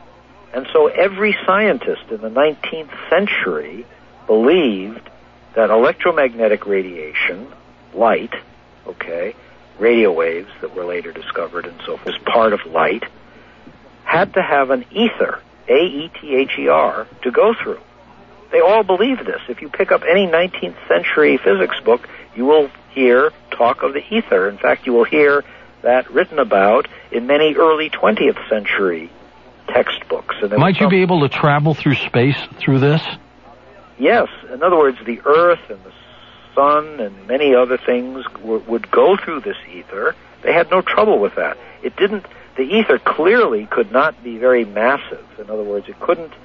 And so every scientist in the nineteenth century believed that electromagnetic radiation, light, okay, radio waves that were later discovered and so forth, as part of light, had to have an ether, A E T H E R, to go through. They all believe this. If you pick up any nineteenth century physics book, you will hear talk of the ether. In fact, you will hear that written about in many early twentieth century textbooks. And might you be able to travel through space through this? Yes. In other words, the Earth and the Sun and many other things w- would go through this ether. They had no trouble with that. It didn't. The ether clearly could not be very massive. In other words, it couldn't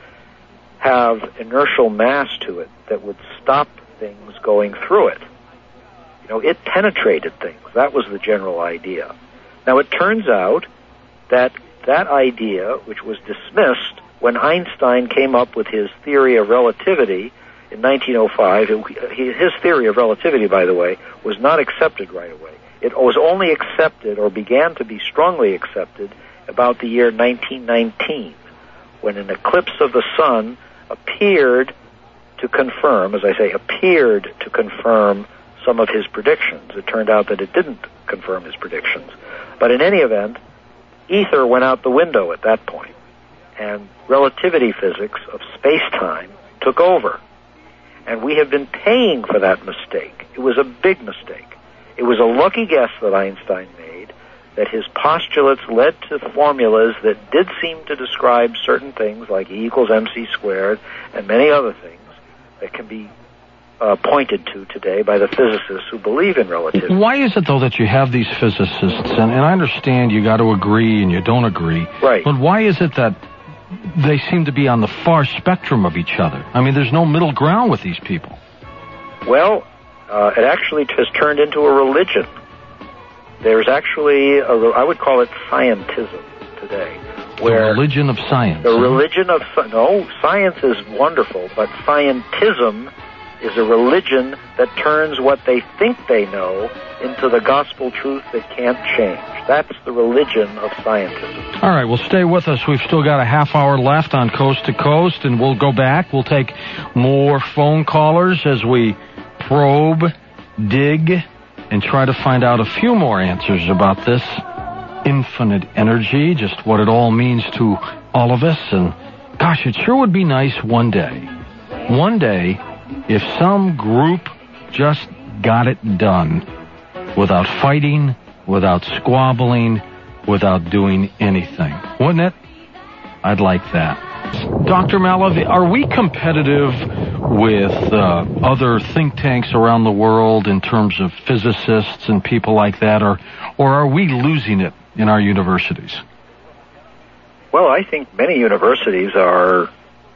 have inertial mass to it that would stop things going through it. You know, it penetrated things. That was the general idea. Now, it turns out that that idea, which was dismissed when Einstein came up with his theory of relativity in nineteen oh five, his theory of relativity, by the way, was not accepted right away. It was only accepted, or began to be strongly accepted, about the year nineteen nineteen, when an eclipse of the sun appeared to confirm, as I say, appeared to confirm some of his predictions. It turned out that it didn't confirm his predictions. But in any event, ether went out the window at that point, and relativity physics of space-time took over. And we have been paying for that mistake. It was a big mistake. It was a lucky guess that Einstein made, that his postulates led to formulas that did seem to describe certain things like E equals mc squared and many other things that can be uh, pointed to today by the physicists who believe in relativity. Why is it, though, that you have these physicists, and, and I understand you got to agree and you don't agree, right? But why is it that they seem to be on the far spectrum of each other? I mean, there's no middle ground with these people. Well, uh, it actually has turned into a religion. There's actually, a, I would call it scientism today. Where the religion of science. The huh? religion of, no, science is wonderful, but scientism is a religion that turns what they think they know into the gospel truth that can't change. That's the religion of scientism. All right, well, stay with us. We've still got a half hour left on Coast to Coast, and we'll go back. We'll take more phone callers as we probe, dig, and try to find out a few more answers about this infinite energy, just what it all means to all of us. And gosh, it sure would be nice one day, one day, if some group just got it done without fighting, without squabbling, without doing anything. Wouldn't it? I'd like that. Doctor Malev, are we competitive with uh, other think tanks around the world in terms of physicists and people like that, or or are we losing it in our universities? Well, I think many universities are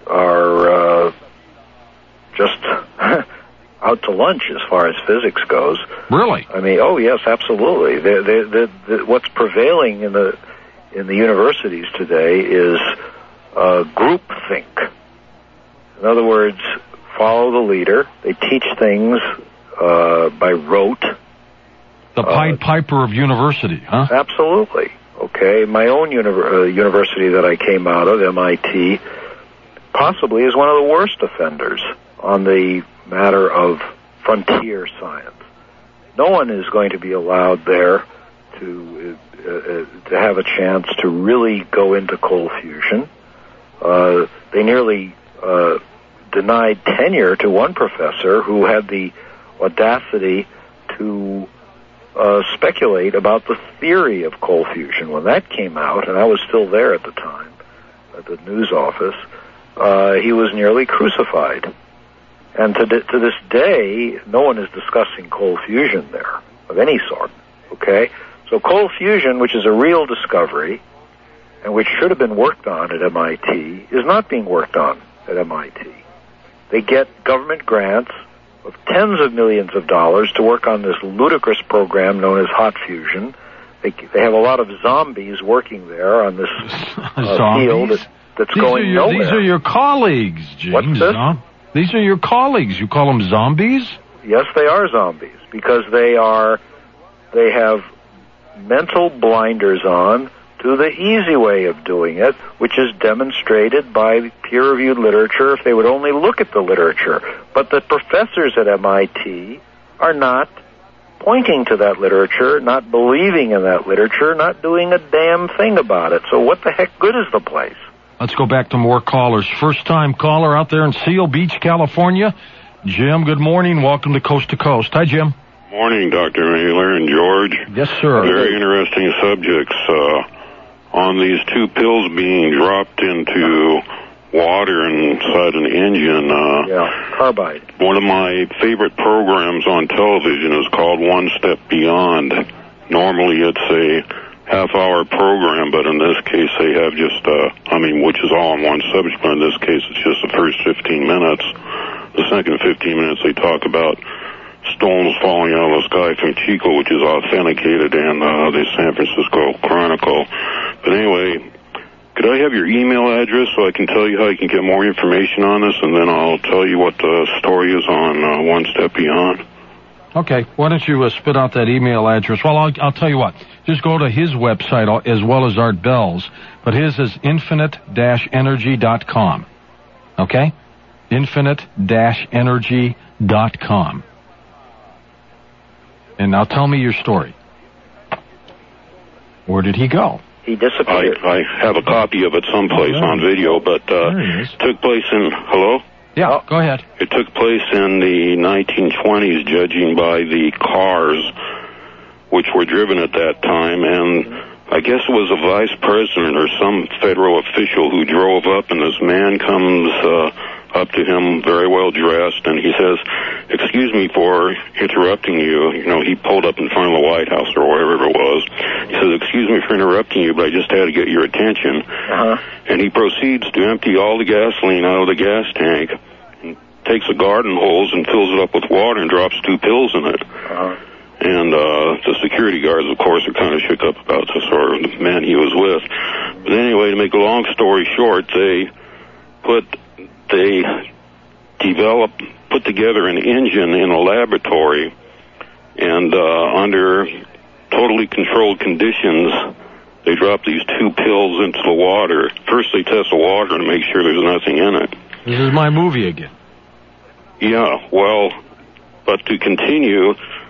are uh, just out to lunch as far as physics goes. Really? I mean, oh yes, absolutely. The, the, the, the, what's prevailing in the in the universities today is uh, groupthink. In other words, follow the leader. They teach things uh, by rote. The Pied uh, Piper of university, huh? Absolutely. Okay, my own univer- uh, university that I came out of, M I T, possibly is one of the worst offenders on the matter of frontier science. No one is going to be allowed there to uh, uh, to have a chance to really go into cold fusion. Uh, they nearly uh, denied tenure to one professor who had the audacity to uh, speculate about the theory of cold fusion. When that came out, and I was still there at the time at the news office, uh, he was nearly crucified. And to, to this day, no one is discussing cold fusion there of any sort. Okay? So cold fusion, which is a real discovery, and which should have been worked on at M I T, is not being worked on at M I T. They get government grants of tens of millions of dollars to work on this ludicrous program known as hot fusion. They, they have a lot of zombies working there on this uh, field that, that's these going your, nowhere. These are your colleagues, James. What's this? Huh? These are your colleagues. You call them zombies? Yes, they are zombies because they are, they have mental blinders on to the easy way of doing it, which is demonstrated by peer-reviewed literature if they would only look at the literature. But the professors at M I T are not pointing to that literature, not believing in that literature, not doing a damn thing about it. So what the heck good is the place? Let's go back to more callers. First-time caller out there in Seal Beach, California. Jim, good morning. Welcome to Coast to Coast. Hi, Jim. Morning, Doctor Mailer and George. Yes, sir. Very interesting subjects. Uh, on these two pills being dropped into water inside an engine. Uh, yeah, carbide. One of my favorite programs on television is called One Step Beyond. Normally it's a half-hour program, but in this case they have just, uh, I mean, which is all in one subject, but in this case it's just the first fifteen minutes. The second fifteen minutes they talk about stones falling out of the sky from Chico, which is authenticated in uh, the San Francisco Chronicle. But anyway, could I have your email address so I can tell you how you can get more information on this, and then I'll tell you what the story is on uh, One Step Beyond? Okay, why don't you uh, spit out that email address? Well, I'll, I'll tell you what. Just go to his website as well as Art Bell's, but his is infinite dash energy dot com. Okay? infinite dash energy dot com. And now tell me your story. Where did he go? He disappeared. I, I have a copy of it someplace oh, on video, but uh, it took place in, hello? Yeah, go ahead. It took place in the nineteen twenties, judging by the cars which were driven at that time, and I guess it was a vice president or some federal official who drove up, and this man comes uh, up to him very well dressed, and he says, "Excuse me for interrupting you." You know, he pulled up in front of the White House or wherever it was. He says, "Excuse me for interrupting you, but I just had to get your attention." Uh-huh. And he proceeds to empty all the gasoline out of the gas tank, and takes a garden hose and fills it up with water and drops two pills in it. Uh-huh. And uh, the security guards, of course, are kind of shook up about this, or the man he was with. But anyway, to make a long story short, they put they developed, put together an engine in a laboratory, and uh, under totally controlled conditions, they drop these two pills into the water. First, they test the water to make sure there's nothing in it. This is my movie again. Yeah, well, but to continue,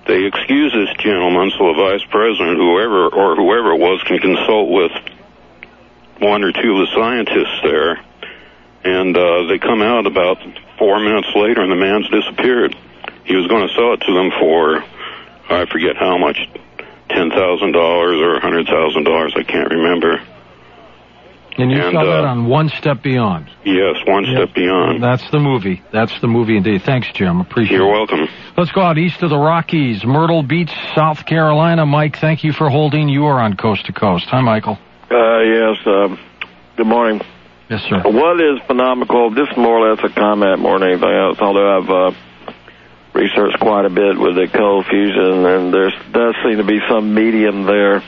they excuse this gentleman so the vice president, whoever or whoever it was, can consult with one or two of the scientists there. And uh, they come out about four minutes later, and the man's disappeared. He was going to sell it to them for, I forget how much, ten thousand dollars or one hundred thousand dollars, I can't remember. And you And, saw that uh, on One Step Beyond. Yes, One Step Beyond. That's the movie. That's the movie indeed. Thanks, Jim. Appreciate You're it. welcome. Let's go out east of the Rockies, Myrtle Beach, South Carolina. Mike, thank you for holding. You are on Coast to Coast. Hi, Michael. Uh, yes, um, good morning. Yes, sir. What is phenomenal? This is more or less a comment more than anything else, although I've uh, researched quite a bit with the cold fusion, and there does seem to be some medium there.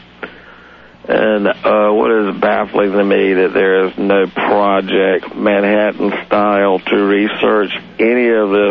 And uh, what is baffling to me that there is no project Manhattan style to research any of this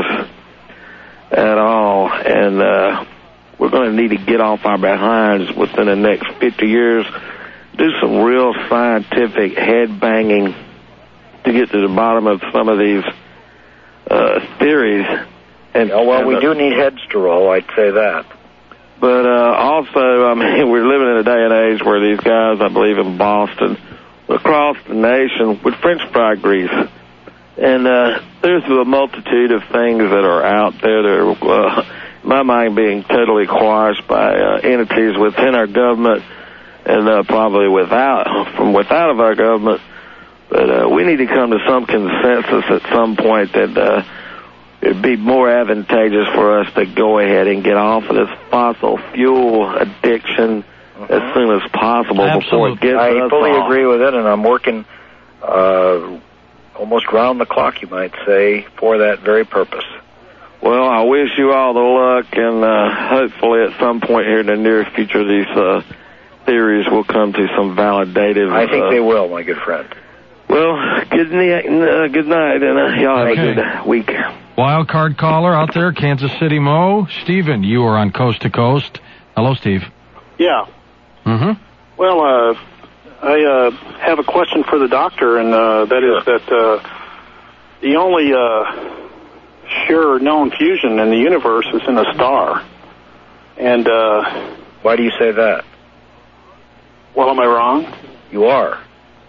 at all. And uh, we're going to need to get off our behinds within the next fifty years, do some real scientific head banging to get to the bottom of some of these uh, theories. And oh, well, and, we uh, do need heads to roll, I'd say that. But uh, also, I mean, we're living in a day and age where these guys, I believe in Boston, across the nation with French fry grease. And uh, there's a multitude of things that are out there that are, uh, in my mind, being totally quashed by uh, entities within our government and uh, probably without, from without of our government. But uh, we need to come to some consensus at some point that uh, it'd be more advantageous for us to go ahead and get off of this fossil fuel addiction uh-huh. as soon as possible. Absolutely. Before it gets I us fully off. agree with it, and I'm working uh, almost round the clock, you might say, for that very purpose. Well, I wish you all the luck, and uh, hopefully at some point here in the near future, these uh, theories will come to some validative... I think uh, they will, my good friend. Well, good, uh, good night, and uh, y'all have Okay. a good week. Wild card caller out there, Kansas City Mo. Stephen, you are on Coast to Coast. Hello, Steve. Yeah. Mm-hmm. Well, uh, I uh, have a question for the doctor, and uh, that is that uh, the only uh, sure known fusion in the universe is in a star. And uh, why do you say that? Well, am I wrong? You are.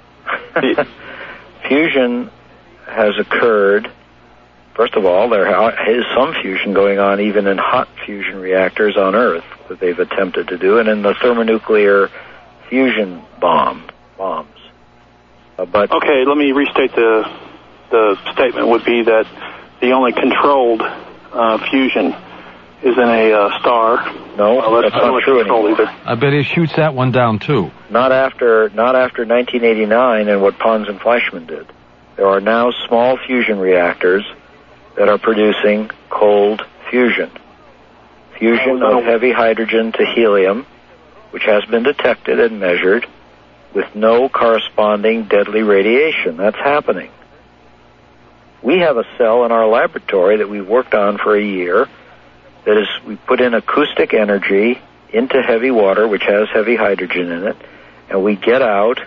Fusion has occurred. First of all, there is some fusion going on even in hot fusion reactors on Earth that they've attempted to do, and in the thermonuclear fusion bomb bombs. Uh, but okay, let me restate the the statement. Would be that the only controlled uh, fusion is in a uh, star. No, well, that's not true anymore. Either. I bet he shoots that one down, too. Not after not after nineteen eighty-nine and what Pons and Fleischmann did. There are now small fusion reactors that are producing cold fusion. Fusion of heavy hydrogen to helium, which has been detected and measured with no corresponding deadly radiation. That's happening. We have a cell in our laboratory that we've worked on for a year that is, we put in acoustic energy into heavy water, which has heavy hydrogen in it, and we get out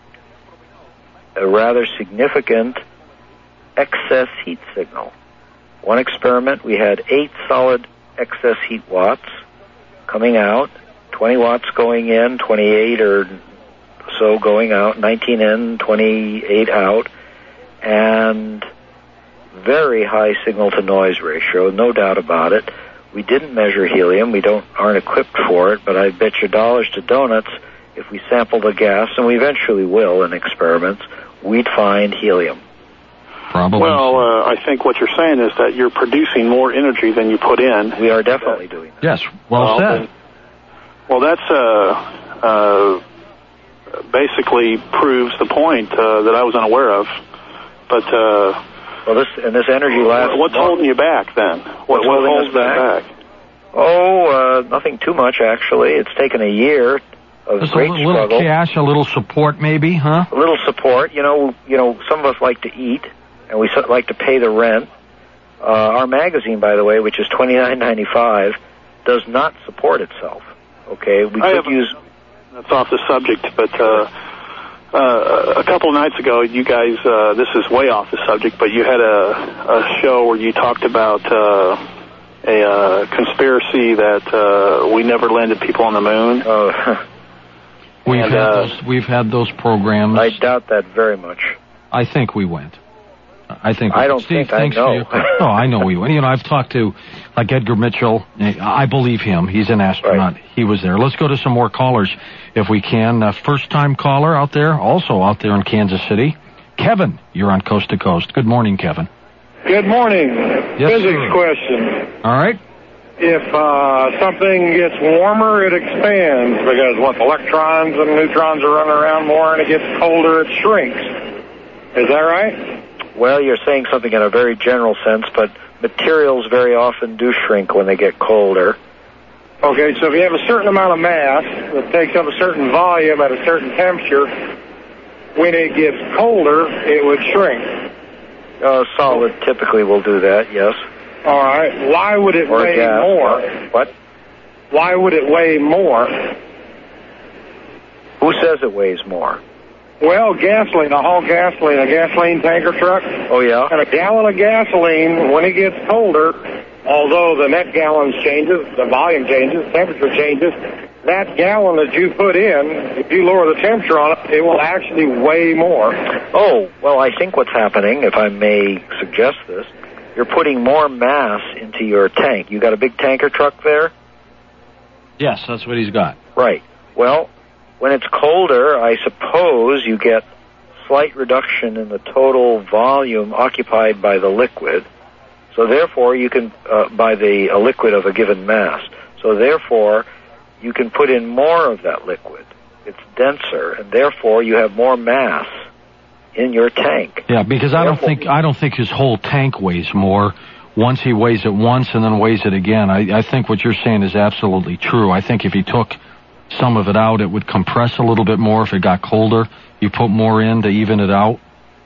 a rather significant excess heat signal. One experiment, we had eight solid excess heat watts coming out, twenty watts going in, twenty-eight or so going out, nineteen in, twenty-eight out, and very high signal-to-noise ratio, no doubt about it. We didn't measure helium. We don't aren't equipped for it, but I bet you dollars to donuts if we sample the gas, and we eventually will in experiments, we'd find helium. Probably. Well, uh, I think what you're saying is that you're producing more energy than you put in. We are definitely doing that. Yes, well, well said. Then, well, that's uh, uh, basically proves the point uh, that I was unaware of. But uh, well, this and this energy lasts. What's holding you back then? What, What's what holding holds us that back? back? Oh, uh, nothing too much actually. It's taken a year of Just great a little struggle. cash, a little support, maybe, huh? A little support. You know, you know, some of us like to eat, and we so- like to pay the rent. Uh, our magazine, by the way, which is twenty-nine ninety-five, does not support itself. Okay, we I could have, use. That's off the subject, but uh, uh, a couple of nights ago, you guys, uh, this is way off the subject, but you had a, a show where you talked about uh, a uh, conspiracy that uh, we never landed people on the moon. Oh, we've and, had uh, those. We've had those programs. I doubt that very much. I think we went. I think. I don't Steve, think I thanks know. For your, oh, I know we went. You know, I've talked to, like Edgar Mitchell. I believe him. He's an astronaut. Right. He was there. Let's go to some more callers if we can. Uh, first-time caller out there, also out there in Kansas City. Kevin, you're on Coast to Coast. Good morning, Kevin. Good morning. Yes, Physics sir. question. All right. If uh, something gets warmer, it expands because what electrons and neutrons are running around more, and it gets colder, it shrinks. Is that right? Well, you're saying something in a very general sense, but materials very often do shrink when they get colder. Okay, so if you have a certain amount of mass that takes up a certain volume at a certain temperature, when it gets colder, it would shrink. Uh, solid typically will do that, yes. All right. Why would it or weigh gas. more? What? Why would it weigh more? Who says it weighs more? Well, gasoline, a whole gasoline, a gasoline tanker truck. Oh, yeah? And a gallon of gasoline, when it gets colder, although the net gallons changes, the volume changes, temperature changes, that gallon that you put in, if you lower the temperature on it, it will actually weigh more. Oh, well, I think what's happening, if I may suggest this, you're putting more mass into your tank. You got a big tanker truck there? Yes, that's what he's got. Right. Well, when it's colder, I suppose you get slight reduction in the total volume occupied by the liquid. So therefore, you can, uh, by the a liquid of a given mass. So therefore, you can put in more of that liquid. It's denser, and therefore you have more mass in your tank. Yeah, because I don't think I don't think his whole tank weighs more. Once he weighs it once and then weighs it again, I, I think what you're saying is absolutely true. I think if he took some of it out, it would compress a little bit more if it got colder. You put more in to even it out.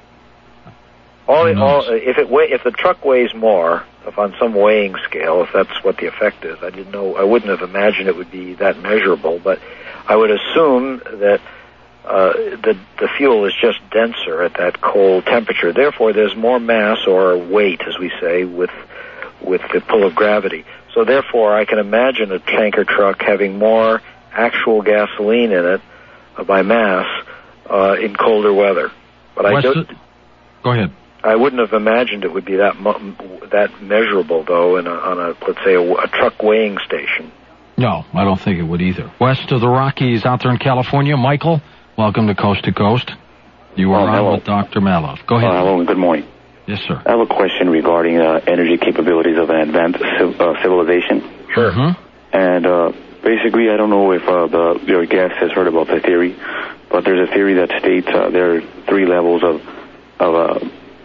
All, all, if it weigh, if the truck weighs more, if on some weighing scale, if that's what the effect is, I didn't know. I wouldn't have imagined it would be that measurable, but I would assume that uh, the the fuel is just denser at that cold temperature. Therefore, there's more mass or weight, as we say, with with the pull of gravity. So therefore, I can imagine a tanker truck having more actual gasoline in it uh, by mass uh, in colder weather. But I don't. Go ahead. I wouldn't have imagined it would be that mu- that measurable, though, in a, on a let's say a, a truck weighing station. No, I don't think it would either. West of the Rockies, out there in California, Michael, welcome to Coast to Coast. You are oh, on with Doctor Maloff. Go ahead. Uh, hello, and good morning. Yes, sir. I have a question regarding uh, energy capabilities of an advanced civ- uh, civilization. Sure. Mm-hmm. And uh, basically, I don't know if uh, the your guest has heard about the theory, but there's a theory that states uh, there are three levels of of uh,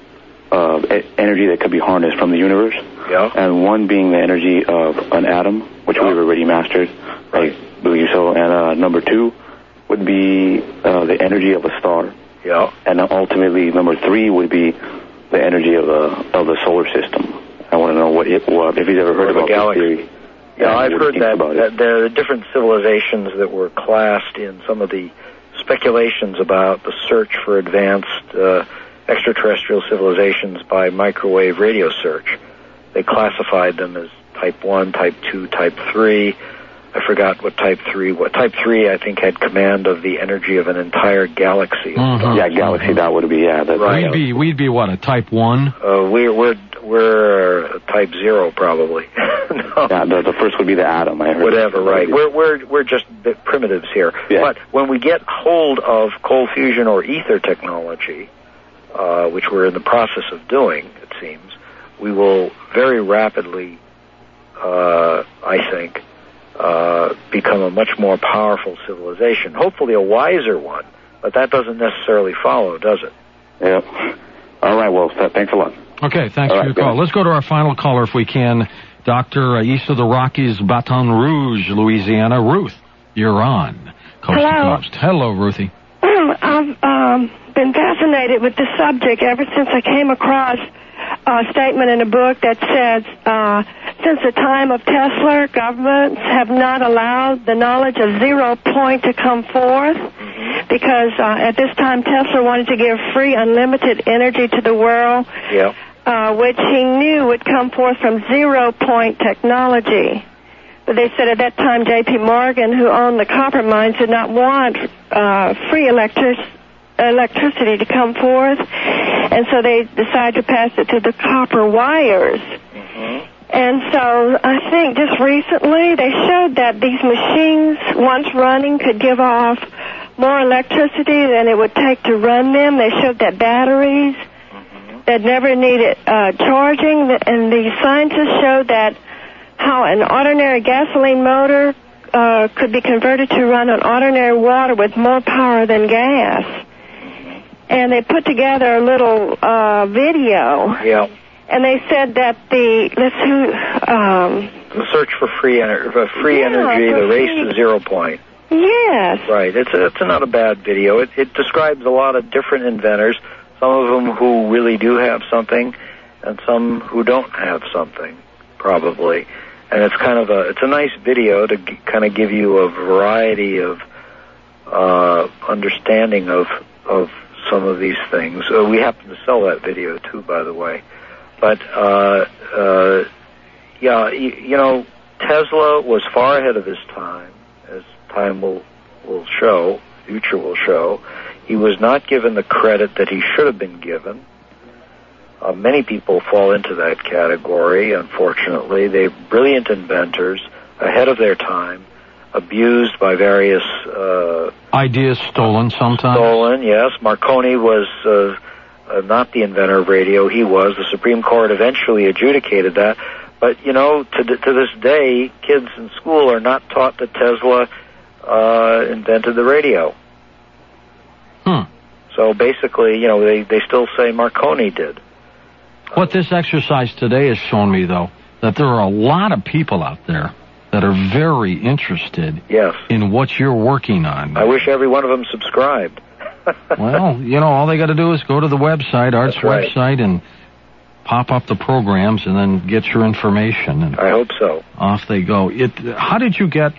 uh, energy that could be harnessed from the universe. Yeah. And one being the energy of an atom, which yeah. we've already mastered, right? I believe so. And uh, number two would be uh, the energy of a star. Yeah. And ultimately, number three would be the energy of the of the solar system. I want to know what it, what, if you've ever heard about this theory. Yeah, I've heard that, that there are different civilizations that were classed in some of the speculations about the search for advanced uh, extraterrestrial civilizations by microwave radio search. They classified them as type one, type two, type three. I forgot what type three was. Type three, I think, had command of the energy of an entire galaxy. Mm-hmm. Yeah, galaxy, mm-hmm. that would be, yeah. That, right. We'd be, we'd be what, a type one? Uh, we're, we're, we're type zero, probably. No. Yeah, the, the first would be the atom, I heard. Whatever, right. We're, we're, we're just primitives here. Yeah. But when we get hold of cold fusion or ether technology, uh, which we're in the process of doing, it seems, we will very rapidly, uh, I think, uh, become a much more powerful civilization. Hopefully a wiser one, but that doesn't necessarily follow, does it? Yeah. All right, well, thanks a lot. Okay, thanks All for right, your call. Let's go to our final caller if we can. Doctor, uh, east of the Rockies, Baton Rouge, Louisiana. Ruth, you're on Coast Hello. to Coast. Hello, Ruthie. I've um, been fascinated with this subject ever since I came across a statement in a book that says, uh, since the time of Tesla, governments have not allowed the knowledge of zero point to come forth mm-hmm. because uh, at this time Tesla wanted to give free, unlimited energy to the world. Yeah. uh, which he knew would come forth from zero-point technology. But they said at that time J P. Morgan, who owned the copper mines, did not want uh, free electric electricity to come forth, and so they decided to pass it to the copper wires. Mm-hmm. And so I think just recently they showed that these machines, once running, could give off more electricity than it would take to run them. They showed that batteries mm-hmm. that never needed uh, charging, and the scientists showed that how an ordinary gasoline motor uh, could be converted to run on ordinary water with more power than gas. And they put together a little uh, video. Yeah. And they said that the, let's see, um... the search for free, ener- for free yeah, energy, for the race free. to zero point. Yes. Right. It's, a, it's a not a bad video. It, it describes a lot of different inventors, some of them who really do have something, and some who don't have something, probably. And it's kind of a, it's a nice video to g- kind of give you a variety of uh, understanding of, of some of these things. Uh, we happen to sell that video, too, by the way. But, uh, uh, yeah, you, you know, Tesla was far ahead of his time, as time will, will show, future will show. He was not given the credit that he should have been given. Uh, many people fall into that category, unfortunately. They're brilliant inventors, ahead of their time, abused by various... Uh, ideas stolen sometimes? Stolen, yes. Marconi was... Uh, Uh, not the inventor of radio, he was. The Supreme Court eventually adjudicated that. But, you know, to to this day, kids in school are not taught that Tesla uh, invented the radio. Hmm. So basically, you know, they, they still say Marconi did. What this exercise today has shown me, though, that there are a lot of people out there that are very interested yes. in what you're working on. I wish every one of them subscribed. Well, you know, all they got to do is go to the website, Art's That's right. website, and pop up the programs and then get your information. And I hope so. Off they go. It. How did you get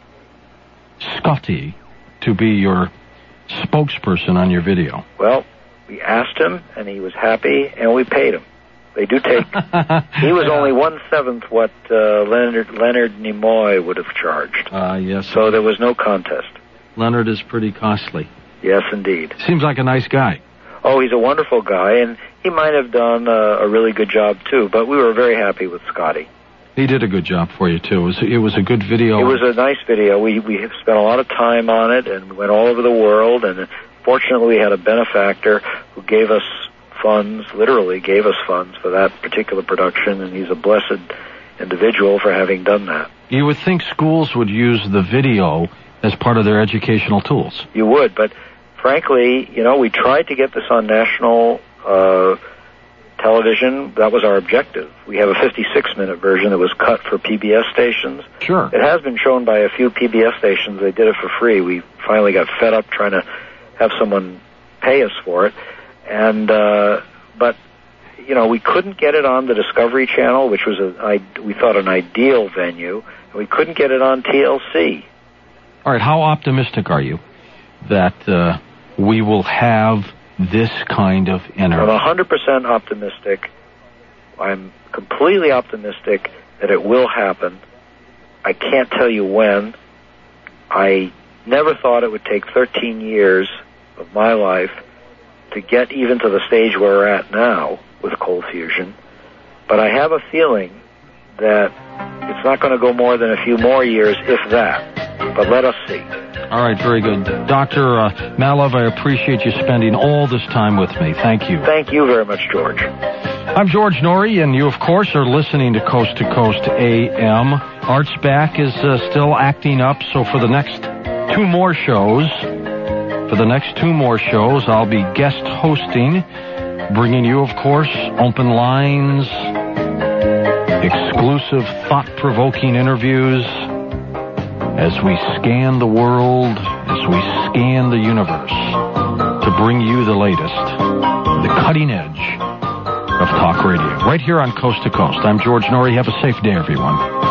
Scotty to be your spokesperson on your video? Well, we asked him, and he was happy, and we paid him. They do take... he was only one-seventh what uh, Leonard, Leonard Nimoy would have charged. Ah, uh, yes. So there was no contest. Leonard is pretty costly. Yes, indeed. Seems like a nice guy. Oh, he's a wonderful guy, and he might have done uh, a really good job, too, but we were very happy with Scotty. He did a good job for you, too. It was, it was a good video. It was a nice video. We we spent a lot of time on it, and we went all over the world, and fortunately we had a benefactor who gave us funds, literally gave us funds for that particular production, and he's a blessed individual for having done that. You would think schools would use the video as part of their educational tools. You would, but frankly, you know, we tried to get this on national uh, television. That was our objective. We have a fifty-six minute version that was cut for P B S stations. Sure. It has been shown by a few P B S stations. They did it for free. We finally got fed up trying to have someone pay us for it. And, uh, but, you know, we couldn't get it on the Discovery Channel, which was, a, I, we thought, an ideal venue. And we couldn't get it on T L C. All right, how optimistic are you that uh, we will have this kind of energy? I'm one hundred percent optimistic. I'm completely optimistic that it will happen. I can't tell you when. I never thought it would take thirteen years of my life to get even to the stage where we're at now with cold fusion. But I have a feeling that it's not going to go more than a few more years, if that. But let us see. All right, very good. Doctor Uh, Malev, I appreciate you spending all this time with me. Thank you. Thank you very much, George. I'm George Norrie, and you, of course, are listening to Coast to Coast A M. Art's back is uh, still acting up, so for the next two more shows, for the next two more shows, I'll be guest hosting, bringing you, of course, open lines, exclusive thought-provoking interviews, as we scan the world, as we scan the universe, to bring you the latest, the cutting edge of talk radio. Right here on Coast to Coast. I'm George Norrie. Have a safe day, everyone.